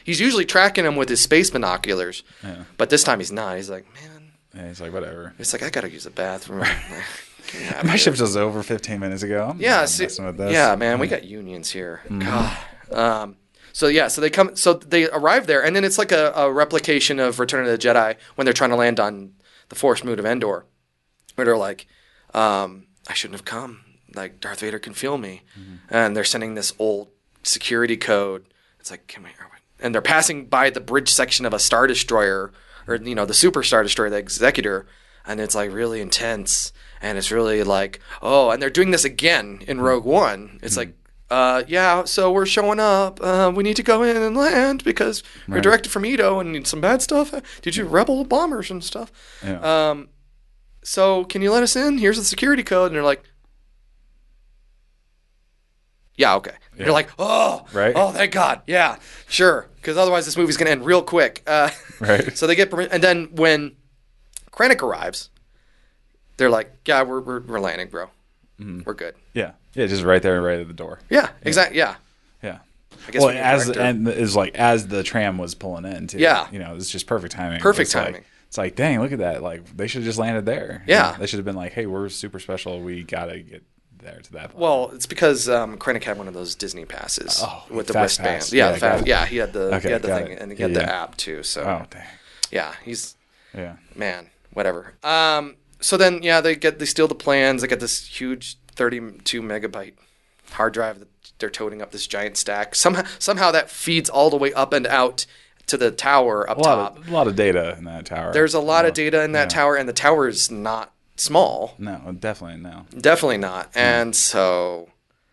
Speaker 1: He's usually tracking them with his space binoculars,
Speaker 2: Yeah.
Speaker 1: but this time he's not. He's like, man,
Speaker 2: And he's like, whatever.
Speaker 1: it's like I gotta use a bathroom.
Speaker 2: My shift was over fifteen minutes ago. I'm
Speaker 1: Yeah,
Speaker 2: not
Speaker 1: see,
Speaker 2: messing with this.
Speaker 1: yeah, man, we got unions here. God. Um, so yeah, so they come, so they arrive there, and then it's like a, a replication of Return of the Jedi when they're trying to land on the Forest Moon of Endor, where they're like, um, I shouldn't have come. Like Darth Vader can feel me, mm-hmm. and they're sending this old security code. It's like, can we? And they're passing by the bridge section of a Star Destroyer, or you know, the Super Star Destroyer, the Executor, and it's like really intense, and it's really like, oh, and they're doing this again in Rogue One. It's mm-hmm. like. Uh, yeah, so we're showing up. Uh, we need to go in and land because we're
Speaker 2: right.
Speaker 1: directed from Edo and need some bad stuff. Did you rebel bombers and stuff?
Speaker 2: Yeah.
Speaker 1: Um, so can you let us in? Here's the security code. And they're like, yeah, okay.
Speaker 2: Yeah.
Speaker 1: You're like, oh,
Speaker 2: right?
Speaker 1: Oh, thank God. Yeah, sure. Because otherwise this movie's going to end real quick. Uh,
Speaker 2: right.
Speaker 1: So they get permission. And then when Krennic arrives, they're like, yeah, we're, we're, we're landing, bro. Mm-hmm. We're good.
Speaker 2: Yeah. Yeah, just right there, right at the door.
Speaker 1: Yeah, exactly. Yeah.
Speaker 2: Yeah.
Speaker 1: I guess
Speaker 2: well, as and is like as the tram was pulling in too.
Speaker 1: Yeah.
Speaker 2: You know, it's just perfect timing.
Speaker 1: Perfect
Speaker 2: it's
Speaker 1: timing.
Speaker 2: Like, it's like, dang, look at that. Like they should have just landed there.
Speaker 1: Yeah.
Speaker 2: You know, they should have been like, hey, we're super special. We gotta get there to that point.
Speaker 1: Well, it's because um, Krennic had one of those Disney passes
Speaker 2: oh,
Speaker 1: with the
Speaker 2: fast
Speaker 1: wristband.
Speaker 2: pass.
Speaker 1: Yeah,
Speaker 2: Yeah,
Speaker 1: the fast,
Speaker 2: got it.
Speaker 1: yeah, he had the
Speaker 2: Okay,
Speaker 1: he had the
Speaker 2: got
Speaker 1: thing
Speaker 2: it.
Speaker 1: and he had
Speaker 2: Yeah.
Speaker 1: the app too. So
Speaker 2: oh, dang.
Speaker 1: yeah, he's
Speaker 2: Yeah.
Speaker 1: man, whatever. Um, so then yeah, they get they steal the plans. They get this huge thirty-two megabyte hard drive that they're toting up this giant stack. Somehow somehow that feeds all the way up and out to the tower up
Speaker 2: A lot
Speaker 1: top.
Speaker 2: of, a lot of data in that tower.
Speaker 1: There's a lot
Speaker 2: oh,
Speaker 1: of data in that
Speaker 2: yeah.
Speaker 1: tower, and the tower is not small.
Speaker 2: No, definitely no.
Speaker 1: Definitely not. And so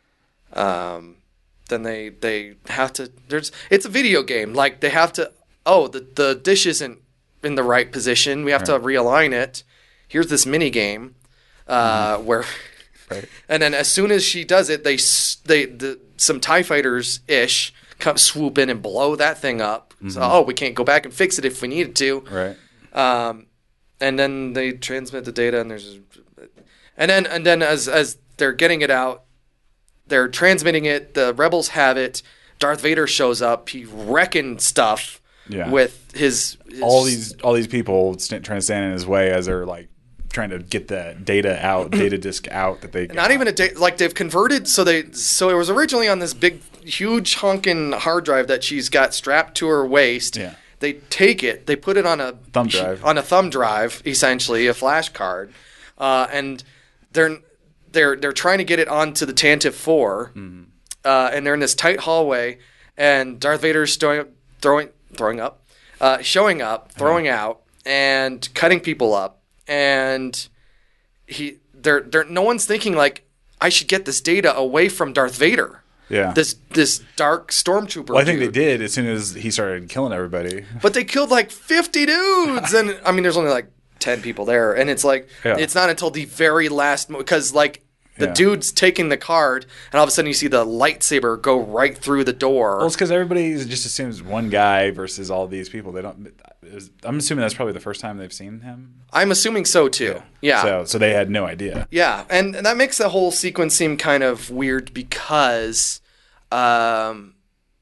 Speaker 1: um then they they have to there's it's a video game. Like they have to oh, the the dish isn't in the right position. We have right. to realign it. Here's this mini game uh mm. where
Speaker 2: right.
Speaker 1: And then as soon as she does it, they they the, some TIE fighters ish come swoop in and blow that thing up. Mm-hmm. So oh, we can't go back and fix it if we needed to.
Speaker 2: Right.
Speaker 1: Um and then they transmit the data, and there's, and then and then as as they're getting it out, they're transmitting it. The rebels have it. Darth Vader shows up. He wrecking stuff
Speaker 2: yeah.
Speaker 1: with his, his
Speaker 2: all these all these people st- trying to stand in his way as they're like trying to get the data out, data disk out that they
Speaker 1: not even a da- like they've converted. So they so it was originally on this big, huge honking hard drive that she's got strapped to her waist.
Speaker 2: Yeah.
Speaker 1: They take it, they put it on a
Speaker 2: thumb drive,
Speaker 1: on a thumb drive, essentially a flash card, uh, and they're they're they're trying to get it onto the Tantive four, mm-hmm. uh, and they're in this tight hallway, and Darth Vader's throwing throwing throwing up, uh, showing up, throwing uh-huh. out, and cutting people up, and he they're they're no one's thinking like I should get this data away from Darth Vader.
Speaker 2: Yeah.
Speaker 1: This this dark stormtrooper.
Speaker 2: Well, I think
Speaker 1: dude.
Speaker 2: they did as soon as he started killing everybody.
Speaker 1: But they killed like fifty dudes, and I mean, there's only like ten people there, and it's like
Speaker 2: yeah.
Speaker 1: it's not until the very last because like the
Speaker 2: yeah. dude's
Speaker 1: taking the card, and all of a sudden you see the lightsaber go right through the door.
Speaker 2: Well, it's because everybody just assumes one guy versus all these people. They don't. I'm assuming that's probably the first time they've seen him.
Speaker 1: I'm assuming so too. Yeah. yeah.
Speaker 2: So so they had no idea.
Speaker 1: Yeah, and, and that makes the whole sequence seem kind of weird because. Um,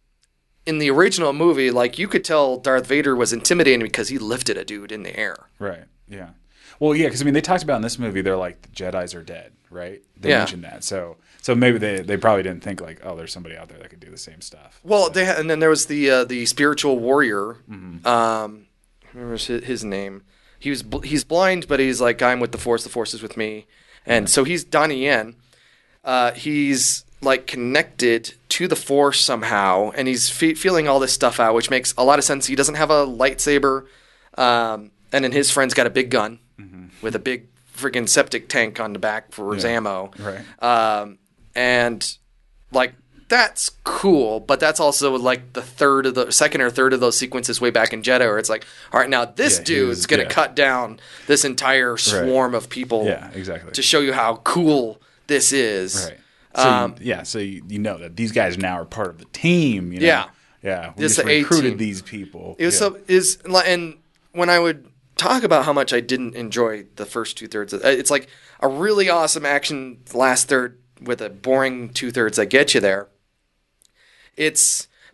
Speaker 1: in the original movie, like you could tell Darth Vader was intimidating because he lifted a dude in the air.
Speaker 2: Right. Yeah. Well, yeah, because I mean, they talked about in this movie, they're like the Jedis are dead, right? They
Speaker 1: yeah.
Speaker 2: mentioned that, so so maybe they, they probably didn't think like, oh, there's somebody out there that could do the same stuff.
Speaker 1: Well,
Speaker 2: so.
Speaker 1: they had, and then there was the uh, the spiritual warrior. Mm-hmm. Um, what was his, his name? He was bl- he's blind, but he's like I'm with the Force. The Force is with me, and mm-hmm. so he's Donnie Yen. Uh, he's like connected to the Force somehow, and he's fe- feeling all this stuff out, which makes a lot of sense. He doesn't have a lightsaber, um, and then his friend's got a big gun mm-hmm. with a big freaking septic tank on the back for his
Speaker 2: yeah.
Speaker 1: ammo.
Speaker 2: Right.
Speaker 1: Um, and like that's cool, but that's also like the third of the second or third of those sequences way back in Jeddah, where it's like, all right, now this
Speaker 2: yeah,
Speaker 1: dude's
Speaker 2: was,
Speaker 1: gonna
Speaker 2: yeah.
Speaker 1: cut down this entire swarm
Speaker 2: right.
Speaker 1: of people.
Speaker 2: Yeah, exactly.
Speaker 1: To show you how cool this is.
Speaker 2: Right. So
Speaker 1: um,
Speaker 2: you, yeah, so you, you know that these guys now are part of the team. You know?
Speaker 1: Yeah,
Speaker 2: yeah. We
Speaker 1: it's
Speaker 2: just
Speaker 1: the
Speaker 2: recruited
Speaker 1: A-team.
Speaker 2: These people.
Speaker 1: It was
Speaker 2: yeah.
Speaker 1: so is and when I would talk about how much I didn't enjoy the first two thirds, it's like a really awesome action last third with a boring two thirds that get you there. It's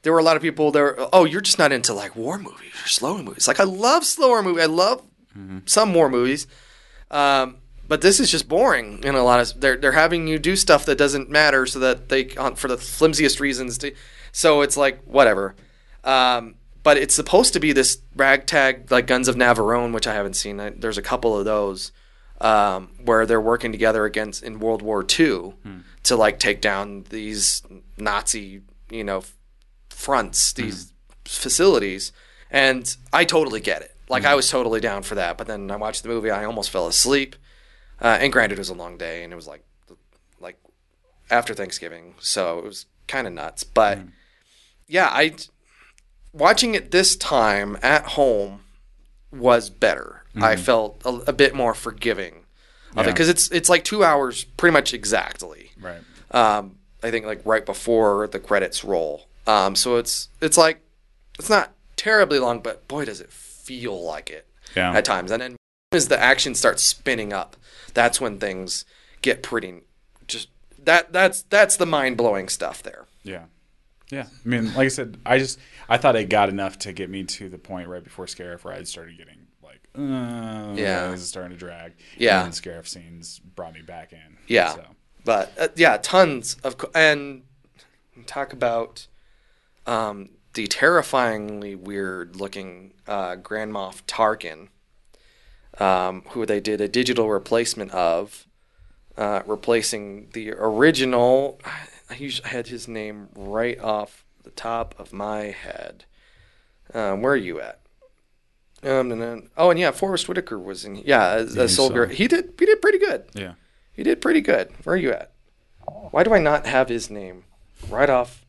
Speaker 1: there were a lot of people there. Oh, you're just not into like war movies or slow movies. Like I love slower movies. I love mm-hmm. some war movies. Um, but this is just boring in a lot of. They're they're having you do stuff that doesn't matter, so that they for the flimsiest reasons. To, so it's like whatever. Um, but it's supposed to be this ragtag like Guns of Navarone, which I haven't seen. I, there's a couple of those. Um, where they're working together against in World War Two hmm. to like take down these Nazi, you know, fronts, these hmm. facilities, and I totally get it. Like hmm. I was totally down for that, but then I watched the movie, I almost fell asleep. Uh, and granted, it was a long day, and it was like, like after Thanksgiving, so it was kind of nuts. But hmm. yeah, I watching it this time at home was better. Mm-hmm. I felt a, a bit more forgiving of yeah. it because it's it's like two hours pretty much exactly.
Speaker 2: Right.
Speaker 1: Um, I think like right before the credits roll. Um, so it's it's like it's not terribly long, but boy does it feel like it
Speaker 2: yeah.
Speaker 1: at times. And then as the action starts spinning up, that's when things get pretty just that that's that's the mind blowing stuff there.
Speaker 2: Yeah. Yeah. I mean, like I said, I just I thought it got enough to get me to the point right before Scarif where I started getting like, uh,
Speaker 1: yeah,
Speaker 2: this is starting to drag.
Speaker 1: Yeah.
Speaker 2: And Scarif scenes brought me back in.
Speaker 1: Yeah.
Speaker 2: So.
Speaker 1: But uh, yeah, tons of and talk about um, the terrifyingly weird looking uh, Grand Moff Tarkin, um, who they did a digital replacement of, uh, replacing the original. I usually had his name right off the top of my head. Um, where are you at? Um, and then, oh, and yeah, Forrest Whitaker was in. Yeah, as, as Soldier, he did. He did pretty good.
Speaker 2: Yeah,
Speaker 1: he did pretty good. Where are you at? Why do I not have his name right off?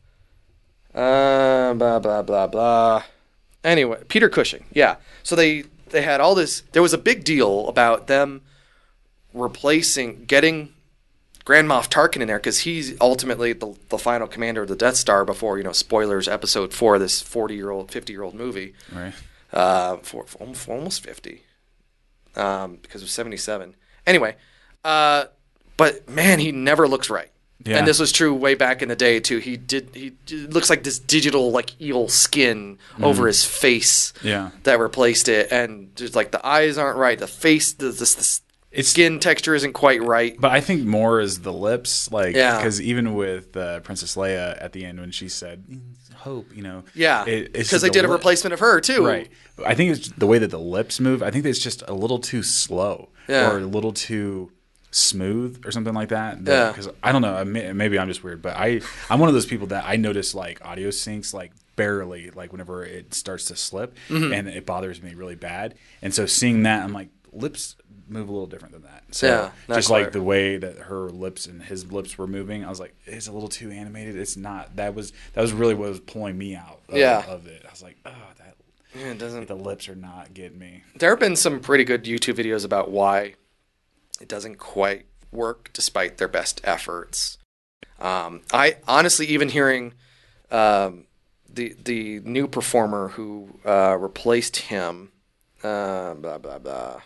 Speaker 1: Uh, blah blah blah blah. Anyway, Peter Cushing. Yeah. So they they had all this. There was a big deal about them replacing, getting Grand Moff Tarkin in there because he's ultimately the the final commander of the Death Star before, you know, spoilers, episode four of this forty-year-old, fifty-year-old movie.
Speaker 2: Right.
Speaker 1: Uh, for, for almost, almost fifty. Um, because it was seventy-seven. Anyway, uh, but man, he never looks right. Yeah. And this was true way back in the day too. He did. He it looks like this digital, like eel skin mm. over his face.
Speaker 2: Yeah.
Speaker 1: That replaced it, and just like the eyes aren't right. The face, the this, this It's, skin texture isn't quite right.
Speaker 2: But I think more is the lips, like
Speaker 1: yeah.
Speaker 2: because even with uh, Princess Leia at the end when she said "hope," you know,
Speaker 1: yeah, because they did a replacement of her too,
Speaker 2: right? I think it's the way that the lips move. I think it's just a little too slow,
Speaker 1: yeah.
Speaker 2: or a little too smooth, or something like that. that
Speaker 1: yeah,
Speaker 2: because I don't know. Maybe I'm just weird, but I I'm one of those people that I notice like audio syncs like barely, like whenever it starts to slip,
Speaker 1: mm-hmm.
Speaker 2: and it bothers me really bad. And so seeing that, I'm like lips move a little different than that. So
Speaker 1: yeah,
Speaker 2: just
Speaker 1: quite.
Speaker 2: like the way that her lips and his lips were moving, I was like, it's a little too animated. It's not. That was that was really what was pulling me out of,
Speaker 1: yeah.
Speaker 2: of it. I was like, oh, that
Speaker 1: yeah, it doesn't.
Speaker 2: The lips are not getting me.
Speaker 1: There have been some pretty good YouTube videos about why it doesn't quite work despite their best efforts. Um, I honestly, even hearing um, the the new performer who uh, replaced him, uh, blah blah blah.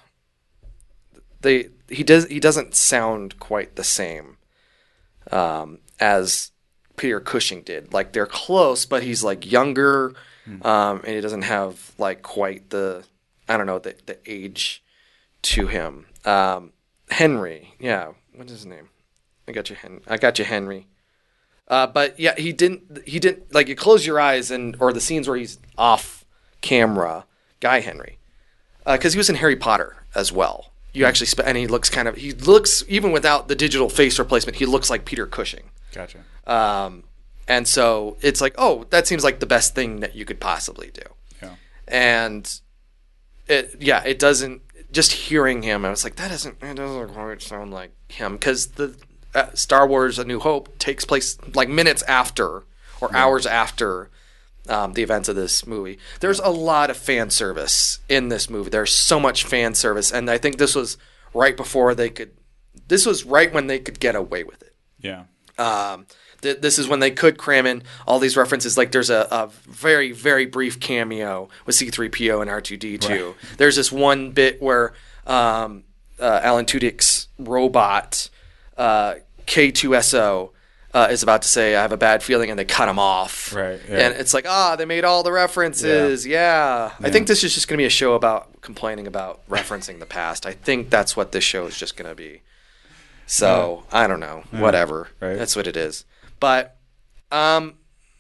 Speaker 1: They he does he doesn't sound quite the same um, as Peter Cushing did. Like they're close, but he's like younger, mm. um, and he doesn't have like quite the I don't know the the age to him. Um, Henry, yeah, what's his name? I got you, Hen- I got you, Henry. Uh, but yeah, he didn't he didn't like you close your eyes and or the scenes where he's off camera, Guy Henry, because uh, he was in Harry Potter as well. You actually sp- and he looks kind of he looks even without the digital face replacement, he looks like Peter Cushing.
Speaker 2: Gotcha.
Speaker 1: Um, and so it's like, oh, that seems like the best thing that you could possibly do.
Speaker 2: Yeah.
Speaker 1: And it, yeah, it doesn't. Just hearing him, I was like, that doesn't it doesn't quite sound like him because the uh, Star Wars: A New Hope takes place like minutes after or yeah. hours after. Um, the events of this movie. There's a lot of fan service in this movie. There's so much fan service, and I think this was right before they could. This was right when they could get away with it.
Speaker 2: Yeah.
Speaker 1: Um, th- this is when they could cram in all these references. Like there's a, a very very brief cameo with C three P O and R two D two. Right. There's this one bit where um, uh, Alan Tudyk's robot uh, K two S O uh, is about to say, I have a bad feeling, and they cut him off.
Speaker 2: Right, yeah.
Speaker 1: And it's like, ah, they made all the references. Yeah. I
Speaker 2: Yeah.
Speaker 1: think this is just going to be a show about complaining about referencing the past. I think that's what this show is just going to be. So, I don't know.
Speaker 2: Yeah.
Speaker 1: Whatever.
Speaker 2: Right.
Speaker 1: That's what it is. But um,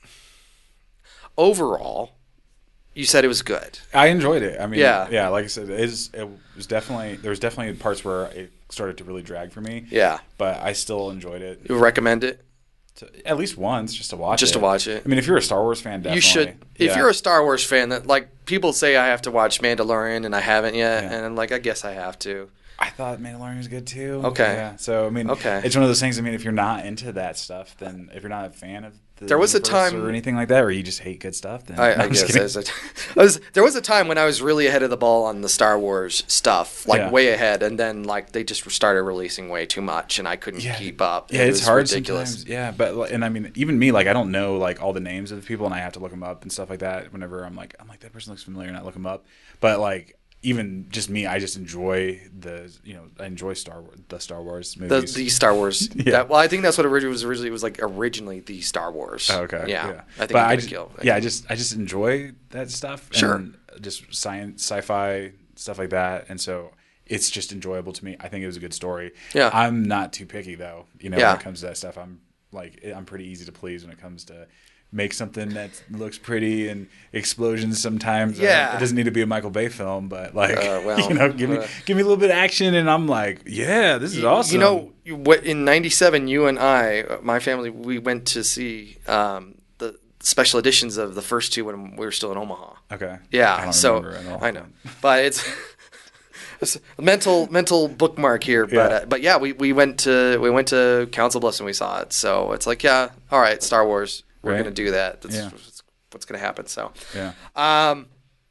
Speaker 1: overall, you said it was good.
Speaker 2: I enjoyed it. I mean,
Speaker 1: Yeah.
Speaker 2: yeah, like I said, it, is, it was definitely there was definitely parts where it started to really drag for me.
Speaker 1: Yeah.
Speaker 2: But I still enjoyed it.
Speaker 1: You would recommend it?
Speaker 2: To, at least once, just to watch
Speaker 1: Just
Speaker 2: it.
Speaker 1: to watch it.
Speaker 2: I mean, if you're a Star Wars fan, definitely.
Speaker 1: You should. If
Speaker 2: yeah.
Speaker 1: you're a Star Wars fan, that like people say I have to watch Mandalorian and I haven't yet,
Speaker 2: Yeah.
Speaker 1: and I'm like, I guess I have to.
Speaker 2: I thought Mandalorian was good too.
Speaker 1: Okay.
Speaker 2: Yeah. So I mean,
Speaker 1: Okay.
Speaker 2: it's one of those things. I mean, if you're not into that stuff, then if you're not a fan of the
Speaker 1: There was a
Speaker 2: universe
Speaker 1: time-
Speaker 2: or anything like that, or you just hate good stuff, then
Speaker 1: I,
Speaker 2: No,
Speaker 1: I
Speaker 2: I'm just
Speaker 1: guess
Speaker 2: kidding.
Speaker 1: there's a, I was, there was a time when I was really ahead of the ball on the Star Wars stuff, like
Speaker 2: Yeah.
Speaker 1: way ahead, and then like they just started releasing way too much, and I couldn't
Speaker 2: Yeah.
Speaker 1: keep up.
Speaker 2: Yeah,
Speaker 1: It
Speaker 2: it's
Speaker 1: was
Speaker 2: hard
Speaker 1: ridiculous.
Speaker 2: sometimes. Yeah, but like- and I mean, even me, like I don't know like all the names of the people, and I have to look them up and stuff like that. Whenever I'm like, I'm like that person looks familiar, and I look them up. But like even just me, I just enjoy the you know I enjoy Star Wars, the Star Wars
Speaker 1: The,
Speaker 2: movies.
Speaker 1: the Star Wars.
Speaker 2: Yeah.
Speaker 1: That, well, I think that's what originally was. Originally, it was like originally the Star Wars.
Speaker 2: Oh, okay.
Speaker 1: Yeah. I think
Speaker 2: but
Speaker 1: I'm
Speaker 2: I
Speaker 1: gonna
Speaker 2: just,
Speaker 1: kill.
Speaker 2: yeah, I just I just enjoy that stuff.
Speaker 1: Sure.
Speaker 2: And just science, sci-fi stuff like that, and so it's just enjoyable to me. I think it was a good story.
Speaker 1: Yeah.
Speaker 2: I'm not too picky though. You know,
Speaker 1: Yeah.
Speaker 2: when it comes to that stuff, I'm like I'm pretty easy to please when it comes to make something that looks pretty and explosions sometimes. Uh,
Speaker 1: Yeah.
Speaker 2: it doesn't need to be a Michael Bay film, but like
Speaker 1: Uh, well,
Speaker 2: you know, give me
Speaker 1: uh,
Speaker 2: give me a little bit of action, and I'm like, yeah, this is awesome.
Speaker 1: You know, you- what in ninety-seven, you and I, uh, my family, we went to see um, the special editions of the first two when we were still in Omaha.
Speaker 2: Okay.
Speaker 1: Yeah,
Speaker 2: I don't
Speaker 1: so
Speaker 2: remember at all.
Speaker 1: I know, but it's, it's a mental mental bookmark here. But
Speaker 2: Yeah.
Speaker 1: uh, but yeah, we, we went to we went to Council Bluffs and we saw it. So it's like, yeah, all right, Star Wars, we're
Speaker 2: Right.
Speaker 1: gonna do that. That's
Speaker 2: Yeah.
Speaker 1: what's, what's gonna happen. So
Speaker 2: Yeah.
Speaker 1: um,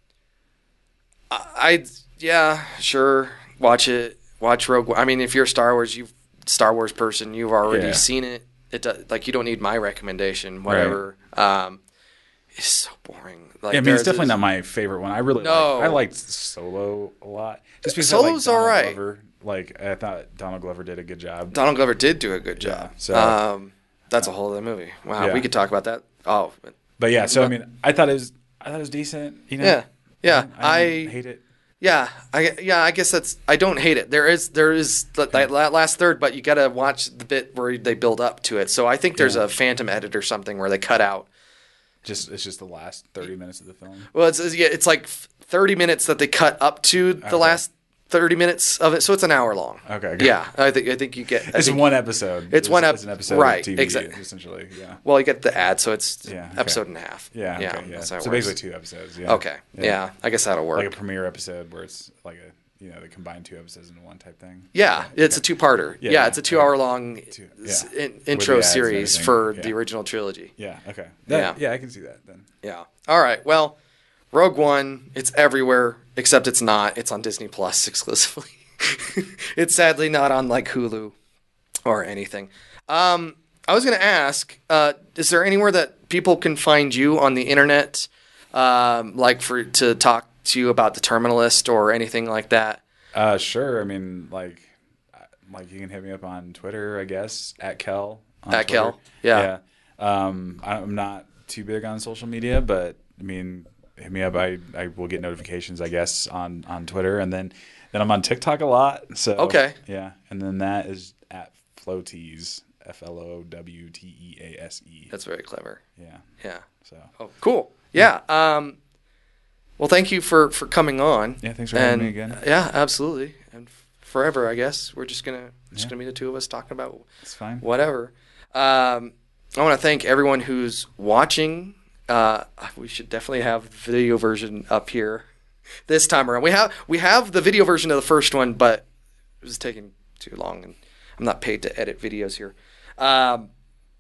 Speaker 1: I, I yeah, sure, watch it. Watch Rogue One. I mean, if you're a Star Wars, you Star Wars person, you've already
Speaker 2: Yeah.
Speaker 1: seen it. It does, like you don't need my recommendation. Whatever. Um, it's so boring. Like,
Speaker 2: Yeah, I mean,
Speaker 1: there's
Speaker 2: it's definitely
Speaker 1: this-
Speaker 2: not my favorite one. I really
Speaker 1: No.
Speaker 2: like, I liked Solo a lot. Just because
Speaker 1: Solo's
Speaker 2: I like Donald
Speaker 1: alright.
Speaker 2: Glover. Like I thought Donald Glover did a good job.
Speaker 1: Donald Glover did do a good job.
Speaker 2: Yeah, so-
Speaker 1: um, that's a whole other movie. Wow,
Speaker 2: Yeah.
Speaker 1: we could talk about that. Oh,
Speaker 2: But yeah, so I mean, I thought it was I thought it was decent. You know,
Speaker 1: Yeah. Yeah,
Speaker 2: I,
Speaker 1: I-
Speaker 2: didn't hate it.
Speaker 1: yeah, I yeah, I guess that's. I don't hate it. There is there is that, that la- last third, but you got to watch the bit where they build up to it. So I think there's
Speaker 2: Yeah.
Speaker 1: a phantom edit or something where they cut out.
Speaker 2: Just it's just the last thirty minutes of the film.
Speaker 1: Well, it's it's, yeah, it's like thirty minutes that they cut up to the
Speaker 2: Okay.
Speaker 1: last thirty minutes of it, so it's an hour long.
Speaker 2: Okay, good.
Speaker 1: Yeah, I think I think you get. I
Speaker 2: It's
Speaker 1: think-
Speaker 2: one episode.
Speaker 1: It's one ep-
Speaker 2: It's an episode
Speaker 1: right,
Speaker 2: of T V,
Speaker 1: exact-
Speaker 2: essentially. Yeah.
Speaker 1: Well, you get the ad, so it's
Speaker 2: Yeah, okay.
Speaker 1: episode and a half.
Speaker 2: Yeah.
Speaker 1: yeah,
Speaker 2: Okay, yeah.
Speaker 1: that's how it
Speaker 2: So
Speaker 1: works.
Speaker 2: basically two episodes. Yeah.
Speaker 1: Okay, yeah. I guess that'll work.
Speaker 2: Like a premiere episode where it's like a you know they combine two episodes into one type thing.
Speaker 1: yeah, it's a two-parter. Yeah,
Speaker 2: Yeah,
Speaker 1: it's a
Speaker 2: okay.
Speaker 1: two-hour-long
Speaker 2: Two-
Speaker 1: s-
Speaker 2: yeah.
Speaker 1: in-
Speaker 2: With the
Speaker 1: intro
Speaker 2: ads and
Speaker 1: series
Speaker 2: everything.
Speaker 1: for
Speaker 2: Yeah.
Speaker 1: the original trilogy.
Speaker 2: Yeah. Okay. That,
Speaker 1: Yeah.
Speaker 2: yeah. I can see that then.
Speaker 1: Yeah. All right. Well, Rogue One, it's everywhere except it's not. It's on Disney Plus exclusively. It's sadly not on like Hulu or anything. Um, I was going to ask, uh, is there anywhere that people can find you on the internet, um, like for to talk to you about the Terminalist or anything like that?
Speaker 2: Uh, sure. I mean, like, uh, like you can hit me up on Twitter, I guess, at Kel. on
Speaker 1: At
Speaker 2: Twitter.
Speaker 1: Kel, yeah.
Speaker 2: Yeah. Um, I'm not too big on social media, but I mean, hit me up. I, I will get notifications, I guess, on, on Twitter, and then then I'm on TikTok a lot. So
Speaker 1: Okay.
Speaker 2: Yeah, and then that is at Floaties, F L O W T E A S E.
Speaker 1: That's very clever.
Speaker 2: Yeah.
Speaker 1: Yeah.
Speaker 2: So
Speaker 1: Oh, cool. Yeah. Um, well, thank you for, for coming on.
Speaker 2: Yeah, thanks for having
Speaker 1: And,
Speaker 2: me again.
Speaker 1: Yeah, absolutely. And f- forever, I guess. We're just gonna just
Speaker 2: Yeah.
Speaker 1: gonna be the two of us talking about
Speaker 2: it's fine.
Speaker 1: whatever. Um, I want to thank everyone who's watching. Uh, we should definitely have the video version up here this time around. We have we have the video version of the first one, but it was taking too long, and I'm not paid to edit videos here. Um,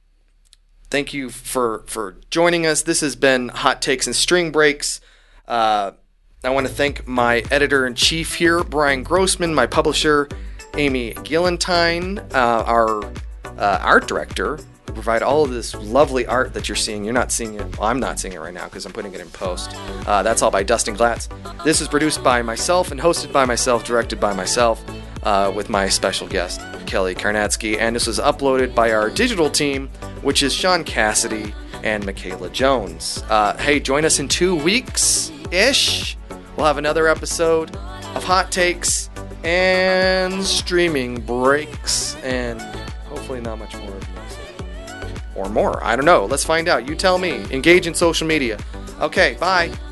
Speaker 1: thank you for for joining us. This has been Hot Takes and String Breaks. Uh, I want to thank my editor-in-chief here, Brian Grossman, my publisher, Amy Gillentine, uh, our uh, art director, who provide all of this lovely art that you're seeing. You're not seeing it. Well, I'm not seeing it right now because I'm putting it in post. Uh, that's all by Dustin Glatz. This is produced by myself and hosted by myself, directed by myself, uh, with my special guest, Kelly Karnatsky. And this was uploaded by our digital team, which is Sean Cassidy and Michaela Jones. Uh, hey, join us in two weeks-ish. We'll have another episode of Hot Takes and streaming breaks, and hopefully not much more of this. Or more. I don't know. Let's find out. You tell me. Engage in social media. Okay, bye.